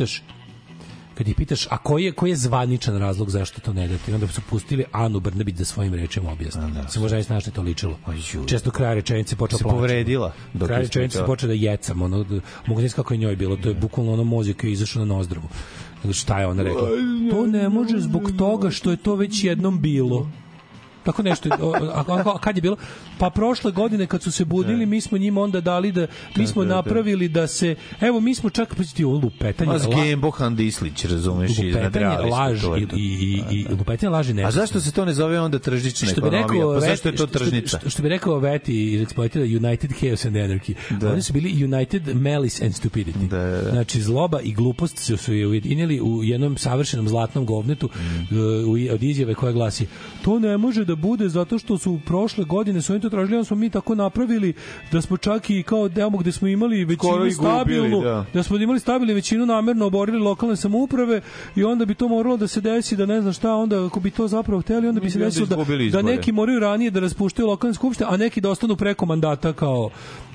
pitaš, a koji je zvaničan razlog zašto to ne date? I onda su pustili Anu Brnabić da svojim rečima objasni. Se možda znaš što to ličilo. Često kraj rečenice počela plaći. Se povredila. Kraj rečenice počela da jecam. Mogu znati kako je njoj bilo. To je bukvalno mozak koji je izašao na nozdrvu. Šta je ona rekla? To ne može zbog toga što je to već jednom bilo. Tako nešto. A kad je bilo? Pa prošle godine kad su se budili, mi smo njima onda dali mi smo napravili da se, evo mi smo čak lupetanje. Gembo Handislić, razumeš, laž i lupetanje laži ne. A zašto se to ne zove onda tržišna ekonomija? Pa zašto je to tržnica? Što bi rekao Veti iz Exploited, United Chaos and Anarchy. Oni su bili United Malice and Stupidity. Znači zloba i glupost su je ujedinili u jednom savršenom zlatnom govnetu od izjave koja glasi: to ne može da bude zato što su prošle godine su oni to tražili, smo mi tako napravili da smo čak i kao demo gde smo imali većinu stabilnu, da smo imali stabilnu većinu namerno oborili lokalne samouprave i onda bi to moralo da se desi da ne znam šta, onda ako bi to zapravo hteli, onda bi se desilo da neki moraju ranije da raspuštaju lokalne skupštine, a neki da ostanu preko mandata kao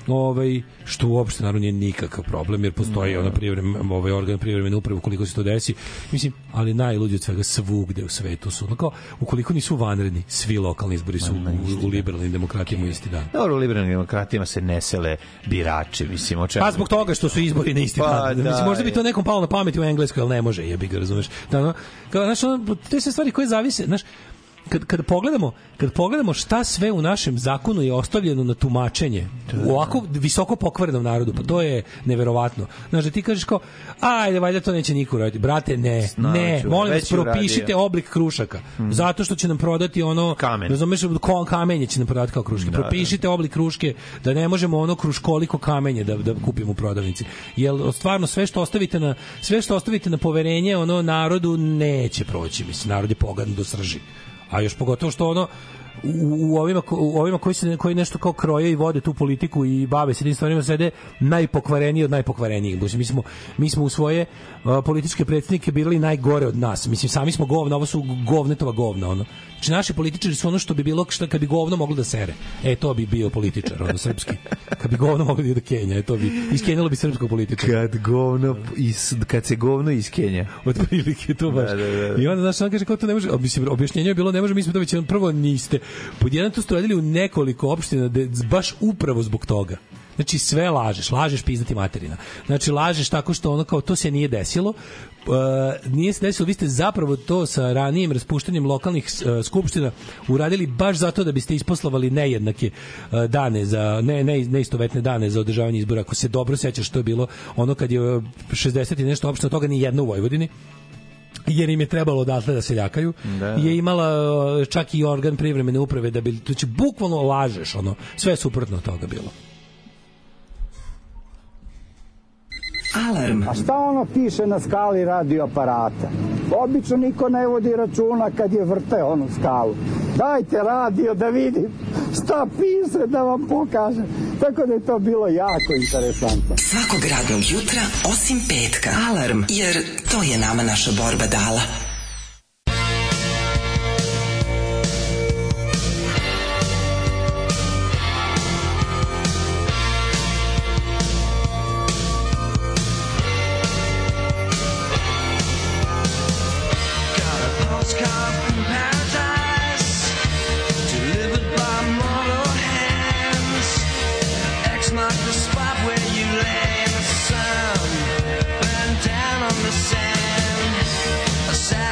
što uopšte naravno nije nikakav problem jer postoji organ privremene uprave ukoliko se to desi. Mislim, ali najluđe od svega svugde u svetu su kao ukoliko nisu vanredni, svi lokalni izbori su u liberalnim demokratijama isti dan. Dobro, u liberalnim demokratijama se ne sele birači, mislim, o čemu? Pa zbog toga što su izbori na isti dan. Mislim, možda bi to nekom palo na pamet u Engleskoj, ali ne može, jebi ga, razumeš. Znaš, te se stvari koje zavise, znaš, kad pogledamo šta sve u našem zakonu je ostavljeno na tumačenje u ovako visoko pokvarenom narodu, pa to je neverovatno. Znaš, da ti kažeš kao, ajde, valjda to neće niko raditi. Brate, ne, molim vas, propišite oblik krušaka, zato što će nam prodati ono, razumeš, kamenje će nam prodati kao kruške. Propišite oblik kruške, da ne možemo ono kruškoliko kamenje da kupimo u prodavnici. Jer stvarno sve što ostavite na poverenje ono narodu neće proći, mislim, narod je pogadan do srži. A još pogotovo što u ovima koji nešto kao kroje i vode tu politiku i bave se tim stvarima sede najpokvareniji od najpokvarenijih. Mi smo u svoje političke predstavnike birali najgore od nas. Mislim, sami smo govna, ovo su govnetova govna. Znači, naši političari su ono što bi bilo kad bi govno moglo da sere. To bi bio političar, srpski. Kad bi govno moglo da Kenja, to bi iskenjalo bi srpskog političara. Kad se govno iskenja. Otprilike, to baš. I onda, znaš, on kaže kao to ne može, objašnjenje je bilo ne može, mi smo to već prvo niste. Pod jedan to ste radili u nekoliko opština baš upravo zbog toga. Znači sve lažeš pizdati materina. Znači lažeš tako što ono kao to se nije desilo. Nije se desilo, vi ste zapravo to sa ranijim raspuštanjem lokalnih skupština uradili baš zato da biste isposlovali nejednake dane za neistovetne dane za održavanje izbora. Ako se dobro sećaš, to je bilo ono kad je 60 i nešto opština, toga ni jedna u Vojvodini, jer im je trebalo odatle da se ljakaju, je imala čak i organ privremene uprave da bi, to će bukvalno lažeš, sve suprotno od toga bilo. Alarm. A šta ono piše na skali radioaparata? Obično niko ne vodi računa kad je vrte onu skalu. Dajte radio da vidim šta piše, da vam pokažem. Tako da je to bilo jako interesantno. Svakog radnog jutra, osim petka. Alarm, jer to je nama naša borba dala. Sad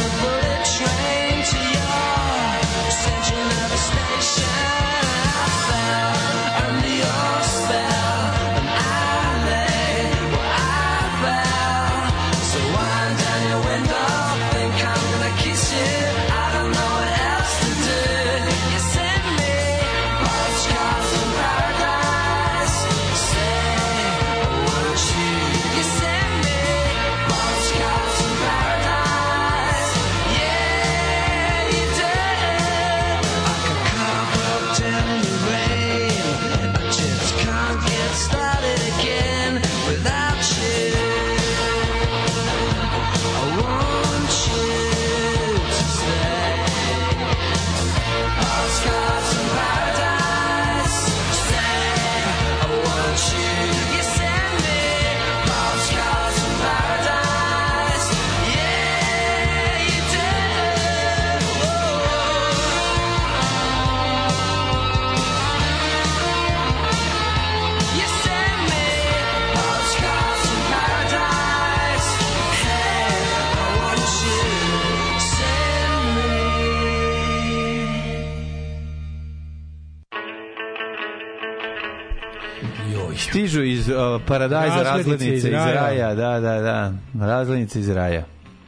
Stižu iz Paradajza razglednice iz raja. Da. Razglednice iz raja.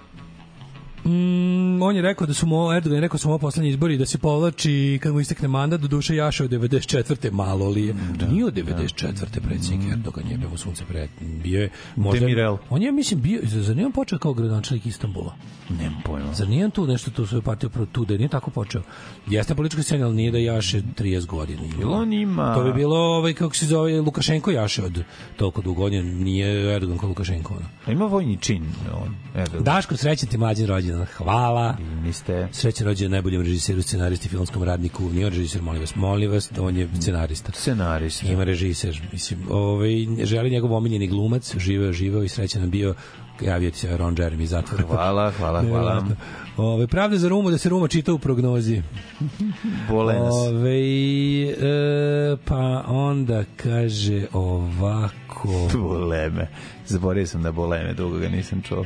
On je rekao da su Erdogan je rekao da su ovo poslednji izbori da se povlači kad mu istekne mandat, do duše Jaša od 94. malo li je. Nije od 94. predsjednik Erdogan je bio sunce bio je možda Demirel. On je mislim bio zar nije on počeo kao gradonačelnik Istanbula? Nemam pojma. Zar nije on tu nešto tu svoju partiju tu da nije tako počeo? Jeste politička scena, ali nije da Jaše 30 godina. On ima. To bi bilo kako se zove Lukašenko Jaše od toliko dugo godina, nije Erdogan kao Lukašenko. A ima vojni čin on. Daško, srećan ti mlađi rođendan. Hvala. Niste. Srećan rođendan najboljem režiseru, scenaristi, filmskom radniku. Nije on režiser, molim vas, on je scenarista. Ima režiser, mislim, želi njegov omiljeni glumac, živeo i srećan nam bio. Javio ti se Ron Jeremy iz zatvora. Hvala. Pravda za Rumu, da se Ruma čita u prognozi. Bole nas. Pa onda kaže ovako. Boleme. Zaboravio sam da boleme, dugo ga nisam čuo.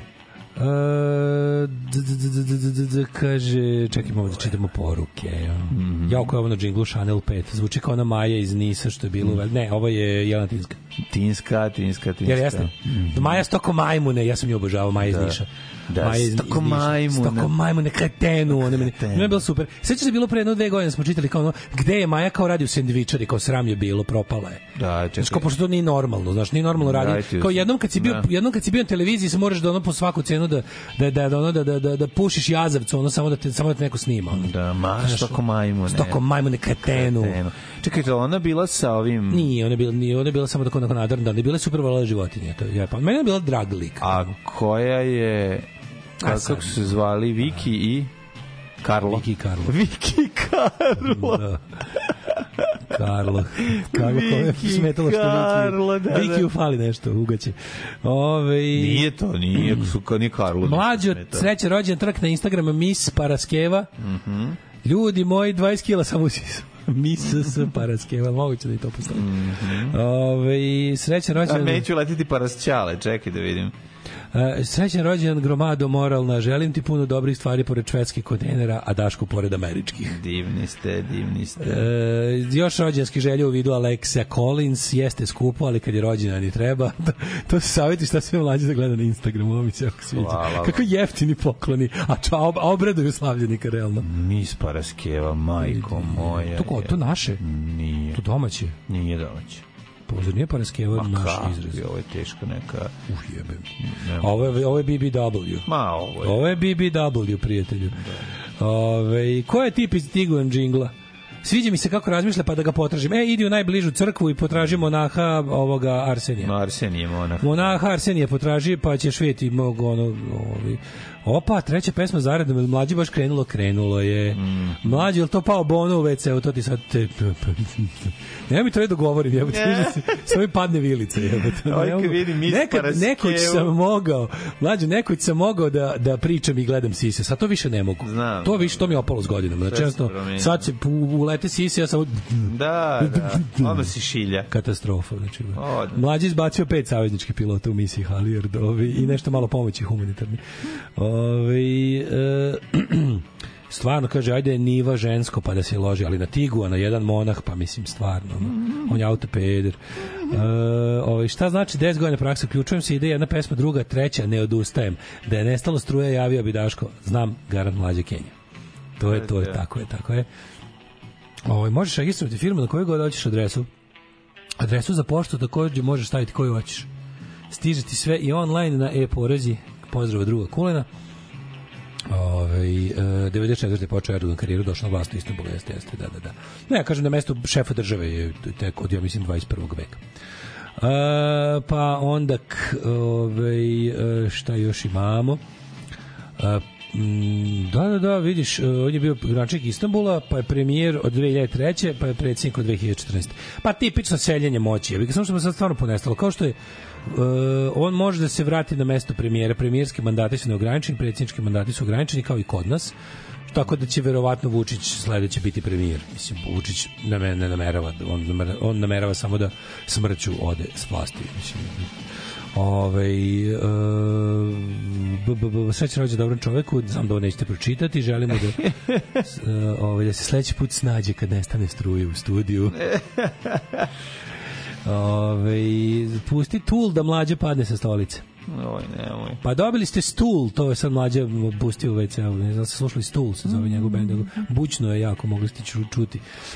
Kaže, čekaj, malo da čitamo poruke. Jako je ovo na džinglu Chanel 5. Zvuči kao ona Maja iz Nisa što je bilo. Ne, ovo je Jelena Tinska. Tinska. Jer jeste? Maja stoko majmune, ja sam nju obožavao, Maja iz Niša. Da, stoko majmune, kretenu. Ona je bilo super. Sveća se bilo pre 1-2 godine smo čitali kao ono, gde je Maja kao radi u sendvičari, kao sram je bilo, propala je. Da, čekaj. Kao pošto to nije normalno, znaš, nije normalno radi. Kao jednom kad si bio na televiziji se moraš da ono po svaku cenu da pušiš jazavcu, ono samo da te neko snima. Da, stoko majmune, kretenu. Čekajte, ona bila sa ovim... Nije, ona je bila samo tako nadrna, ali bila je super voljela životinje. Meni je bila drag lik. A koja je... Kako su se zvali? Viki i... Karlo. Viki i Karlo. Da. Karlo. Kako je smetalo što Viki ufali nešto, ugaće. Nije to, nije Karlo. Mlađo, sreće rođen trk na Instagramu Miss Paraskeva. Ljudi moji, 20 kila samo usisu. Miss Paraskeva, moguće da i to postoji. Srećan rođendan. Neću letiti Parasćale, čekaj da vidim. Srećan rođendan, gromado moralna, želim ti puno dobrih stvari pored švedskih kontenera, a Daško pored američkih. Divni ste. Još rođendanski želje u vidu Alexa Collins, jeste skupo, ali kad je rođendan i treba. To se savjeti šta sve mlađe da gleda na Instagramu, ovo mi se jako sviđa. Kako jeftini pokloni, a obraduju slavljenika, realno. Miss Paraskeva, majko moja. To naše? Nije. To domaće? Nije domaće. Pozor, nije Paraskeva naš izraz. Ovo je teško neka... Jebem. Ovo je BBW. Ovo je BBW, prijatelju. Ko je tip iz Tiguan džingla? Sviđa mi se kako razmišlja, pa da ga potražim. Idi u najbližu crkvu i potraži monaha ovoga Arsenija. Arsenije monah. Monaha Arsenija potraži, pa ćeš vidjeti Opa, treća pesma zaredom, mlađi baš krenulo je. Mlađi, je li to pao Bono u WC-u, to ti sad... Nema mi to je dogovorim, jebate, s ovim padne vilice, jebate. Nekoć sam mogao da pričam i gledam sise, sad to više ne mogu. To mi je opalo s godinama. Znači, sad se ulete sise, ja sam... Da, onda si šilja. Katastrofa, znači. Mlađi izbacio 5 savezničkih pilota u misiji Halijard i nešto malo pomoći humanitarni. Stvarno, kaže, ajde Niva žensko pa da se loži, ali na Tiguana jedan monah, pa mislim stvarno, on je autopeder. Šta znači 10 godina praksa? Uključujem se, ide jedna pesma, druga, treća, ne odustajem. Da je nestalo struje, javio bi Daško. Znam, garant Mlađe Kenja. To je, tako je. Možeš registrovati firmu na koju god hoćeš adresu. Adresu za poštu takođe možeš staviti koju hoćeš. Stiže ti sve i online na e-porezi. Pozdrava druga Kulena. 94. počeo Erdogan karijeru, došao na vlast u Istanbulu, jeste, da. Ne, ja kažem da mesto šefa države je tek od, ja mislim, 21. veka. Pa onda šta još imamo? Da, vidiš, on je bio gradonačelnik Istanbula, pa je premijer od 2003. pa je predsjednik od 2014. Pa tipično seljenje moći. Ja samo što me sad stvarno ponestalo. Kao što je on može da se vrati na mesto premijera. Premijerski mandati su neograničeni, predsjednički mandati su ograničeni kao i kod nas. Tako da će verovatno Vučić sledeće biti premijer. Mislim, Vučić ne namerava, on namerava samo da smrću ode s vlasti. Mislim, srećan rođendan dobrom čoveku, znam da ovo nećete pročitati, želimo da se sledeći put snađe kad nestane struje u studiju. Pusti Tool da Mlađe padne sa stolice. Nemoj. Pa dobili ste Stool, to je sad Mlađe pustio u WC-u, ne znam, ste slušali Stool, se zove njegov bend, bučno je jako, mogli ste čuti.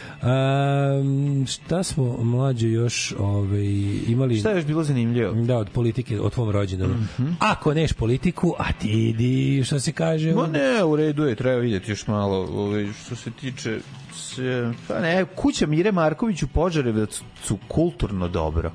Šta smo Mlađe još imali? Šta je još bilo zanimljivo? Da, od politike, od tvom rođendanu. Ako neš politiku, a ti idi, što se kaže? Ne, u redu je, treba vidjeti još malo, što se tiče kuća Mire Marković u Požarevcu kulturno dobro.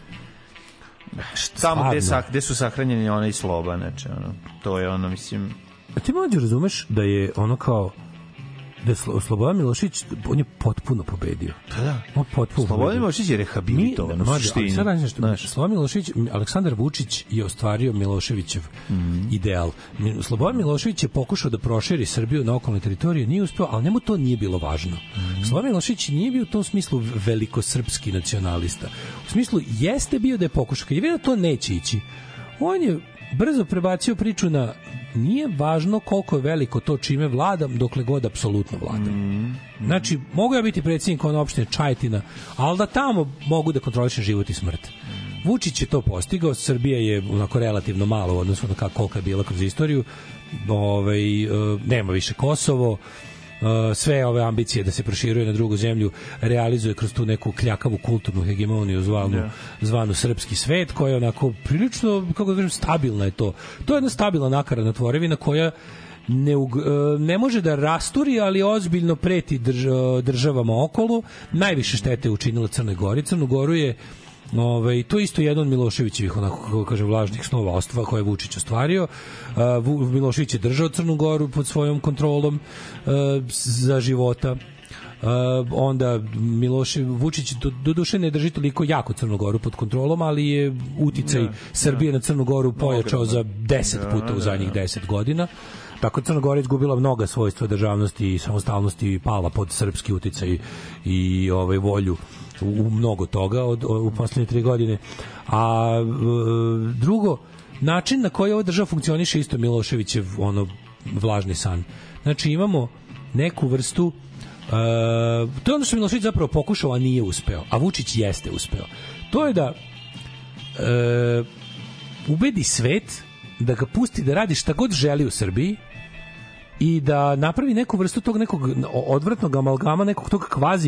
Tamo gde su sahranjeni ona i Sloba, znači, to je mislim... A ti Mlađe razumeš da je ono kao da je Slobodan Milošević, on je potpuno pobedio. Da. On potpuno Slobodan Milošević je rehabilitovan u suštini. Slobodan Milošević, Aleksandar Vučić je ostvario Miloševićev ideal. Slobodan Milošević je pokušao da proširi Srbiju na okolne teritorije, nije uspeo, ali njemu to nije bilo važno. Slobodan Milošević nije bio u tom smislu velikosrpski nacionalista. U smislu, jeste bio da je pokušao, kad je vidio da to neće ići, on je brzo prebacio priču na nije važno koliko je veliko to čime vladam, dokle god apsolutno vladam. Znači, mogu ja biti predsjednik one opštine Čajetina, ali da tamo mogu da kontrolišem život i smrt. Vučić je to postigao, Srbija je onako relativno malo u odnosu na koliko je bila kroz istoriju, nema više Kosovo, sve ove ambicije da se proširuje na drugu zemlju realizuje kroz tu neku kljakavu kulturnu hegemoniju zvanu srpski svet, koja je onako prilično, kako da kažem, stabilna je to. To je jedna stabilna nakaradna tvorevina koja ne može da rasturi, ali ozbiljno preti državama okolo. Najviše štete je učinila Crnoj Gori. Crnu Goru je to isto jedan od Miloševićevih, onako kako kažem, vlažnih snova koje je Vučić ostvario. Milošević je držao Crnu Goru pod svojom kontrolom za života. Onda Vučić doduše ne drži toliko jako Crnu Goru pod kontrolom, ali je uticaj Srbije na Crnu Goru pojačao za 10 puta u zadnjih 10 godina. Tako Crna Gora izgubila mnoga svojstva državnosti i samostalnosti i pala pod srpski uticaj i volju u mnogo toga u poslednje 3 godine. A drugo, način na koji ova država funkcioniše isto Miloševićev vlažni san. Znači imamo neku vrstu to je ono što Milošević zapravo pokušao, a nije uspeo, a Vučić jeste uspeo. To je da ubedi svet da ga pusti da radi šta god želi u Srbiji i da napravi neku vrstu tog nekog odvratnog amalgama, nekog tog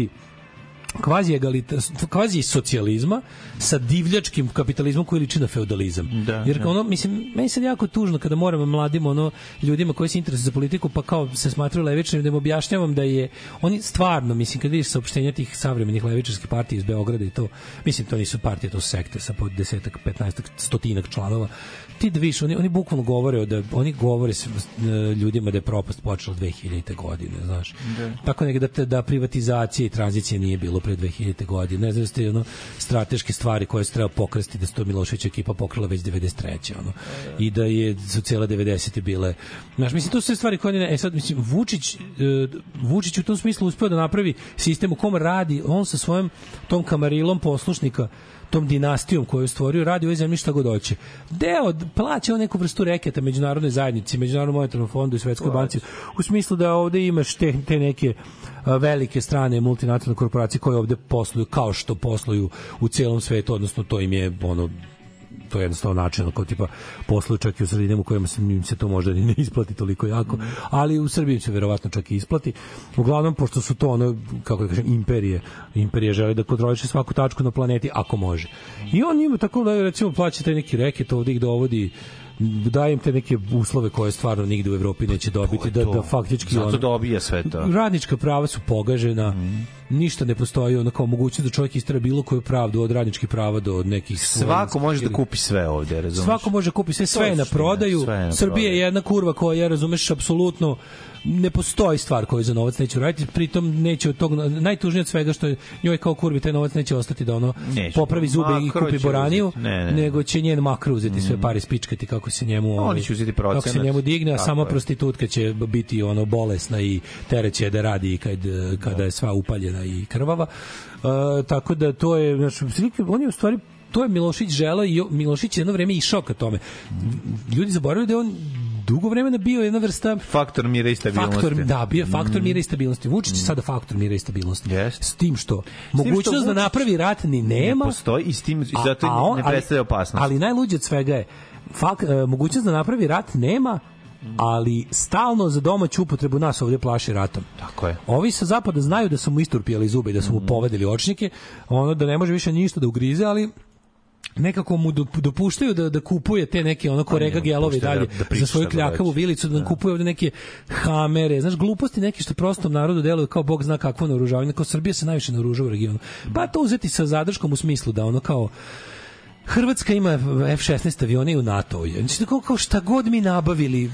kvazi socijalizma sa divljačkim kapitalizmom koji liči na feudalizam. Jer mislim, meni sad jako tužno kada moram mladim ljudima koji se interesuju za politiku pa kao se smatraju levičarima, da im objašnjavam da je oni stvarno, mislim, kad vidiš saopštenja tih savremenih levičarskih partija iz Beograda i to, mislim, to nisu partije, to su sekte sa po 10-ak, 15-ak, 100-ak članova. Ti da vidiš, oni bukvalno govore ljudima da je propast počela 2000. godine, znaš. Tako da privatizacija i tranzicija nije bilo pre 2000. godine. Ne znam da ste strateške stvari koje se treba pokrasti, da se to Milošević ekipa pokrala već 93. I da su cijela 90. bile. Znaš, mislim, to su sve stvari koje sad, mislim, Vučić u tom smislu uspeo da napravi sistem u kom radi on sa svojom tom kamarilom poslušnika. tom dinastijom koju je stvorio, radi u ovoj zemlji šta god hoće. Deo plaća on neku vrstu reketa međunarodnoj zajednici, Međunarodnom monetarnom fondu i Svetskoj banci, u smislu da ovde imaš te neke velike strane multinacionalne korporacije koje ovde posluju kao što posluju u celom svetu, odnosno to im je to je jednostavno način kao tipa posluju čak i u sredinama u kojima se to možda ni ne isplati toliko jako, ali u Srbiji se verovatno čak i isplati. Uglavnom, pošto su to kako da kažem, imperije žele da kontroliše svaku tačku na planeti ako može. I on ima tako da recimo plaća taj neki reket ovde ih dovodi, daje im te neke uslove koje stvarno nigde u Evropi neće dobiti, da faktički zato dobija sve to. Radnička prava su pogažena, ništa ne postoji kao mogućnost da čovjek istera bilo koju pravdu od radničkih prava do nekih svako može da kupi sve ovde, razumeš? Svako može kupi sve je na prodaju. Srbija je jedna kurva koja, razumeš, apsolutno ne postoji stvar koju za novac neće uraditi, pritom neće od tog, najtužnije od svega što je njoj kao kurvi taj novac neće ostati da popravi zube i kupi boraniju, nego će njen makar uzeti sve pare, spičkati kako se njemu kako se njemu digne, a sama prostitutka će biti bolesna i tereće da radi kada je sva upaljena i krvava. Tako da to je, znači, on je u stvari, to je Milošić želeo i Milošić je jedno vreme išao ka tome. Ljudi zaboravljaju da je on dugo vremena bio jedna vrsta faktor mira i stabilnosti. Bio je faktor mira i stabilnosti. Vučić je sada faktor mira i stabilnosti. S tim što mogućnost da napravi rat ni nema. Ne postoji i s tim i zato ne predstavlja opasnost. Ali najluđe od svega je mogućnost da napravi rat nema, ali stalno za domaću upotrebu nas ovdje plaši ratom. Tako je. Ovi sa zapada znaju da su mu isturpijali zube i da su mu povedili očnike, da ne može više ništa da ugrize, ali nekako mu dopuštaju da kupuje te neke korega gelove dalje za svoju kljakavu vilicu, da kupuje ovde neke hamere, znaš, gluposti neke što prostom narodu deluju kao bog zna kakvo naoružavanje, kao Srbija se najviše naoružava u regionu. Pa to uzeti sa zadrškom u smislu da kao Hrvatska ima F-16 avione i u NATO-u. Znači, kao šta god mi nabavili,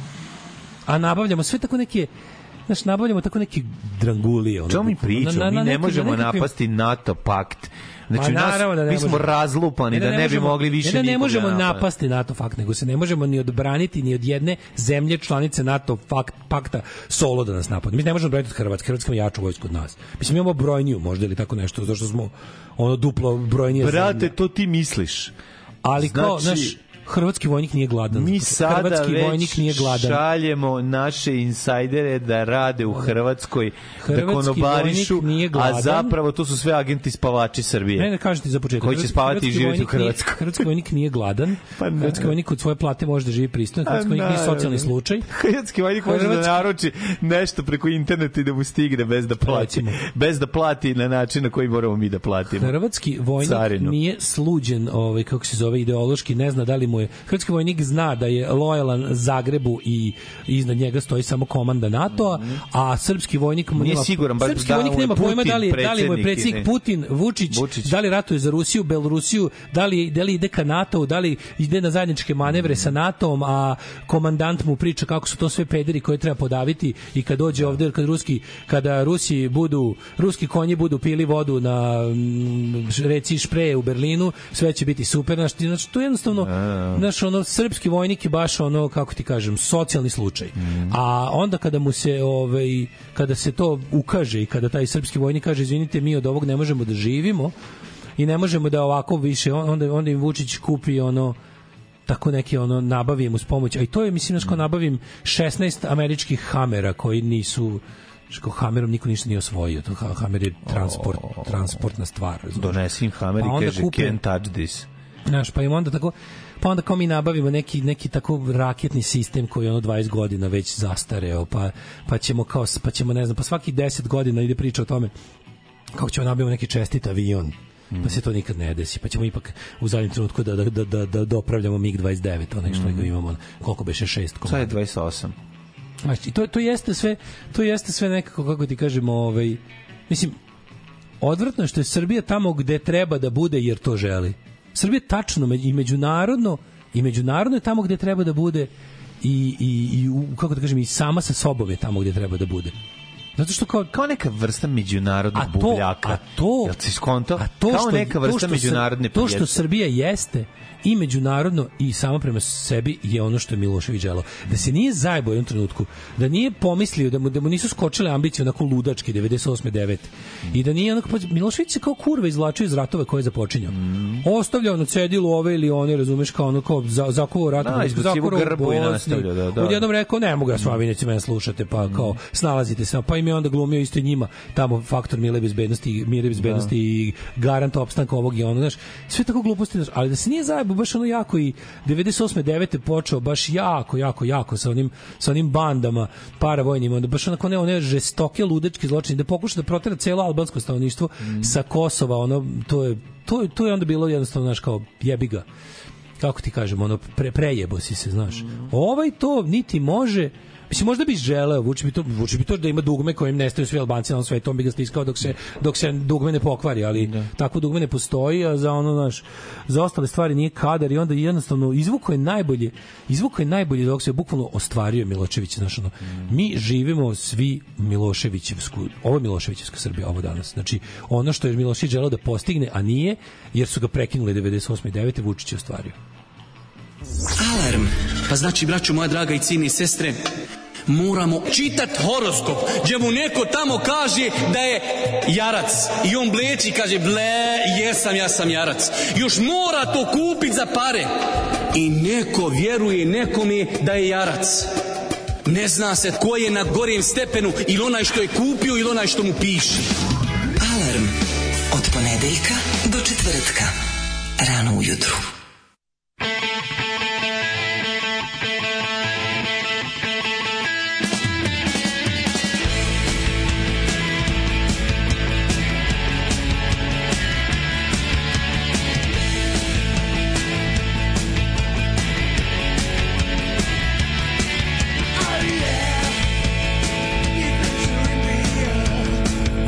a nabavljamo sve tako neke, znaš, nabavljamo tako neke drangulije. Čemu mi pričamo? Mi ne možemo napasti NATO pakt. Znači, mi smo razlupani da ne bi mogli više ne možemo napasti NATO pakt, nego se ne možemo ni odbraniti ni od jedne zemlje članice NATO pakta solo da nas napadne. Mi ne možemo odbraniti od Hrvatske. Hrvatska ima jaču vojsku od nas. Mislim, imamo brojniju možda ili tako nešto, zašto smo duplo brojnije zemlje. Brate, to ti misliš. Ali kao, znaš, hrvatski vojnik nije gladan. Mi sada već šaljemo naše insajdere da rade u Hrvatskoj, da konobarišu, a zapravo to su sve agenti spavači Srbije. Ne kažete za početak. Koji će spavati i živjeti u Hrvatskoj. Hrvatski vojnik nije gladan. Hrvatski vojnik od svoje plate može da živi pristojno. Hrvatski vojnik nije socijalni slučaj. Hrvatski vojnik može da naruči nešto preko interneta i da mu stigne bez da plati. Bez da plati na način na koji moramo mi da platimo. Hrvatski vojnik nije sluđen, kako se zove, ideološki, ne zna da li mu je. Hrvatski vojnik zna da je lojalan Zagrebu i iznad njega stoji samo komanda NATO-a, a srpski vojnik nije siguran, srpski vojnik nema pojma da li mu je predsjednik Putin, Vučić, da li ratuje za Rusiju, Belorusiju, da li ide ka NATO-u, da li ide na zajedničke manevre sa NATO-om, a komandant mu priča kako su to sve pederi koje treba podaviti i kad dođe ovde, kada ruski konji budu pili vodu na reci Špreje u Berlinu, sve će biti super. Znači, to je jednostavno srpski vojnik je baš kako ti kažem, socijalni slučaj. A onda kada mu se kada se to ukaže i kada taj srpski vojnik kaže izvinite, mi od ovog ne možemo da živimo i ne možemo da ovako više, onda im Vučić kupi tako neki nabavim uz pomoć, a i to je, mislim, znači, nabavim 16 američkih Hamera koji nisu, što Hamerom niko ništa nije osvojio. To Hamer je transportna stvar. Donesim Hamer i kaže can't touch this. Znaš, pa im onda tako, pa onda kao mi nabavimo neki tako raketni sistem koji je 20 godina već zastareo, pa ćemo ne znam, pa svaki 10 godina ide priča o tome kako ćemo nabavimo neki čestit avion, pa se to nikad ne desi, pa ćemo ipak u zadnjem trenutku da dopravljamo MiG-29, onaj što ga imamo, koliko beše 6 komada. Sad je 28. Znači, to jeste sve nekako, kako ti kažemo, mislim, odvratno je što je Srbija tamo gde treba da bude jer to želi. Srbija tačno i međunarodno je tamo gde treba da bude i kako da kažem, i sama sa sobom je tamo gde treba da bude. Zato što kao neka vrsta međunarodnog bubljaka. Jel si skonto? Kao neka vrsta međunarodne pijetke. To što Srbija jeste i međunarodno i sama prema sebi je ono što je Milošević želeo. Da se nije zajebao u jednom trenutku, da nije pomislio, da mu nisu skočile ambicije onako ludačke 98. 9. I da nije onako, Milošević se kao kurva izvlačio iz ratova koje je započinjao. Ostavljao na cedilu ove ili one, razumeš, kao ono, kao zakovao rat, zakovao grbu i nastavljao. Odjednom rekao, ne mogu ja s vama, neće mene slušate, pa kao snalazite se, pa im je onda glumio isto i njima tamo faktor mire bezbednosti i garant opstanka ovog i ono, znaš, sve tako gluposti, znaš, ali da se nije zajebao baš ono jako i 98. 9. počeo baš jako sa onim bandama paravojnim, onda baš onako one žestoke ludačke zločine, da pokuša da protera celo albansko stanovništvo sa Kosova, ono, to je onda bilo jednostavno, znaš, kao jebi ga, kako ti kažem, ono, prejebo si se, znaš. To niti može. Mislim, možda bi želeo, Vučić bi to da ima dugme kojim nestaju svi Albanci na ovom svetu, on bi ga stiskao dok se dugme ne pokvari, ali takvo dugme ne postoji, a za ono, znaš, za ostale stvari nije kadar i onda jednostavno izvuko je najbolje dok se bukvalno ostvario Milošević, znaš, ono, mi živimo svi ovo je Miloševićevska Srbija, ovo danas, znači, ono što je Milošević želeo da postigne, a nije, jer su ga prekinuli 98. i 9. Vučić je ostvario. Alarm. Pa znači, braćo moja draga i cijene sestre, moramo čitat horoskop, gdje mu neko tamo kaže da je jarac i on bleči i kaže ja sam jarac, još mora to kupit za pare i neko vjeruje nekome da je jarac. Ne zna se ko je na gorijem stepenu, ili onaj što je kupio ili onaj što mu piše. Alarm od ponedeljka do četvrtka rano ujutru.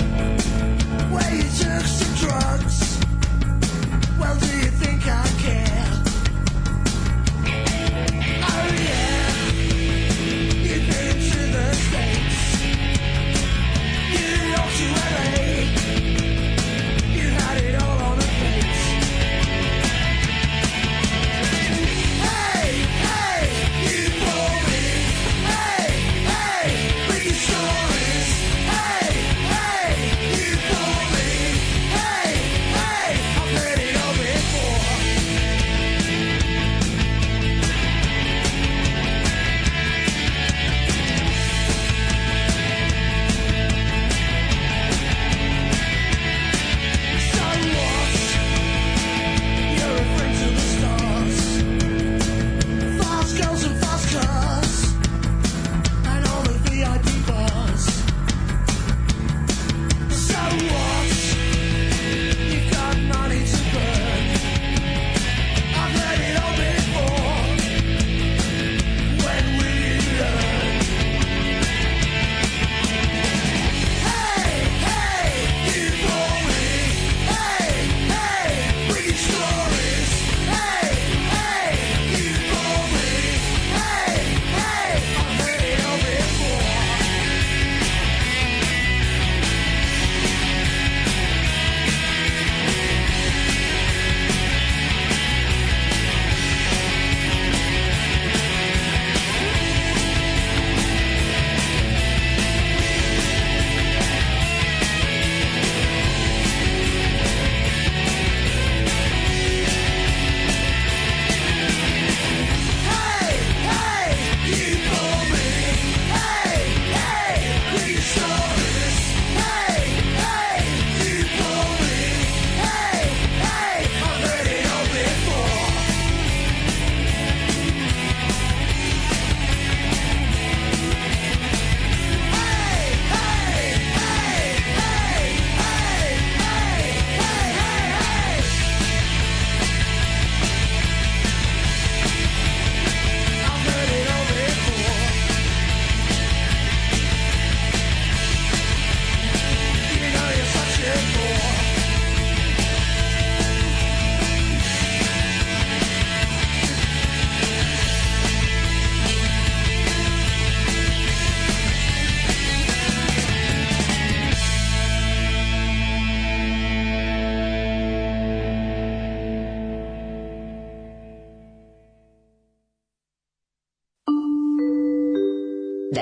Well, do you think I care?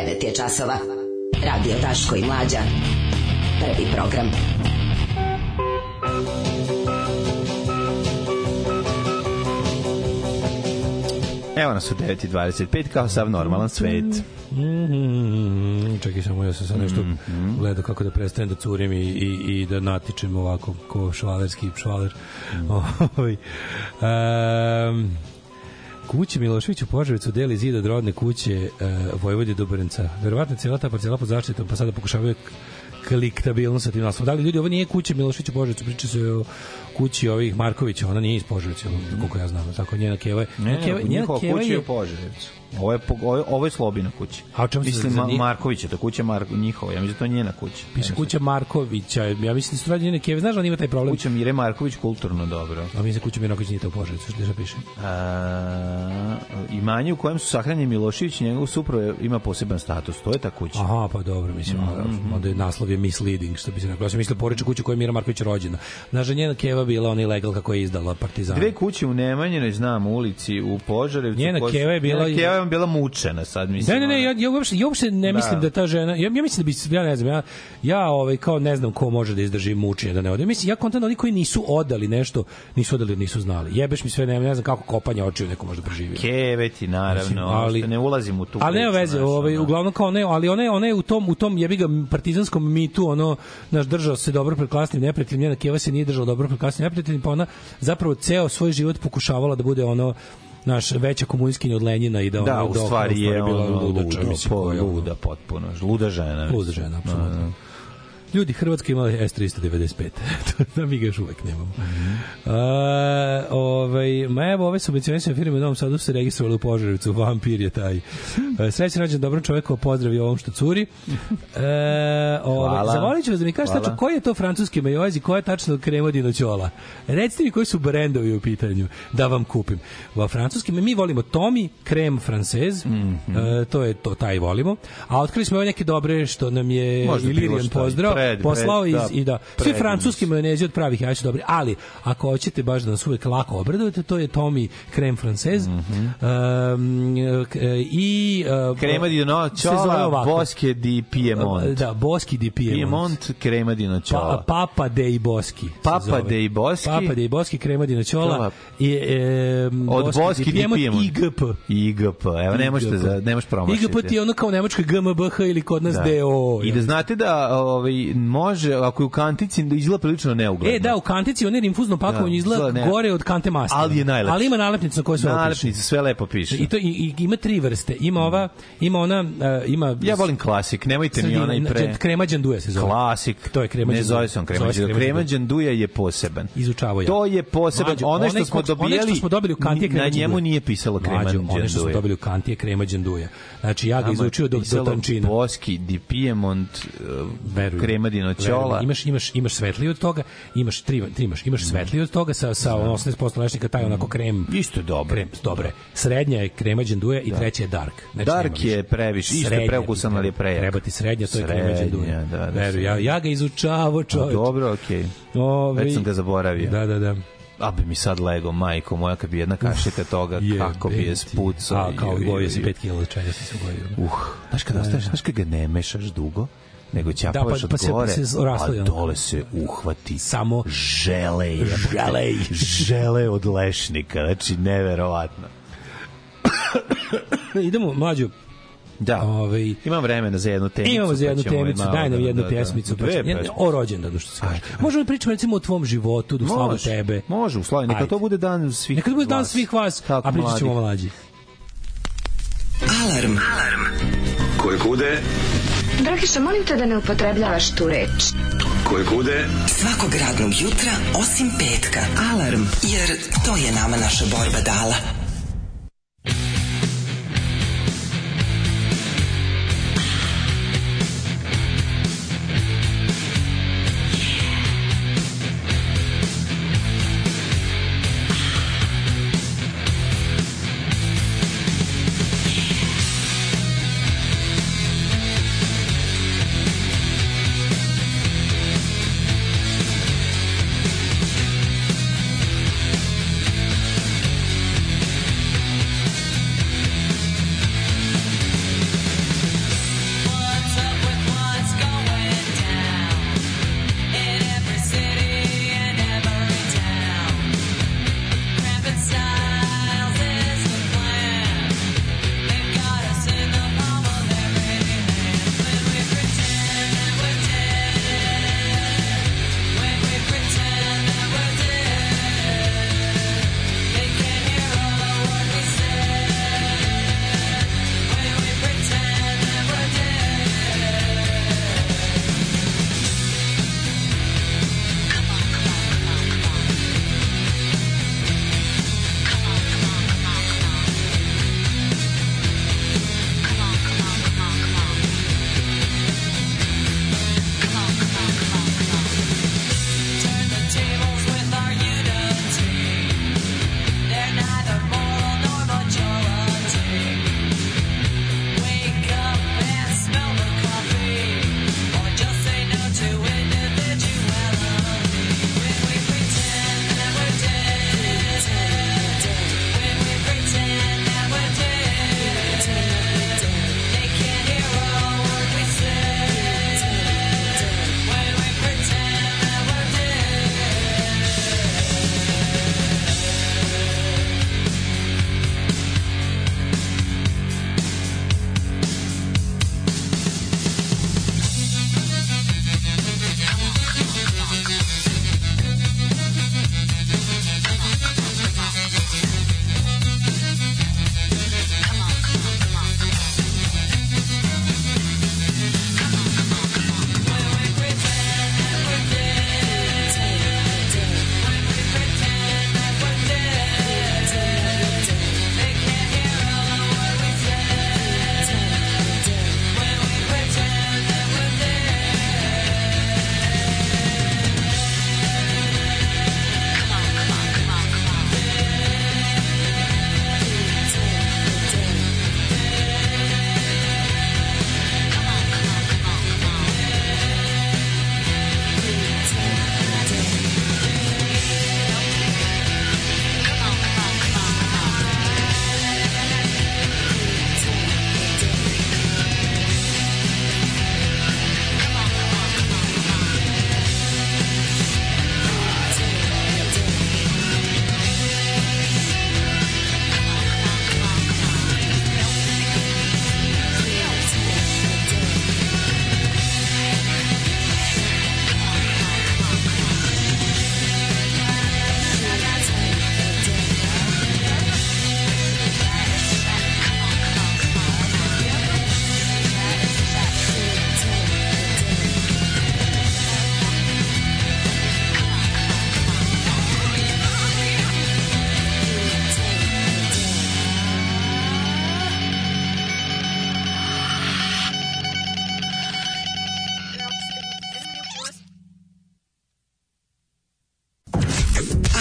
9 je časova. Radio Daško i Mlađa. Prvi program. Evo nas u 9:25 kao sav normalan svet. Čekaj samo, ja sam sad nešto gledao kako da prestanem da curim i da natičem ovako ko švalerski švaler. Kuće Milošević u Požarevcu deli zid od rodne kuće Vojvode Dobrenca. Verovatno cijela ta parcela pod zaštitom, pa sada pokušavaju kliktabilnost sa tim naslovom. Da li ljudi, ovo nije kuća Milošević u Požarevcu, priča se o kući ovih Markovića, ona nije iz Požarevca, koliko ja znam, tako njena keva je. Njihova kuća je u Požarevcu. Ovo je Slobina kuća. A o čemu mislim, Marković je to kuća njihova, ja mislim da to je njena kuća. Piše kuća Markovića, ja mislim da su radi njene keve, znaš da on ima taj problem? Kuća Mire Marković kulturno dobro. A mislim da kuća Marković nije to u Požarevcu, što što piše? Imanje u kojem su sahranjeni Milošević i njegov suprug ima poseban status, to je ta kuća. Aha, pa dobro, mislim, onda je naslov je misleading, što bi se rekao. Ja sam mislio poreču kuću koja je Mira Marković rođena. Znaš da njena keva bila on ilegal kako je izdala Partizan. Dve kuće u Nemanjinoj, znam, ulici u Požarevcu. Njena keva je bila mučena sad, mislim. Ne, ja uopšte ne mislim da ta žena, ja mislim da bi, ja ne znam, ja kao ne znam ko može da izdrži mučenje da ne ode. Mislim, ja kontam oni koji nisu odali nešto, nisu znali. Jebeš mi sve, ne znam kako kopanje očiju neko može preživio. Keveti, naravno, ali ne ulazim u tu priču. Ali nema veze, uglavnom kao ne, ali ona je u tom jebi ga partizanskom mitu, naš držao se dobro pred klasnim neprijateljem, njena keva se nije držala dobro pred klasnim neprijateljem, pa ona zapravo ceo svoj život pokušavala da bude naš veća komunistkinja od Lenjina i da u stvari je bila luda potpuno, luda žena, apsolutno. Ljudi, Hrvatska imala S-395. Da mi ga još uvek nemamo. Evo, ove subvencionisane firme u Novom Sadu se registrovali u Požarevcu. Vampir je taj. Srećan rođendan, dobro čovjek, pozdravi ovom što curi. Zavolit ću vas da mi kažete tačno koji je to francuski majoz i koja je tačno krema dinoćola. Recite mi koji su brendovi u pitanju da vam kupim. U francuskim mi volimo Tommy, krem francez, to taj volimo. A otkrili smo ove neke dobre što nam je Ilirijan pozdrav. Poslao i da svi francuski majonezi od pravih jaja su dobri, ali ako hoćete baš da nas uvek lako obradujete, to je Tommy creme française i crema di nocciola Boschi di Piemont. Da, Boschi di Piemont crema di nocciola. Papa dei Boschi. Papa dei Boschi crema di nocciola i od Boschi di Piemont IGP. Evo nemaš promašiti. IGP ti je ono kao nemačka GmbH ili kod nas DO. I da znate da može, ako je u kantici, da izgleda prilično neugledno. Da, u kantici on je infuzno pakovanje izgleda gore od kante masta. Ali je najlepše. Ali ima nalepnicu na kojoj sve piše. Nalepnice, sve lepo piše. I ima 3 vrste. Ima ja volim klasik, nemojte mi onaj krema đanduja se zove. Klasik. To je krema đanduja. Ne zove se on krema đanduja. Krema đanduja je poseban. Izučavao ja. To je poseban. Ono što smo dobili u kanti je krema đanduja. Na njemu nije pisalo krema đanduja. Ono što smo dobili u kanti je krema đanduja. Znači ja ga izučio do tančina. Boschi di Piemont krema di nocciola. Imaš svetliji od toga, imaš svetliji od toga sa 80% lešnika, taj onako krem. Isto je dobro. Dobre. Srednja je krema đanduja i treća je dark. Dark je previše, isto je preukusan, ali je prejak. Treba ti srednja, to je krema đanduja. Ja ga izučavao, čovječ. Dobro, okej. Već sam ga zaboravio. Da. A bi mi sad lego, majko moja, kad bi jedna kašika toga, kako bi je spucao. Kao gojio si 5 kila, čega si se gojio. Znaš kada ostaješ, znaš kada ga ne mešaš dugo, nego ćapaš od gore, a dole se uhvati samo žele od lešnika, znači neverovatno. Idemo, mlađo. Da, imam vremena za jednu temicu. Imamo za jednu temicu, daj nam jednu pjesmicu. O rođendanu, što se kaže. Možemo da pričamo recimo o tvom životu, da slavu tebe. Može, u slavu, neka to bude dan svih vas. Neka to bude dan svih vas, a pričat ćemo o mlađi. Alarm. Koje kude? Dragiša, molim te da ne upotrebljavaš tu reč. Koje kude? Svakog radnog jutra, osim petka. Alarm, jer to je nama naša borba dala.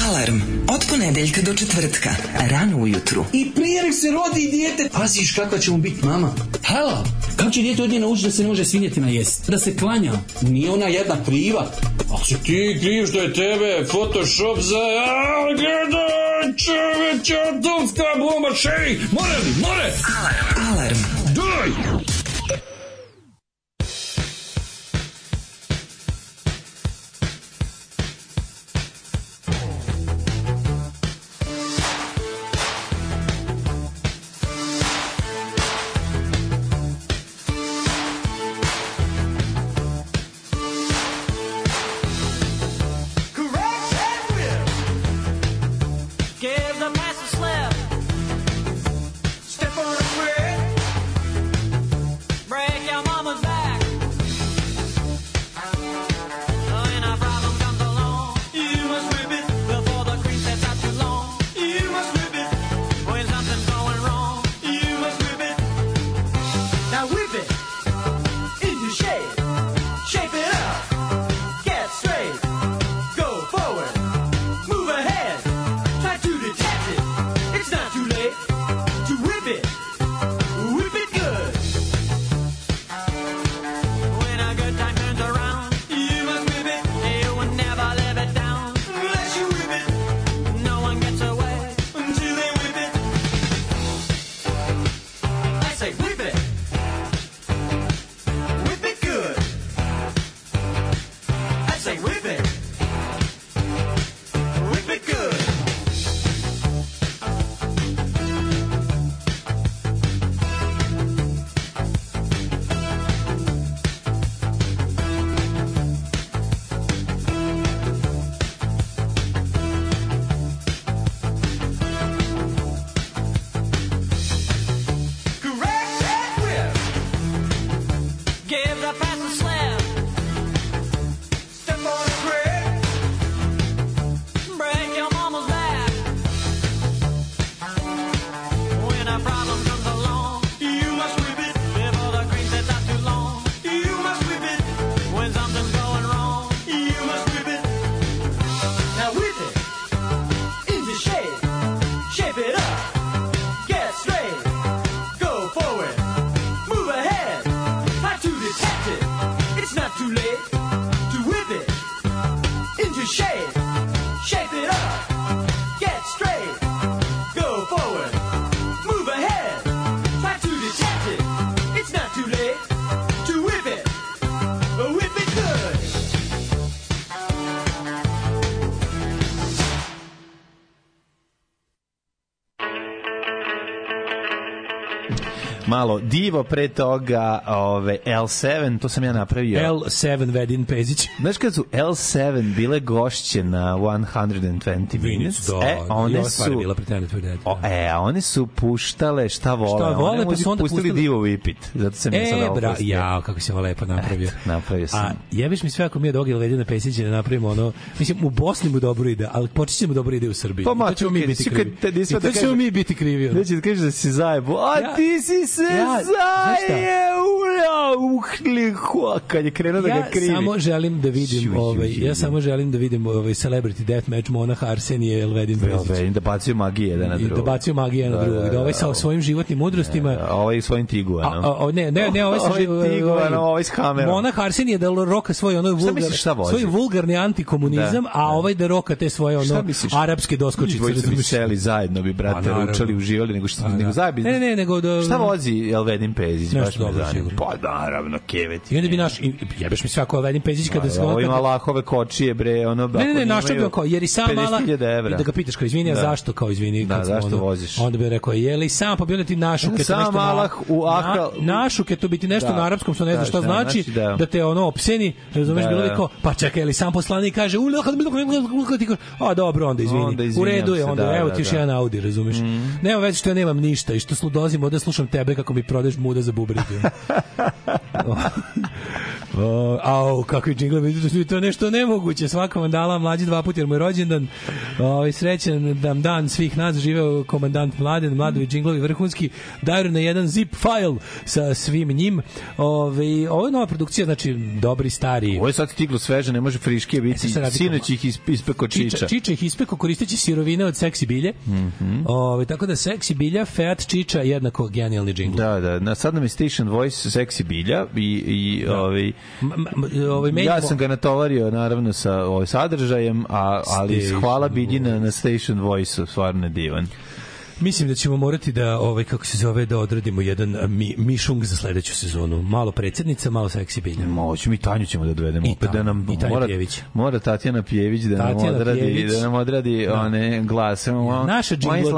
Alarm od ponedeljka do četvrtka, rano ujutru. I prije nek se rodi dijete, paziš kakva će mu biti mama. Halo, kako će dijete od nje naučiti da se ne može svinjetina jesti? Da se klanja. Nije ona jedna kriva. Ako si ti kriv što je tebe Photoshop za... Gledaj, čoveče, atomska bomba, šej! More li, more! Alarm. Daj! Malo divo pre toga, L7, to sam ja napravio. L7 Vedin Pezić. Znaš kad su L7 bile gošće na 120 Minutes, one su one su puštale šta vole, pa su onda pustili Divo Whip It. Zato sam ja sad ovo pustio. Ja, kako si ovo lepo napravio. Napravio sam. A jebeš mi sve ako mi je Dogil Vedina Pezića da napravimo ono, mislim, u Bosni mu dobro ide, ali počećemo dobro ide u Srbiji. Pa to ćemo mi biti krivi. To ćemo mi biti krivi. Neće da kažeš da si zajebo, a ti si se kad je krenuo da ga krivi. Ja samo želim da vidim samo želim da vidim Celebrity Deathmatch Monah Arsenije i Elvedin Pezić. Da bacio magije jedan na drugog. Da bacio magije jedan na drugog. Da ovaj sa svojim životnim mudrostima. Ovaj svojim tiguanom. Ne, ovaj sa tiguanom, ovaj s kamerom. Monah Arsenije da roka svoj svoj vulgarni antikomunizam, a ovaj da roka te svoje arapske doskočice. Seli zajedno bi, brate, ručali, uživali, nego zajedno. Ne, nego da... Šta vozi Elvedin Pezić? Baš me zanima. Pa naravno, kevet. I onda bi jebeš mi svako Elvedin Pezić kada se... Ovo ima lahove kočije, bre, ono... Ne, našao bi kao, jer i sam mala... Da ga pitaš kao, izvini, a zašto kao, izvini? Da, zašto voziš? Onda bi rekao, je li sam, pa bi onda ti našuke... Sam malah u Ahral... Našuke, to biti nešto na arapskom, što ne znaš šta znači, da te ono opseni, razumeš, bilo bi kao, pa čekaj, li sam poslanik kaže, a dobro, onda izvini. U redu je, onda, evo ti još jedan Audi, razumeš? Nema već što ja nemam ništa i što dolazim ovde slušam tebe kako mi prodeš muda za bubregu. Kakvi džingla, vidite, to je nešto nemoguće. Svaka vam dala mlađi 2 puta jer mu je rođendan. Srećan dan svih nas, živeo komandant Mladen, mladovi džinglovi vrhunski, daju na jedan zip file sa svim njim. Ovo je nova produkcija, znači dobri stari. Ovo je sad stiglo sveže, ne može friške biti. Sinoć ih ispeko Čiča. Čiča ih ispeko koristeći sirovine od seksi bilje. Tako da seksi bilja, Fiat Čiča jednako genijalni džingl. Da. Sad nam je Station Voice seksi bilja i ja sam ga natovario naravno sa sadržajem, ali hvala Biljina na Station Voice, stvarno divan. Mislim da ćemo morati da da odradimo jedan mišung za sledeću sezonu. Malo predsjednica, malo seksi bilja. Mi Tanju ćemo da dovedemo opet da nam mora Tatjana Pjević da nam odradi one glase. Naša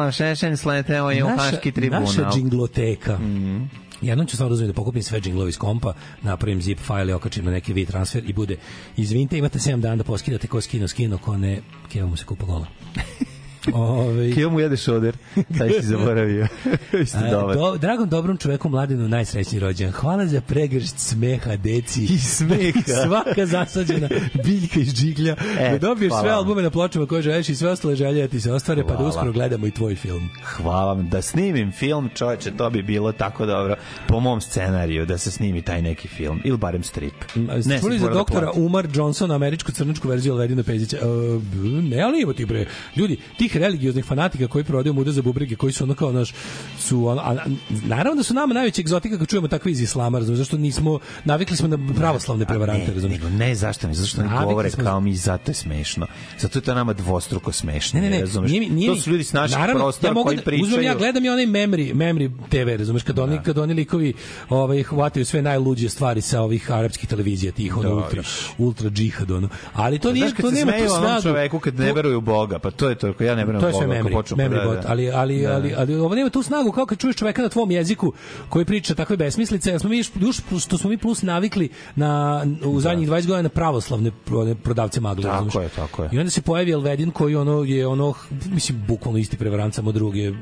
džingloteka. Jednom ću stvarno da pokupim sve džinglove iz kompa, napravim zip file i okačim na neki WeTransfer i bude, izvinite, imate 7 dana da poskidate ko skino, ko ne, Keva mu se kupa gola. Keo mu jede šoder, taj si zaboravio. Dragom dobrom čoveku Mladenu najsrećniji rođendan. Hvala za pregršt smeha, deci. I smeha. Svaka zasađena biljka iz džiglja. Da dobiješ sve albume na pločama koje želiš i sve ostale želje da ti se ostvare, pa da uskoro gledamo i tvoj film. Hvala vam. Da snimim film, čoveče, to bi bilo tako dobro po mom scenariju, da se snimi taj neki film. Ili barem strip. Čuli za doktora Umar Johnsona, američku crnačku verziju Alvedina Pezića. Ne, ali ima ti bre. Ljudi, tih religioznih fanatika koji prodaju muda za bubrege, koji su ono kao naravno da su nama najveća egzotika kad čujemo takve iz islama, razumiješ, zašto nismo, navikli smo na pravoslavne prevarante, razumiješ. Ne, zašto mi? Zašto oni govore kao mi, zato je smešno. Zato je to nama dvostruko smešno. Ne, to su ljudi s naših prostora koji pričaju. Uzmem, ja gledam i onaj memory TV, razumiješ, kad oni likovi hvataju sve najluđe stvari sa ovih arapskih televizija, tih ultra džihad, ali to nije, to nema tu snagu. Čoveku kad ne veruju u Boga, pa to je to, ja ne verujem to je sve memory bot, ali ovo nema tu snagu kao kad čuješ čoveka na tvom jeziku koji priča takve besmislice, što smo mi plus navikli u zadnjih 20 godina na pravoslavne prodavce magle. Tako je. I onda se pojavi Elvedin koji je mislim, bukvalno isti prevarant, samo drugi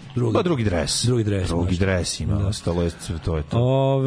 dres ima, ostalo je to.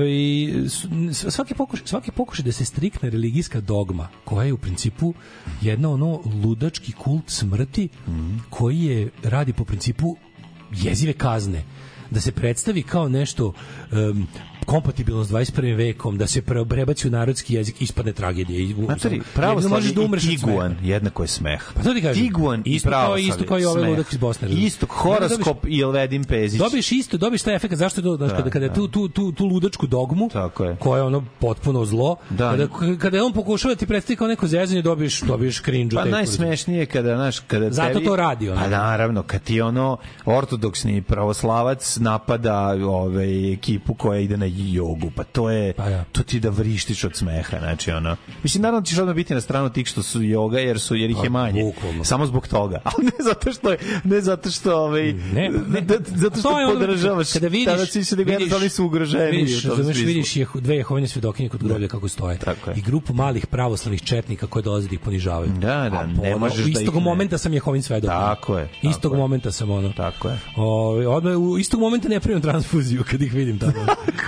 Svaki pokušaj da se striktna religijska dogma, koja je u principu jedna ludački kult smrti, koji radi po principu jezive kazne, da se predstavi kao nešto kompatibilno s 21. vekom, da se prebaci u narodski jezik, ispadne tragedije. Znači, pravoslavni i tiguan jednako je smeh. Pa to ti kažem. Tiguan i pravoslavni isto kao i ovaj ludak iz Bosne. Isto, horoskop i Elvedin Pezić. Dobiš taj efekt, zašto je to, kada je tu ludačku dogmu, koja je potpuno zlo, kada on pokušava da ti predstavi kao neko zezanje, dobiješ cringe. Pa najsmešnije kada zato to radi. Pa naravno, kad ti ortodoksni pravoslavac napada ekipu koja ide na jogu, pa to ti da vrištiš od smeha, znači mislim, naravno ćeš odmah biti na stranu tih što su joga, jer ih je manje, samo zbog toga, ali ne zato što podržavaš, tada si se gledaš da li su ugroženi. Vidiš dve Jehovine svedokinje kod groblja kako stoje i grupu malih pravoslavnih četnika koje dolaze da ih ponižavaju. Ne možeš da ih... Istog momenta sam Jehovin svedok. Tako je. Istog momenta sam Tako je. Odmah u istog momenta ne primim transfuziju kad ih vidim tamo.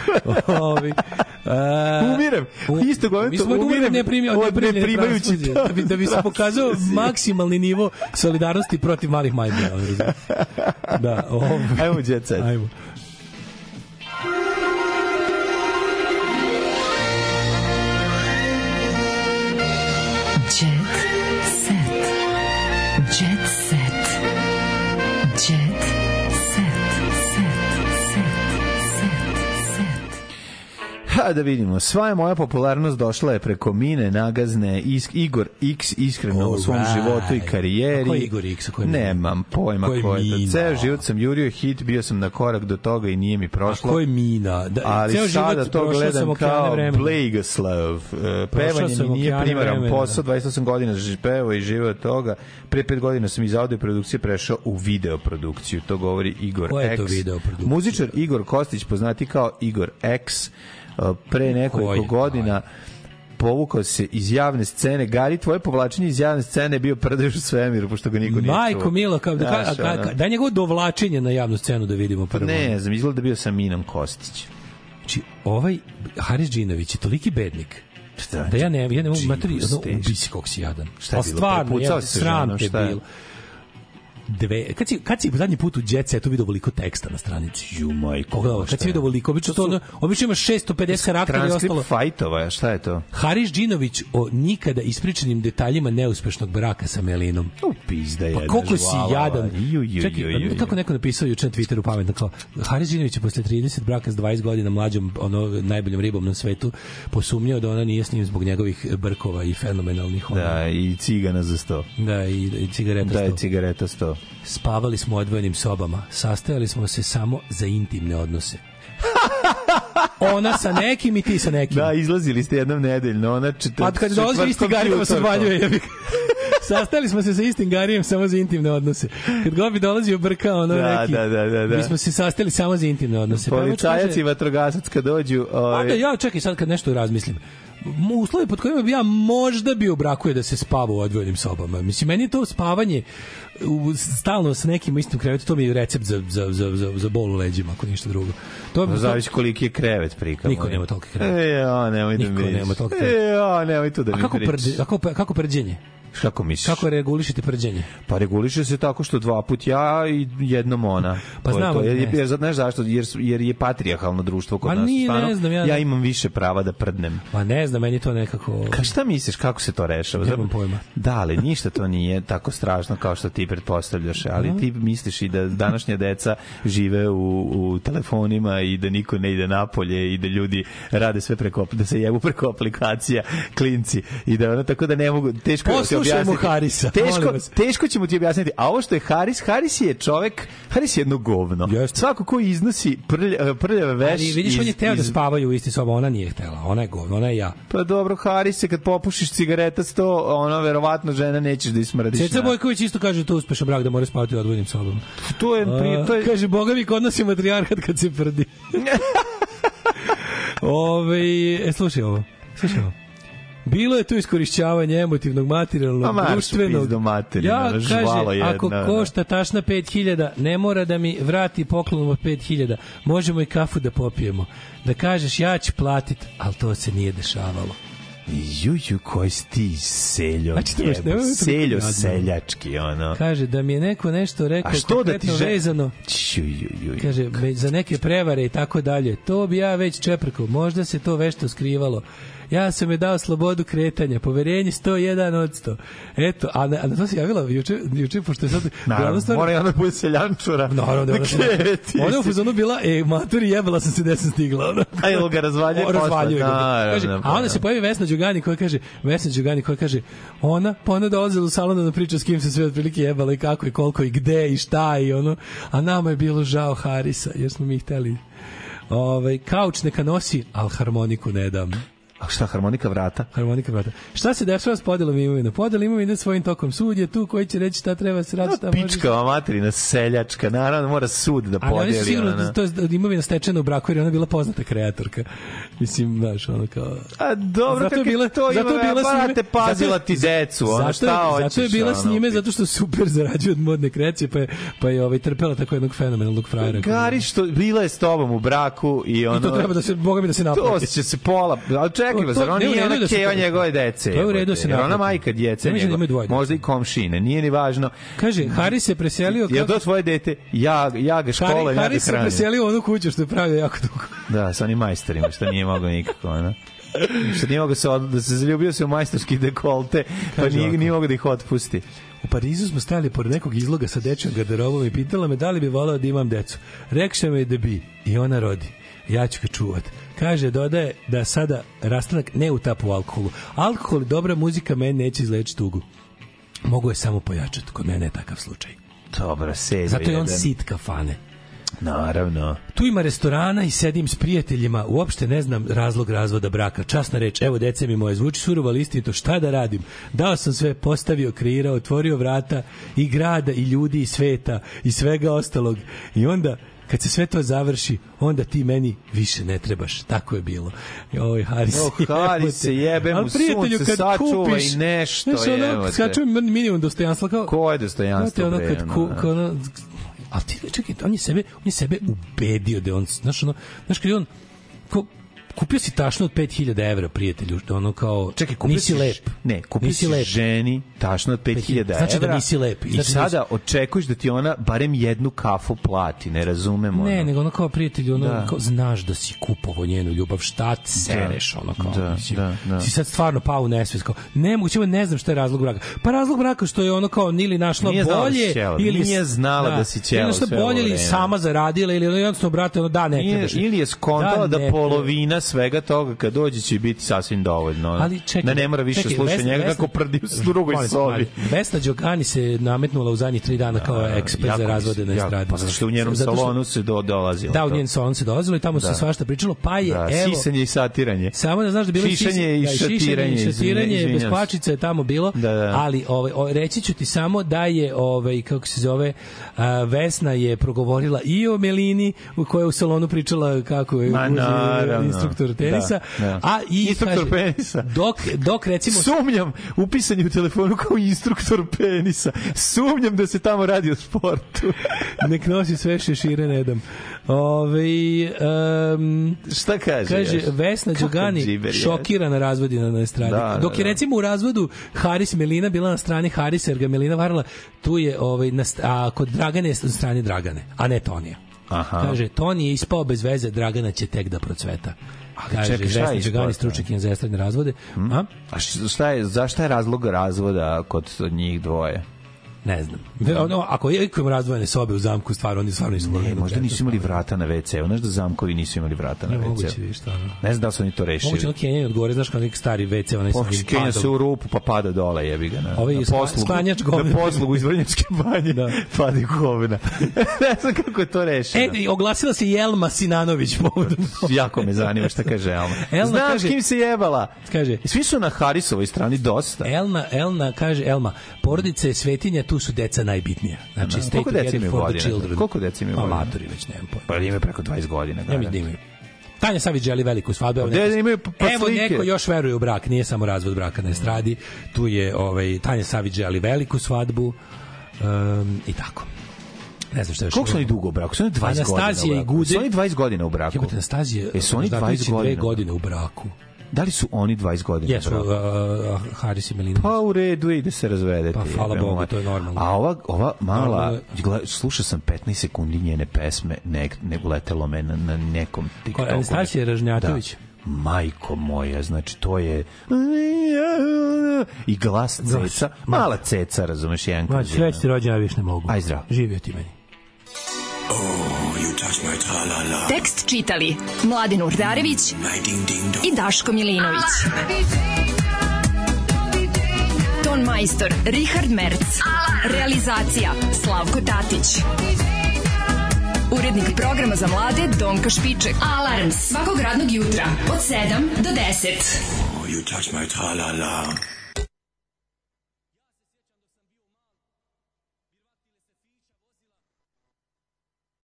Umirem. Isto umirem. Ne primajući da bi se pokazao maksimalni nivo solidarnosti protiv malih majmuna. Da, ajmo jet set. Ajmo. Da vidimo, sva je moja popularnost došla je preko Mine, Nagazne, Igor X iskreno u svom životu i karijeri. A ko je Igor X? Nemam pojma ko je. Ceo život sam jurio hit, bio sam na korak do toga i nije mi prošlo. A ko je Mina? Ali sada to gledam kao Blagoslov. Pevanje mi nije primaran posao, 28 godina pevao i živeo od toga. Pre 5 godina sam iz audio produkcije prešao u videoprodukciju. To govori Igor X. Ko je to videoprodukcija? Muzičar Igor Kostić, poznati kao Igor X, pre nekoliko godina povukao se iz javne scene. Gari, tvoje povlačenje iz javne scene je bio prdež u svemiru, pošto ga niko nije čuo. Majko Milo, daj njegovo dovlačenje na javnu scenu da vidimo prvo. Ne znam, izgleda da bio sam Minom Kostić. Znači, ovaj Haris Džinović je toliki bednik Da ja ne mogu materi, ubisi kog si jadan. Šta je bilo? Prepucao se ženom, šta je? Kad si zadnji put u Jet Setu vidio veliko teksta na stranici? Ju majko. Kad si vidio veliko, obično ima 650 karaktera i ostalo. Transkript fajtova, šta je to? Haris Džinović o nikada ispričanim detaljima neuspešnog braka sa Melinom. Pizda je. Pa koliko si jadan. Čekaj, kako neko napisao juče na Twitteru pametno kao Haris Džinović je posle 30 braka s 20 godina mlađom, najboljom ribom na svetu, posumnjao da ona nije s njim zbog njegovih brkova i fenomenalnih. Da, i cigana za 100. Da, i cigareta 100. Da, i cigareta 100. Spavali smo u odvojenim sobama. Sastajali smo se samo za intimne odnose. Ona sa nekim i ti sa nekim. Da, izlazili ste jednom nedeljno. Ona a kad dolazi isti Garijem se valjuje. Sastali smo se sa istim Garijem samo za intimne odnose. Kad Gobi dolazio brka, ono neki. Da. Mi smo se sastali samo za intimne odnose. Policajac i vatrogasac kad dođu... Da, ja čekaj sad kad nešto razmislim. Uslovi pod kojima bi ja možda bio u braku je da se spava u odvojenim sobama. Mislim, meni je to spavanje stalno sa nekim istim krevetom, to mi je recept za bol u leđima, ako ništa drugo. Zavisi koliki je krevet prikamo. Niko nema toliki krevet. Nemoj da mi nemoj tu da mi pričaš. Kako prđenje? Kako misliš? Kako regulišete prđenje? Pa reguliše se tako što 2 put ja i jednom ona. Pa znamo. Znaš zašto? Jer je patrijarhalno društvo kod nas. Ne znam, ja imam više prava da prdnem. Pa ne znam, meni to nekako... Šta misliš, kako se to rešava? Nemam pojma. Da, ali ništa to nije tako strašno kao što ti pretpostavljaš. Ali ti misliš i da današnja deca žive u telefonima i da niko ne ide napolje i da ljudi rade sve da se jebu preko aplikacija, klinci. I da ono tako da ne mogu... Teško Harisa. Teško ćemo ti objasniti. A ovo što je Haris je čovek, Haris je jedno govno. Svako ko iznosi prljave veš... Ali vidiš, on je hteo da spavaju u isti soba, ona nije htela. Ona je govno, ona je ja. Pa dobro, Haris je kad popušiš cigareta 100, ona verovatno žena nećeš da ismrdiš. Ceca Bojković isto kaže to uspešan brak da mora spavati u odvojenim sobama. To je... Kaže, Boga mi kod nas je matrijarhat kad se prdi. Slušaj ovo. Bilo je tu iskorišćavanje emotivnog, materijalnog, društvenog. Ja, kaže, ako košta tašna 5.000, ne mora da mi vrati poklon od 5.000. Možemo i kafu da popijemo. Da kažeš, ja ću platit, ali to se nije dešavalo. Juju, koji si ti seljo, seljo seljački, ono. Kaže, da mi je neko nešto rekao konkretno vezano. Kaže, za neke prevare i tako dalje. To bi ja već čeprkao. Možda se to vešto skrivalo. Ja sam je dao slobodu kretanja, poverenje 101%. Eto, a na to se javila juče, pošto je sad... Naravno, mora je ona bude seljančura. Naravno, da ona je u fazonu bila, maturi, jebala sam se gde sam stigla. A jel ga razvaljuje posle? Razvaljuje ga. A onda se pojavi Vesna Đugani koja kaže, ona dolazila u salon da priča s kim se sve otprilike jebala i kako i koliko i gde i šta i ono. A nama je bilo žao Harisa, jer smo mi hteli. Kauč neka nosi, ali harmoniku ne dam. A šta, harmonika vrata? Harmonika vrata. Šta se dešava s podelom imovine? Podel imovine svojim tokom. Sud je tu koji će reći šta treba se raditi, šta može. Pička materina seljačka, naravno mora sud da podeli. Ali oni su sigurno da to je imovina stečena u braku jer ona bila poznata kreatorka. Mislim, znaš, ono kao... A dobro, kako je to ima, te pazila ti decu, ono šta hoćeš. Zato je bila s njime, zato što super zarađuje od modne kreacije, pa je trpela tako jednog fenomenalnog frajera. Gari, što bila je s tobom u braku i ono... I to treba da se, Boga mi da se naplati. To će se pola... Čekaj, zar on nije ona keva njegove dece? To je u redu se naplati. Ona majka djece njegove. Možda i komšine, nije ni važno. Kaže, Haris se preselio... Je to tvoje dete? Ja ga škola, ja ga hranim. Haris se preselio u onu kuću što je pravio jako dugo. Da, sa onim majstorima, što nije mogao nikako, ono. Što nije mogao da se zaljubio se u majstorski dekolte, pa nije mogao da ih otpusti. U Parizu smo stajali pored nekog izloga sa dečjom garderobom i pitala me da li bi volao da imam decu. Rekša me da bi i ona rodi. Ja ću ga čuvat. Kaže, dodaje da sada rastanak ne utapu u alkoholu. Alkohol i dobra muzika meni neće izlečiti tugu. Mogu je samo pojačati. Kod mene je takav slučaj. Dobra, serio. Zato je on sit kafane. Naravno. Tu ima restorana i sedim s prijateljima. Uopšte ne znam razlog razvoda braka. Časna reč, evo dece mi moje, zvuči surovo, ali istinito, šta da radim? Dao sam sve, postavio, kreirao, otvorio vrata i grada i ljudi i sveta i svega ostalog. I onda kad se sve to završi, onda ti meni više ne trebaš. Tako je bilo. Oj, Haris, jebe mu sunce, sačuva i nešto, jebote. Sačuva minimum dostojanstva. Ko je dostojanstvo, bre? Ali ti, čekaj, on je sebe ubedio da je on, znaš, kad je on, kupio si tašnu od 5000 evra, prijatelju, ono kao, čekaj, nisi lep. Ne, kupio si ženi tašnu od 5000 evra. Znači da nisi lep. I sada očekuješ da ti ona barem jednu kafu plati, ne razumemo. Ne, nego ono kao, prijatelju, ono kao, znaš da si kupovao njenu ljubav, šta ti sereš, ono kao, si sad stvarno pao u nesvest, kao, nemoguće, ne znam šta je razlog braka. Pa razlog braka što je ono kao, ili našla bolje, ili nije znala da si ćela sve bolje, ili sama zaradila, ili jednostavno, brate, ono, da, ne trebaš. Ili je skontala da polovina svega toga kad dođe će biti sasvim dovoljno. Ali čekaj, da ne mora više slušati njega kako prdi u drugoj sobi. Vesna Đokani se nametnula u zadnjih 3 dana kao ekspert za razvode na estradi. Pa zašto u njenom salonu se dolazilo. Da, u njenom salonu se dolazilo i tamo se svašta pričalo, pa je, evo... Sisanje i satiranje. Samo da znaš da bilo šišanje i šatiranje. Bez kvačica je tamo bilo, ali reći ću ti samo da je, kako se zove, Vesna je progovorila i o Melini, u kojoj u salonu pričala kako je instruktor tenisa, a i instruktor penisa. Dok recimo sumnjam, upisan je u telefonu kao instruktor penisa. Sumnjam da se tamo radi o sportu. Nek nosi sve šešire, ne dam. Šta kaže? Kaže Vesna Đogani šokirana razvodina na estradi. Dok je recimo u razvodu Haris Melina bila na strani Harisa jer ga Melina varala, tu je a kod Dragane je na strani Dragane, a ne Tonija. Kaže, Toni je ispao bez veze, Dragana će tek da procveta. Kaže, Vesna Đogani stručnjakinja za estradne razvode. Zašto je razlog razvoda kod njih dvoje? Ne znam. Ako imam razdvojene sobe u zamku, stvarno oni stvarno nisu mogli. Možda nisu imali vrata na WC-u. Znaš da zamkovi nisu imali vrata na WC-u. Moguće vi šta. Ne znam da su oni to rešili. Moguće Kenjani odgovore, znaš kao neki stari WC, onaj sam Kenja se u rupu pa pada dole, jebi ga. Na poslugu iz Vrnjačke banje pada govna. Ne znam kako je to rešeno. Oglasila se Jelma Sinanović. Jako me zanima šta kaže Elma. Znaš kim se jebala? Kaže, svi su na Harisovoj strani dosta. Elma kaže, porodica je svetinja, tu su deca najbitnija. Znači, stay together for the children. Koliko deca imaju godina? Amatori već, nemam pojma. Pa imaju preko 20 godina. Tanja Savić želi veliku svadbu. Evo neko još veruje u brak, nije samo razvod braka na estradi. Tu je Tanja Savić želi veliku svadbu i tako. Ne znam šta još. Koliko su oni dugo u braku? Su oni 20 Anastasija i Gude. Su oni 20 godina u braku? Anastasija, su oni 20 godine u braku. Da li su oni 20 godina? Jesu, Haris i Melina. Pa u redu i da se razvedete. Pa hvala Bogu, to je normalno. A ova mala, slušao sam 15 sekundi njene pesme, uletelo me na nekom TikToku. Anastasija Ražnjatović. Majko moja, znači to je i glas ceca, mala ceca, razumeš, jedan kad sve ti rođena, ja više ne mogu. Aj zdrav. Živio ti meni. Tekst čitali Mladin Urdarević i Daško Milinović. Ton majstor Richard Merc. Realizacija Slavko Tatić. Urednik programa za mlade Donka Špiček. Alarms svakog radnog jutra od 7 do 10. You touch my tra-la-la.